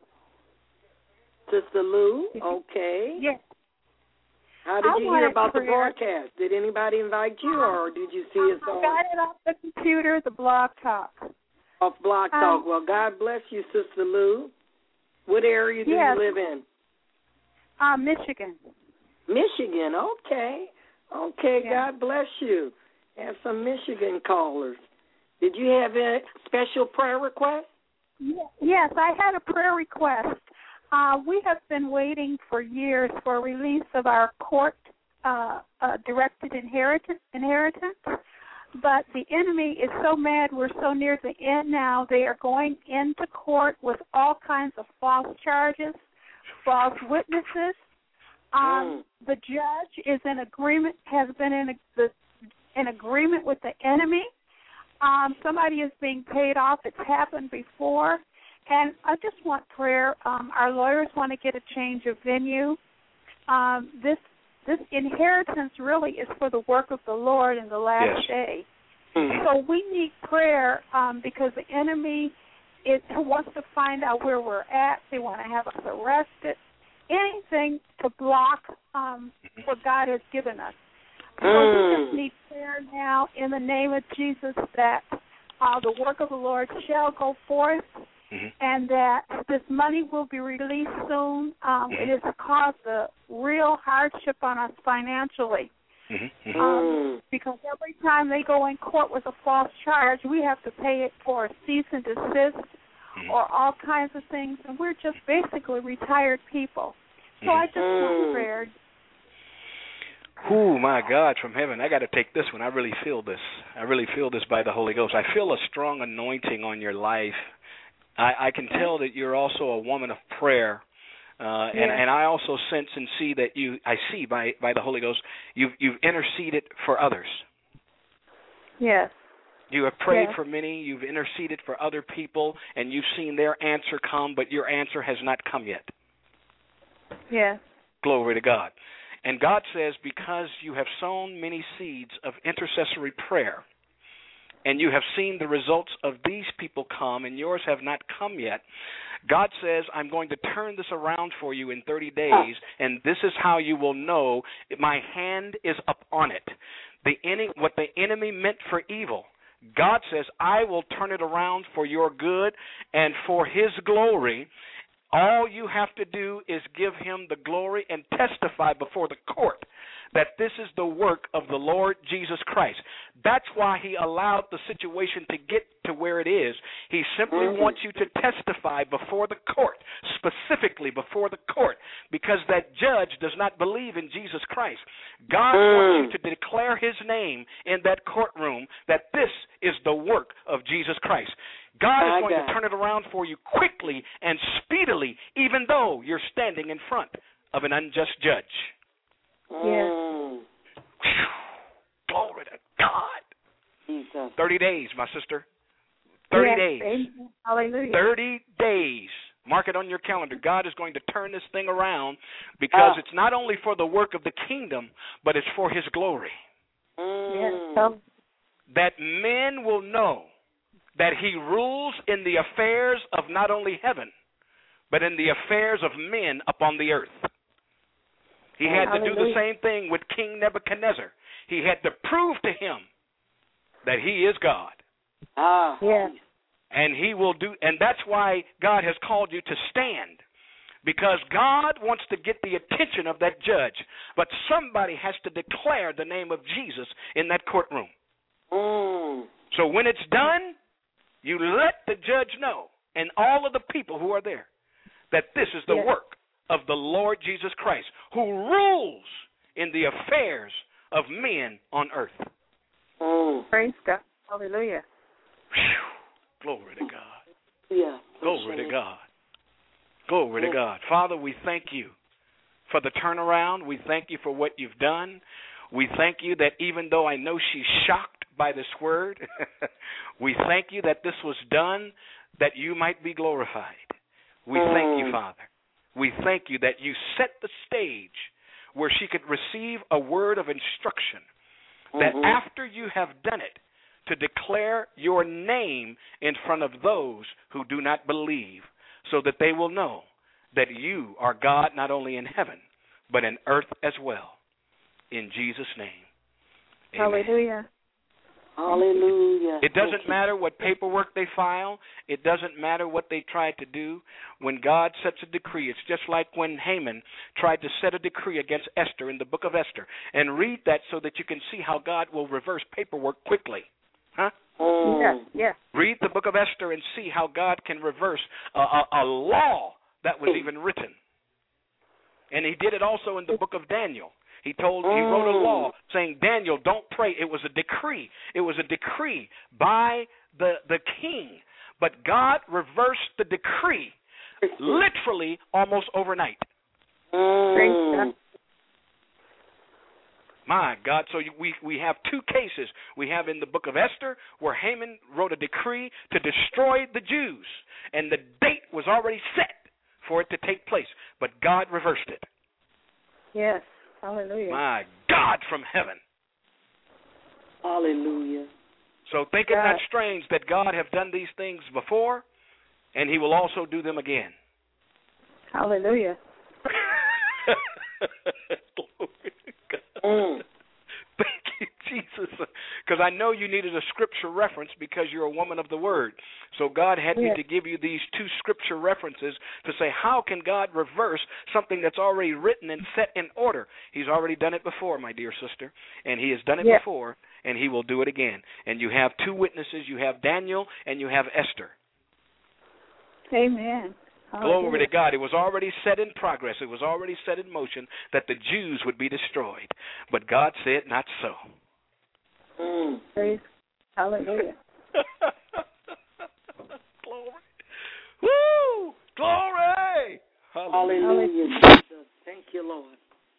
Sister Lou, okay. Yes. How did I you hear about prayer. the broadcast? Did anybody invite you, or did you see us on? I got it off the computer, the Blog Talk. Off Blog um, Talk. Well, God bless you, Sister Lou. What area do yes. you live in? Uh, Michigan. Michigan, okay. Okay, yes. God bless you. Have some Michigan callers. Did you have a special prayer request? Yes, I had a prayer request. Uh, we have been waiting for years for release of our court uh, uh, directed inheritance, inheritance, but the enemy is so mad. We're so near the end now. They are going into court with all kinds of false charges, false witnesses. Um, mm. The judge is in agreement, has been in, a, the, in agreement with the enemy. Um, somebody is being paid off. It's happened before. And I just want prayer. Um, our lawyers want to get a change of venue. Um, this this inheritance really is for the work of the Lord in the last yes. day. Mm-hmm. So we need prayer um, because the enemy is, wants to find out where we're at. They want to have us arrested. Anything to block um, what God has given us. So mm. we just need prayer now in the name of Jesus that uh, the work of the Lord shall go forth mm-hmm. and that this money will be released soon. Um, it has caused a real hardship on us financially. Mm-hmm. Um, because every time they go in court with a false charge, we have to pay it for a cease and desist mm-hmm. or all kinds of things, and we're just basically retired people. So mm-hmm. I just want prayer. Oh, my God, from heaven, I got to take this one. I really feel this. I really feel this by the Holy Ghost. I feel a strong anointing on your life. I, I can tell that you're also a woman of prayer. Uh, and, yeah. and I also sense and see that you, I see by, by the Holy Ghost, you've, you've interceded for others. Yes. You have prayed yes. for many, you've interceded for other people, and you've seen their answer come, but your answer has not come yet. Yes. Glory to God. And God says, because you have sown many seeds of intercessory prayer, and you have seen the results of these people come, and yours have not come yet, God says, I'm going to turn this around for you in thirty days, and this is how you will know my hand is up on it. The any, what the enemy meant for evil, God says, I will turn it around for your good and for his glory. All you have to do is give him the glory and testify before the court that this is the work of the Lord Jesus Christ. That's why he allowed the situation to get to where it is. He simply mm-hmm. wants you to testify before the court, specifically before the court, because that judge does not believe in Jesus Christ. God mm. wants you to declare his name in that courtroom that this is the work of Jesus Christ. God is going to turn it around for you quickly and speedily, even though you're standing in front of an unjust judge. Mm. Glory to God. Jesus. Thirty days, my sister. Thirty yes, days. Amen. Hallelujah. Thirty days. Mark it on your calendar. God is going to turn this thing around because uh. it's not only for the work of the kingdom, but it's for his glory. Mm. Yes. So. That men will know that he rules in the affairs of not only heaven, but in the affairs of men upon the earth. He had to do the same thing with King Nebuchadnezzar. He had to prove to him that he is God. Ah, yes. And he will do, and that's why God has called you to stand, because God wants to get the attention of that judge, but somebody has to declare the name of Jesus in that courtroom. Mm. So when it's done, you let the judge know and all of the people who are there that this is the yes. work of the Lord Jesus Christ, who rules in the affairs of men on earth. Mm. Praise God. Hallelujah. Whew. Glory to God. Yeah. Glory to God. Glory to God. Father, we thank you for the turnaround. We thank you for what you've done. We thank you that even though I know she's shocked by this word, we thank you that this was done that you might be glorified. We mm. thank you, Father. We thank you that you set the stage where she could receive a word of instruction, mm-hmm. that after you have done it, to declare your name in front of those who do not believe, so that they will know that you are God not only in heaven, but in earth as well. In Jesus' name, amen. Hallelujah. Hallelujah. It doesn't matter what paperwork they file. It doesn't matter what they try to do. When God sets a decree, it's just like when Haman tried to set a decree against Esther in the book of Esther. And read that so that you can see how God will reverse paperwork quickly. Huh? Mm. Yes, yes. Read the book of Esther and see how God can reverse a, a, a law that was even written. And he did it also in the book of Daniel. He told, he wrote a law saying, Daniel, don't pray. It was a decree. It was a decree by the, the king. But God reversed the decree literally almost overnight. Mm. My God, so we, we have two cases. We have in the book of Esther where Haman wrote a decree to destroy the Jews. And the date was already set for it to take place. But God reversed it. Yes. Hallelujah. My God from heaven. Hallelujah. So think it not strange that God have done these things before, and he will also do them again. Hallelujah. Glory to God. Mm. Thank you, Jesus, because I know you needed a scripture reference because you're a woman of the word. So God had me Yes. to give you these two scripture references to say, how can God reverse something that's already written and set in order? He's already done it before, my dear sister, and he has done it Yes. before, and he will do it again. And you have two witnesses. You have Daniel and you have Esther. Amen. Glory to God. It was already set in progress. It was already set in motion that the Jews would be destroyed. But God said not so. Mm. Praise. Hallelujah. Glory. Woo! Glory! Hallelujah. Hallelujah, Jesus. Thank you, Lord.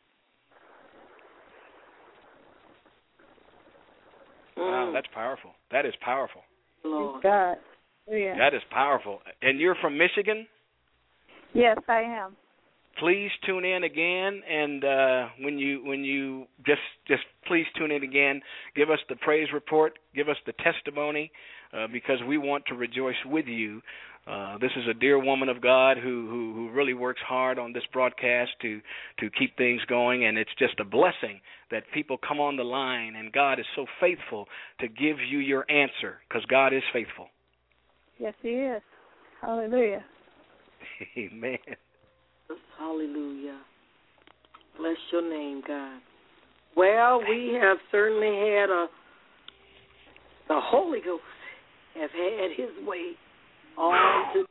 Wow, Mm. that's powerful. That is powerful. Lord. God. Yeah. That is powerful. And you're from Michigan? Yes, I am. Please tune in again, and uh, when you when you just just please tune in again. Give us the praise report. Give us the testimony, uh, because we want to rejoice with you. Uh, this is a dear woman of God who, who who really works hard on this broadcast to to keep things going, and it's just a blessing that people come on the line, and God is so faithful to give you your answer, because God is faithful. Yes, He is. Hallelujah. Amen. Hallelujah. Bless your name, God. Well, we have certainly had a, the Holy Ghost have had his way on to.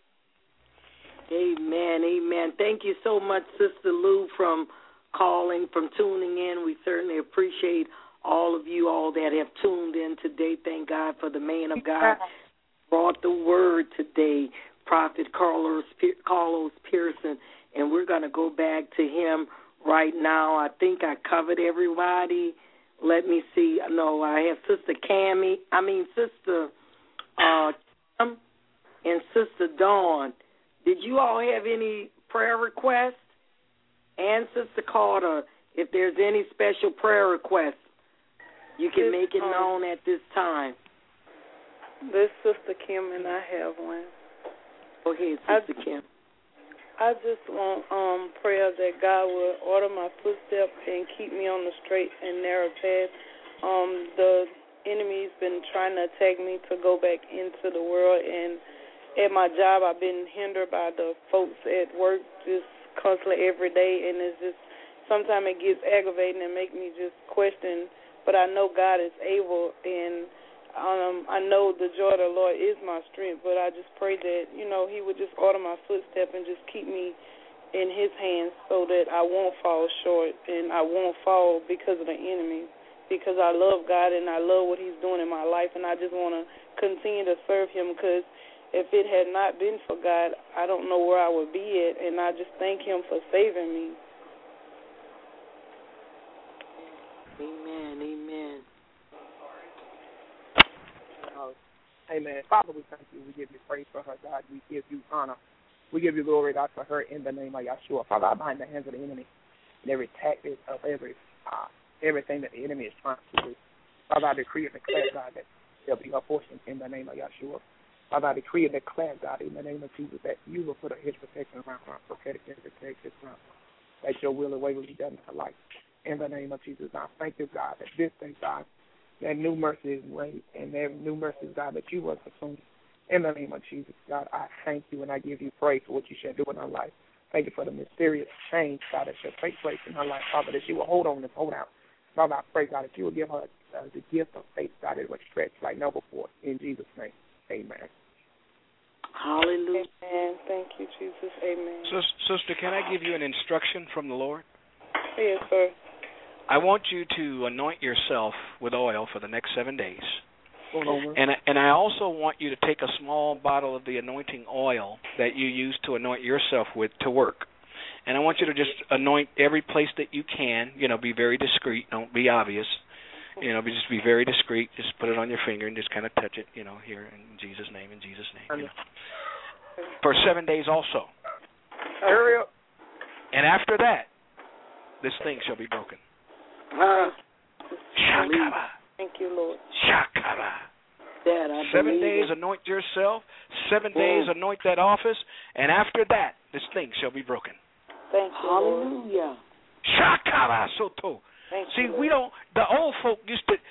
Amen, amen. Thank you so much, Sister Lou, from calling, from tuning in. We certainly appreciate all of you all that have tuned in today. Thank God for the man of God brought the word today, Prophet Carlos, Carlos Pearson, and we're going to go back to him right now. I think I covered everybody. Let me see. No, I have Sister Cammie, I mean Sister uh, Kim and Sister Dawn. Did you all have any prayer requests? And Sister Carter, if there's any special prayer requests, you can make it known at this time. This Sister Kim and I have one. Go ahead, Sister I, Kim. I just want um, prayer that God will order my footsteps and keep me on the straight and narrow path. Um, the enemy's been trying to attack me to go back into the world, and at my job I've been hindered by the folks at work just constantly every day, and it's just sometimes it gets aggravating and make me just question. But I know God is able, and Um, I know the joy of the Lord is my strength, but I just pray that, you know, he would just order my footstep and just keep me in his hands so that I won't fall short and I won't fall because of the enemy, because I love God and I love what he's doing in my life, and I just want to continue to serve him, because if it had not been for God, I don't know where I would be at, and I just thank him for saving me. Amen, amen. Amen. Father, we thank you. We give you praise for her, God. We give you honor. We give you glory, God, for her in the name of Yeshua. Father, I bind the hands of the enemy and every tactic of every uh, everything that the enemy is trying to do. Father, I decree and declare, God, that there'll be her portion in the name of Yeshua. Father, I decree and declare, God, in the name of Jesus, that you will put a hedge protection around her, prophetic hedge protection around her, that your will and way will be done in her life. In the name of Jesus, I thank you, God, that this day, God, that new mercy is great, and that new mercy, God, that you will consume. In the name of Jesus, God, I thank you and I give you praise for what you shall do in her life. Thank you for the mysterious change, God, that shall take place in her life, Father, that she will hold on and hold out. Father, I pray, God, that you will give her uh, the gift of faith, God, that will stretch like never before. In Jesus' name, amen. Hallelujah. Amen. Thank you, Jesus. Amen. Sister, can I give you an instruction from the Lord? Yes, sir. I want you to anoint yourself with oil for the next seven days. And, and I also want you to take a small bottle of the anointing oil that you use to anoint yourself with to work. And I want you to just anoint every place that you can. You know, be very discreet. Don't be obvious. You know, just be very discreet. Just put it on your finger and just kind of touch it, you know, here in Jesus' name, in Jesus' name. You know. For seven days also. Hurry up. And after that, this thing shall be broken. Uh, Shakaba. Thank you, Lord. Shakaba. That I seven days, it. Anoint yourself. Seven mm. days, anoint that office. And after that, this thing shall be broken. Thank you, Hallelujah. Shakaba Soto. Thank See, you, we don't, the old folk used to take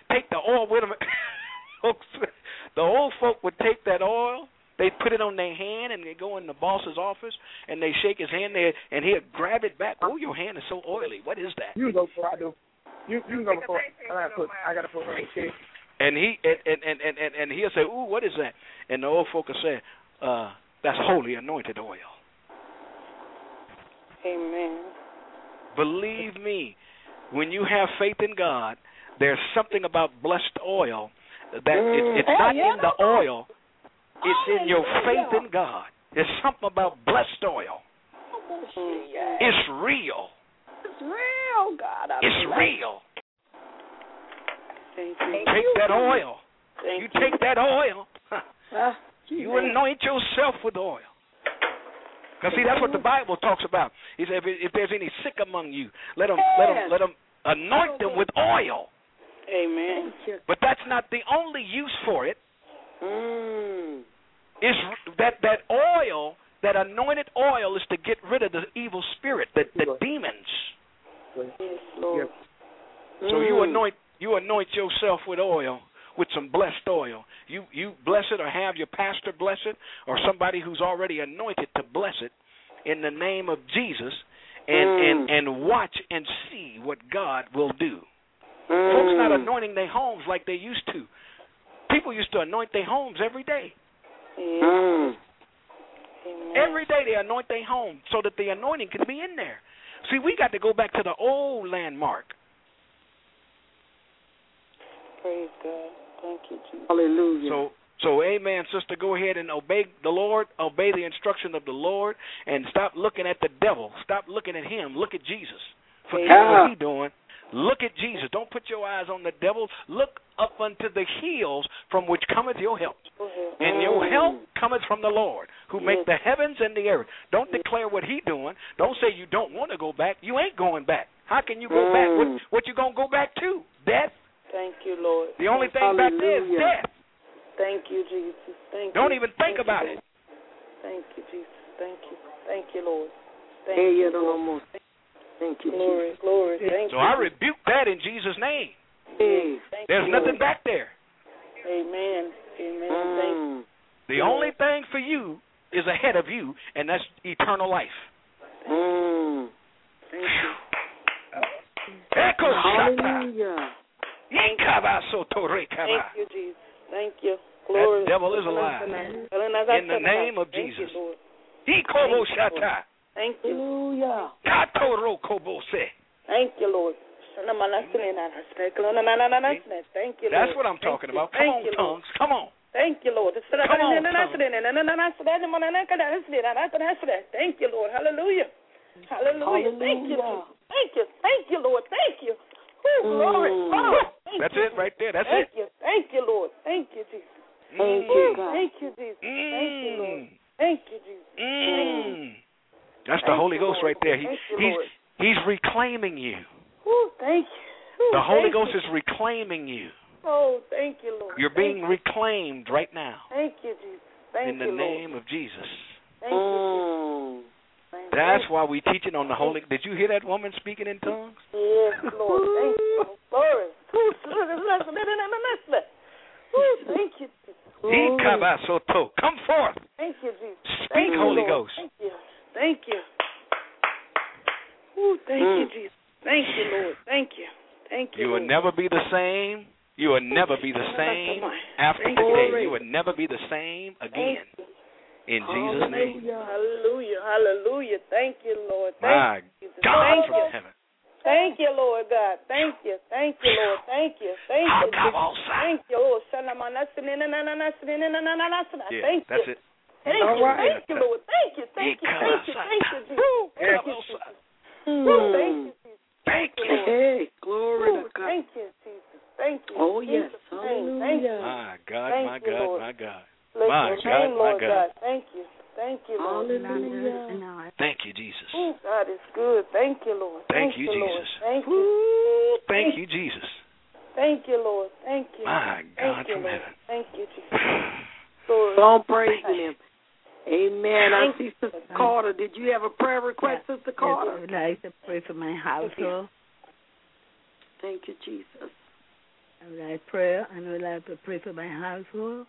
oil. Wait a minute, folks. The old folk would take that oil. They put it on their hand, and they go in the boss's office, and they shake his hand there, and he'll grab it back. Oh, your hand is so oily. What is that? You go before I do. You you go before I gotta put. I gotta put my shit. And he and and, and and and he'll say, "Ooh, what is that?" And the old folk will say, uh, "That's holy anointed oil." Amen. Believe me, when you have faith in God, there's something about blessed oil that it, it's not in the oil. It's in your faith in God. There's something about blessed oil. It's real. It's real, God. I it's real. Thank you. You take that oil. Thank you take that oil. Uh, you anoint yourself with oil. Because, see, that's what the Bible talks about. He said, if, if there's any sick among you, let them, let them, let them anoint them with oil. Amen. But that's not the only use for it. Mm. Is that that oil, that anointed oil, is to get rid of the evil spirit, the, the demons. Yes, Lord. So you anoint you anoint yourself with oil, with some blessed oil. You you bless it, or have your pastor bless it, or somebody who's already anointed to bless it in the name of Jesus, and mm. and, and watch and see what God will do. Mm. Folks not anointing their homes like they used to. People used to anoint their homes every day. Mm. Every day they anoint their home so that the anointing can be in there. See, we got to go back to the old landmark. Praise God. Thank you, Jesus. Hallelujah. So, so, amen, sister. Go ahead and obey the Lord. Obey the instruction of the Lord, and stop looking at the devil. Stop looking at him. Look at Jesus. Forget yeah. what he's doing. Look at Jesus. Don't put your eyes on the devil. Look up unto the hills from which cometh your help. And your help cometh from the Lord, who yes. make the heavens and the earth. Don't yes. declare what he's doing. Don't say you don't want to go back. You ain't going back. How can you go mm. back? What, what you going to go back to? Death? Thank you, Lord. The only thing Hallelujah. back there is death. Thank you, Jesus. Thank don't you. even think Thank about you. it. Thank you, Jesus. Thank you. Thank you, Lord. Thank hey, you, Lord. Thank you, glory, Jesus. glory. Thank so you. I rebuke that in Jesus' name. Hey. There's you, nothing Lord. back there. Amen. Amen. Mm. Thank you. The only thing for you is ahead of you, and that's eternal life. Mm. Thank you. Echo Hallelujah. Thank you, Jesus. Thank you. Glory. That devil is alive. In the name of Jesus. Thank you, Lord. Thank you. Hallelujah. Thank you, Lord. Thank you, Lord. That's what I'm talking about. Come on, tongues. Come on. Thank you, Lord. Come on, tongues. Thank you, Lord. Hallelujah. Hallelujah. Thank you. Thank you. Thank you, Lord. Thank you. Woo, glory. Oh, that's it right there. That's thank it. You. Thank you, Lord. Thank you, Jesus. Thank you, God. Thank you, Jesus. Mm. Thank you, Lord. Thank you, Jesus. Mm. That's the Thank Holy you, Ghost Lord. right there. He, Thank you, he's Lord. he's reclaiming you. Woo, thank you. Woo, the Holy thank Ghost you. is reclaiming you. Oh, thank you, Lord. You're thank being you. reclaimed right now. Thank you, Jesus. Thank in the you, name Lord. of Jesus. Thank you, Jesus. Thank That's you. why we teach it on the Holy. Did you hear that woman speaking in tongues? Yes, Lord. Thank you. Glory. Thank you. Come forth. Thank you, Jesus. Speak, thank you, Holy Lord. Ghost. Thank you. Thank you. Ooh, thank mm. you, Jesus. Thank you, Lord. Thank you. Thank you. You Lord. will never be the same. You will never be the same after thank today. you. You will never be the same again. In Jesus' Hallelujah. name. Hallelujah. Hallelujah. Thank you, Lord. Thank My you, Jesus. God Thank from you. heaven. Thank you, Lord God. Thank you. Thank you, Lord. Thank you. Thank you. Thank you, Lord. Yeah, Thank that's you. it. Thank All you. right. Thank you, Lord. Thank you. Thank you. Thank you. Thank you, Jesus. Thank you, Jesus. Woo, thank you, Jesus. Thank you, Lord. Hey, glory Woo, to God. Thank you, Jesus. Thank you. Oh, yes. Hallelujah. Thank you. My God, Thank my you, God, Lord. my God. Bless My your God, name, my Lord God. God. Thank you. Thank you, Lord. Hallelujah. Thank you, Jesus. Oh, God is good. Thank you, Lord. Thank Thank you, Lord. Jesus. Thank you. Woo, thank you, Jesus. Thank you, Lord. Thank you. My God Thank you, from Lord. heaven. Thank you, Jesus. Lord. Don't praise him. Amen. Thank I see Sister Carter. Did you have a prayer request, yeah. Sister Carter? Yes, I would like to pray for my household. Thank you, Jesus. I would like prayer, and I would like to pray for my household.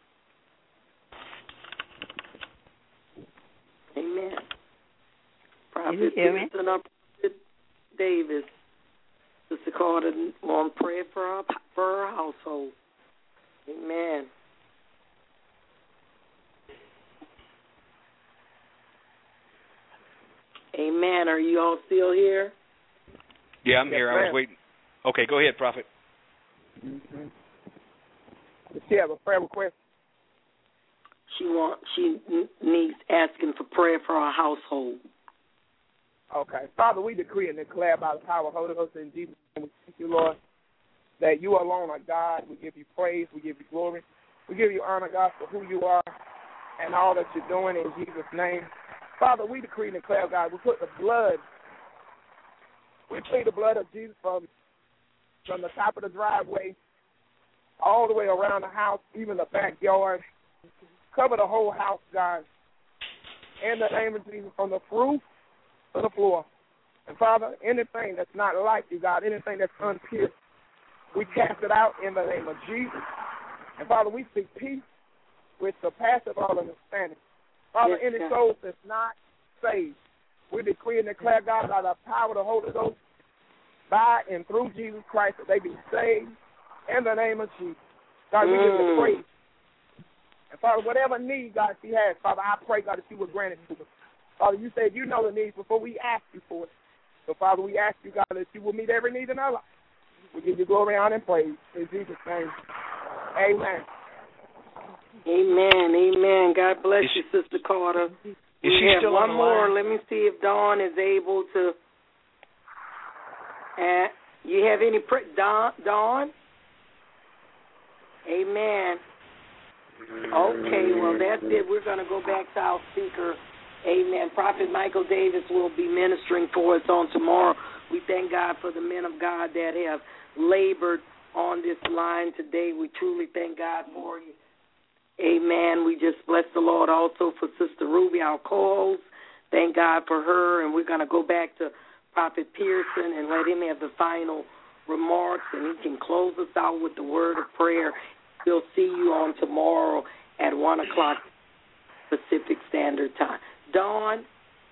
Amen. Can Prophet you hear me? Pearson or Prophet Davis, Sister Carter, want prayer for our, for our household. Amen. Amen. Are you all still here? Yeah, I'm Yes, here. I ma'am. was waiting. Okay, go ahead, Prophet. Mm-hmm. Does she have a prayer request? She want she n- needs asking for prayer for our household. Okay. Father, we decree and declare by the power of the Holy Ghost in Jesus' name. We thank you, Lord, that you alone are God. We give you praise. We give you glory. We give you honor, God, for who you are and all that you're doing in Jesus' name. Father, we decree and declare, God, we put the blood, we plead the blood of Jesus from, from the top of the driveway all the way around the house, even the backyard. Cover the whole house, God, in the name of Jesus, from the roof to the floor. And, Father, anything that's not like you, God, anything that's unpure, we cast it out in the name of Jesus. And, Father, we speak peace which surpasses all understanding. Father, Yes, any God. soul that's not saved, we decree and declare, God, by the power of the Holy Ghost, by and through Jesus Christ, that they be saved in the name of Jesus. God, we give you Mm. praise. And, Father, whatever need, God, she has, Father, I pray, God, that you would grant it to her. Father, you said you know the needs before we ask you for it. So, Father, we ask you, God, that you will meet every need in our life. We give you glory, honor, and praise. In Jesus' name, amen. Amen. Amen. God bless Is you, Sister Carter. Is we she have still one on the more. line? Let me see if Dawn is able to. Uh, you have any pre- Dawn? Dawn? Amen. Okay, well, that's it. We're going to go back to our speaker. Amen. Prophet Michael Davis will be ministering for us on tomorrow. We thank God for the men of God that have labored on this line today. We truly thank God for you. Amen. We just bless the Lord also for Sister Ruby, our co-host. Thank God for her. And we're going to go back to Prophet Pearson and let him have the final remarks, and he can close us out with the word of prayer. We'll see you on tomorrow at one o'clock Pacific Standard Time. Dawn?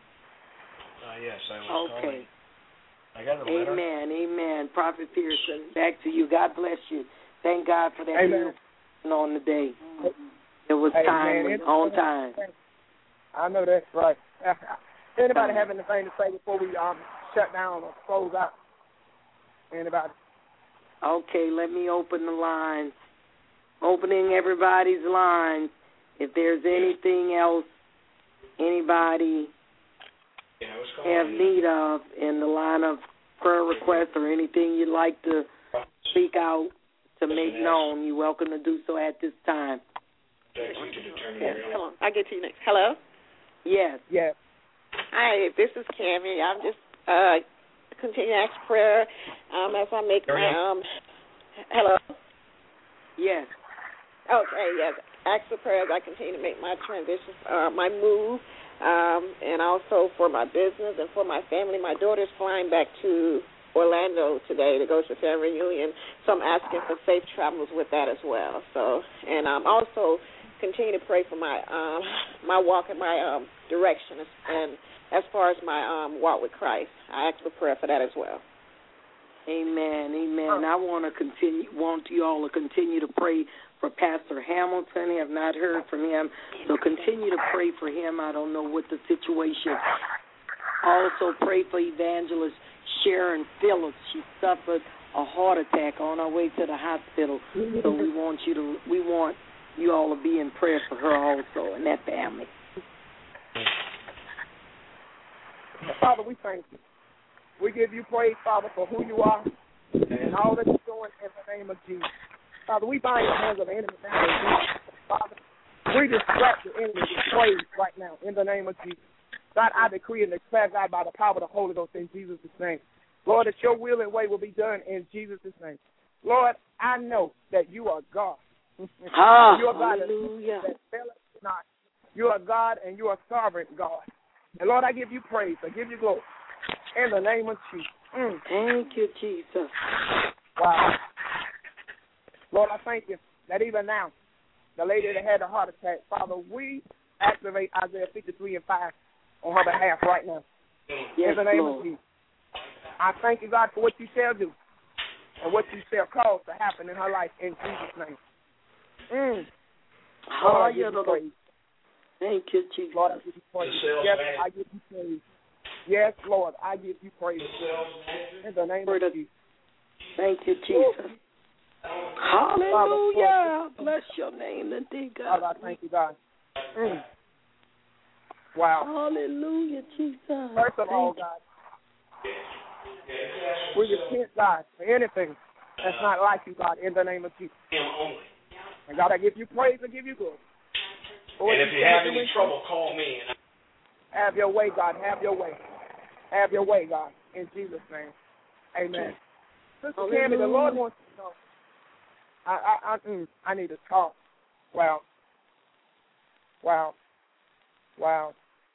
Uh, yes, I was Okay. calling. I got a letter. Amen. Amen. Prophet Pearson, back to you. God bless you. Thank God for that Amen. on the day. It was Amen. timely, on time. I know that's right. Anybody have anything to say before we um shut down or close out? Anybody? Okay, let me open the lines. Opening everybody's lines. If there's anything else anybody Yeah, I was have calling. need of in the line of prayer requests or anything you'd like to speak out to make known, you're welcome to do so at this time. Thank you to determine Yes, your come on. I'll get to you next. Hello? Yes. Yes. Hi, this is Cammie. I'm just uh continue to ask prayer um as I make my um hello? Yes. Okay, yes. Ask for prayer as I continue to make my transition, uh my move, um, and also for my business and for my family. My daughter's flying back to Orlando today to go to family reunion, so I'm asking for safe travels with that as well. So, and um, also continue to pray for my um, my walk and my um, direction, and as far as my um, walk with Christ, I ask for prayer for that as well. Amen. Amen. I want to continue. Want you all to continue to pray for Pastor Hamilton. Have not heard from him, so continue to pray for him. I don't know what the situation. Also pray for Evangelist Sharon Phillips. She suffered a heart attack on her way to the hospital. So we want you to, we want you all to be in prayer for her also and that family. Father, we thank you. We give you praise, Father, for who you are and all that you're doing in the name of Jesus. Father, we bind the hands of the enemy now in Jesus. Father, we distract the enemy with praise right now in the name of Jesus. God, I decree and declare, God, by the power of the Holy Ghost in Jesus' name. Lord, that your will and way will be done in Jesus' name. Lord, I know that you are God. Ah, you are God hallelujah. that faileth not. You are God and you are sovereign God. And Lord, I give you praise. I give you glory. In the name of Jesus. Mm. Thank you, Jesus. Wow. Lord, I thank you that even now, the lady that had a heart attack, Father, we activate Isaiah fifty-three and five on her behalf right now. Yes, in the name Lord. of Jesus. I thank you, God, for what you shall do and what you shall cause to happen in her life in Jesus' name. Mm. Lord, I give you praise. Thank you, Jesus. Lord, I give you praise. Yes, I give you praise. Yes, Lord, I give you praise. In the name of Jesus. Thank you, Jesus. Hallelujah. Bless your name, indeed, God. God, I thank you, God. Mm. Wow. Hallelujah, Jesus. First of all, God, we repent, God, for anything that's not like you, God, in the name of Jesus. And God, I give you praise and give you glory. And if you have any trouble, call me. Have your way, God. Have your way. Have your way, God. In Jesus' name. Amen. Sister Tammy, the Lord wants to know. I I I, mm, I need to talk. Wow. Wow. Wow.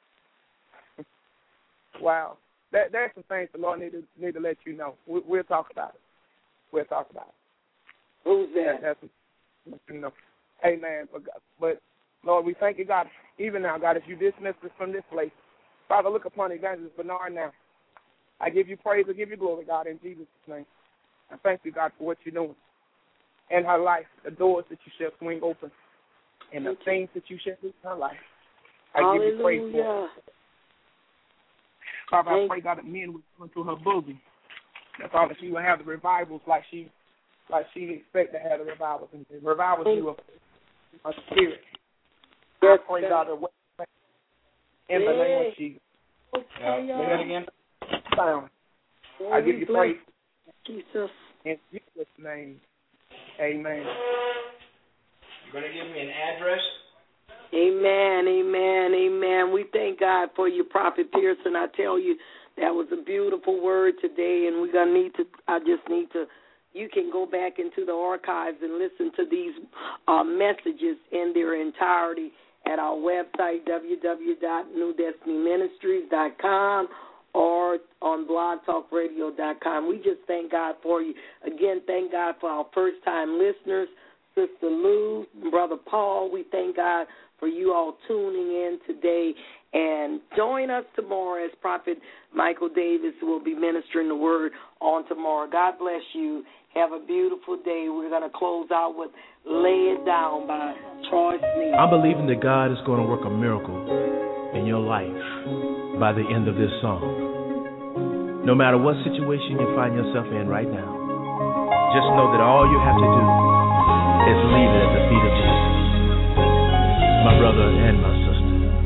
Wow. There, there's some things the Lord need to need to let you know. We, we'll talk about it. We'll talk about it. Who's that? That's what you know. Amen. But, but Lord, we thank you, God, even now, God, as you dismiss us from this place. Father, look upon Evangelist Bernard now. I give you praise, I give you glory, God, in Jesus' name. I thank you, God, for what you're doing in her life, the doors that you shall swing open, and the things that you shall do in her life. I Hallelujah. give you praise for it. Father, I pray, God, that men would come to her bosom. That, Father, she will have the revivals like she like she expect to have the revivals. And the revivals you of her spirit. Yes, I pray, God, that in the name of Jesus. Okay, uh, say that again. Sound. I give you praise. Jesus. In Jesus' name. Amen. You're going to give me an address? Amen, amen, amen. We thank God for you, Prophet Pearson. I tell you, that was a beautiful word today, and we're going to need to, I just need to, you can go back into the archives and listen to these uh, messages in their entirety at our website, w w w dot new destiny ministries dot com or on blog talk radio dot com. We just thank God for you. Again, thank God for our first-time listeners, Sister Lou, Brother Paul. We thank God for you all tuning in today. And join us tomorrow as Prophet Michael Davis will be ministering the word on tomorrow. God bless you. Have a beautiful day. We're going to close out with Lay It Down by Troy Sneed. I'm believing that God is going to work a miracle in your life by the end of this song. No matter what situation you find yourself in right now, just know that all you have to do is leave it at the feet of Jesus. My brother and my sister.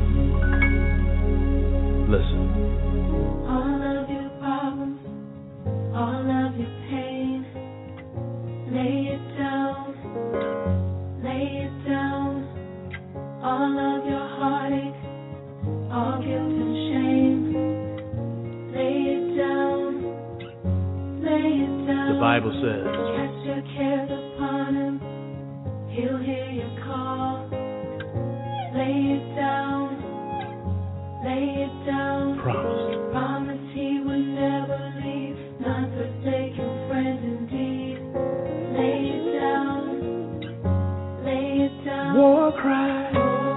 Listen. All of your problems, all of your pain, lay it down, lay it down. All of your heartache, all guilt and shame, lay it down, lay it down. The Bible says, cast your cares upon him, he'll hear your call. Lay it down, lay it down. Promise. Promise he would never leave, not forsaken friend indeed. Lay it down, lay it down. War cry.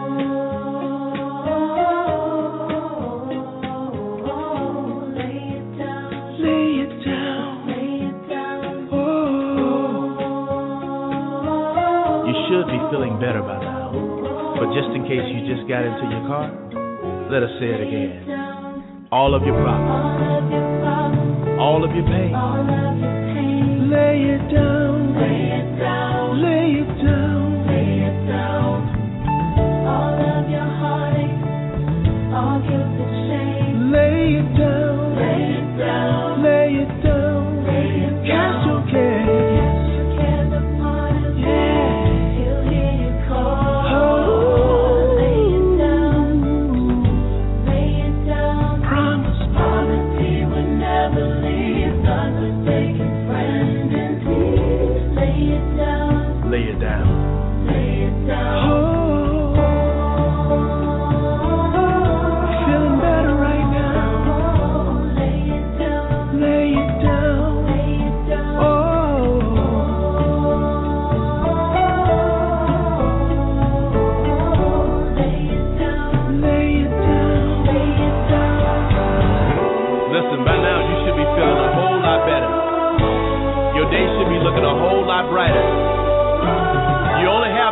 Oh, lay it down, lay it down, lay it down. Oh. You should be feeling better by now. But just in case you just got into your car, let us say it again. All of your problems, all of your pain, lay it down, lay it down, lay it down, lay it down. All of your heartache, all guilt and shame, lay it down, lay it down, lay it down, lay it down. Cast your cares, cast your cares upon him, yeah. He'll hear you call. Oh. Lay it down. Lay it down. Oh, feeling better right now. Lay it down. Lay it down. Lay it down. Oh,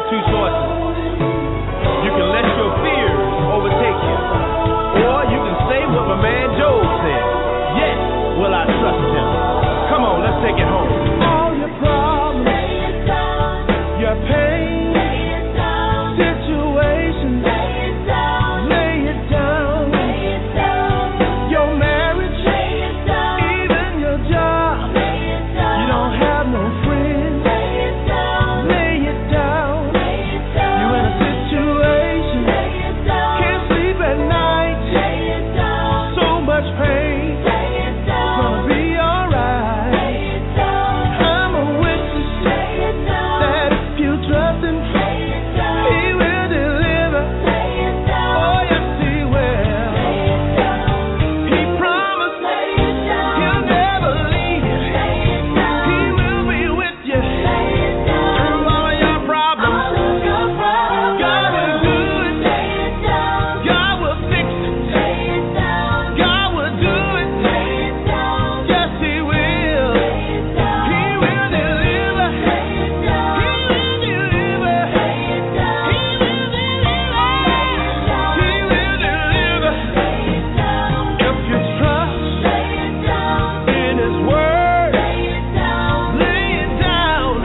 two choices. You can let your fears overtake you, or you can say what my man Job said. Yes, will I trust him? Come on, let's take it home. All your problems, your pain, situations, lay it down. Your marriage, even your job, you don't have no friends. Lay it down. You're in a situation, can't sleep at night, so much pain. Gonna be alright. I'm a witness that if you trust him, he will deliver. Oh yes, he will. He promised he'll never leave you. He will be with you through all of your problems. God will do it. God will fix it. God will do it. Yes, he will. He will deliver. He will deliver. He will deliver. He will deliver. If you trust in his word, lay it down. Lay it down.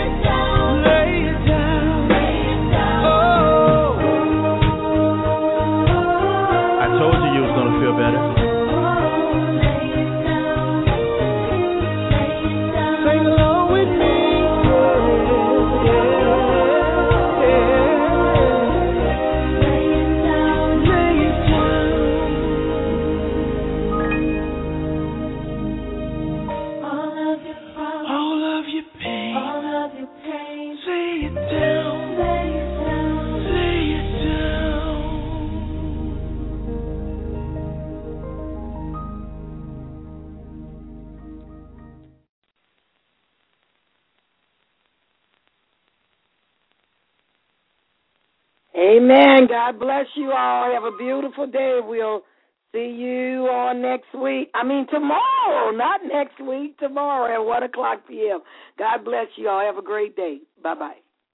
Oh. I told you you was gonna feel better. Sing along with me. Lay it down. All of your pain. Lay it down. Lay it down. Amen. God bless you all. Have a beautiful day. We'll see you on next week. I mean, tomorrow, not next week, tomorrow at one o'clock p.m. God bless you all. Have a great day. Bye-bye.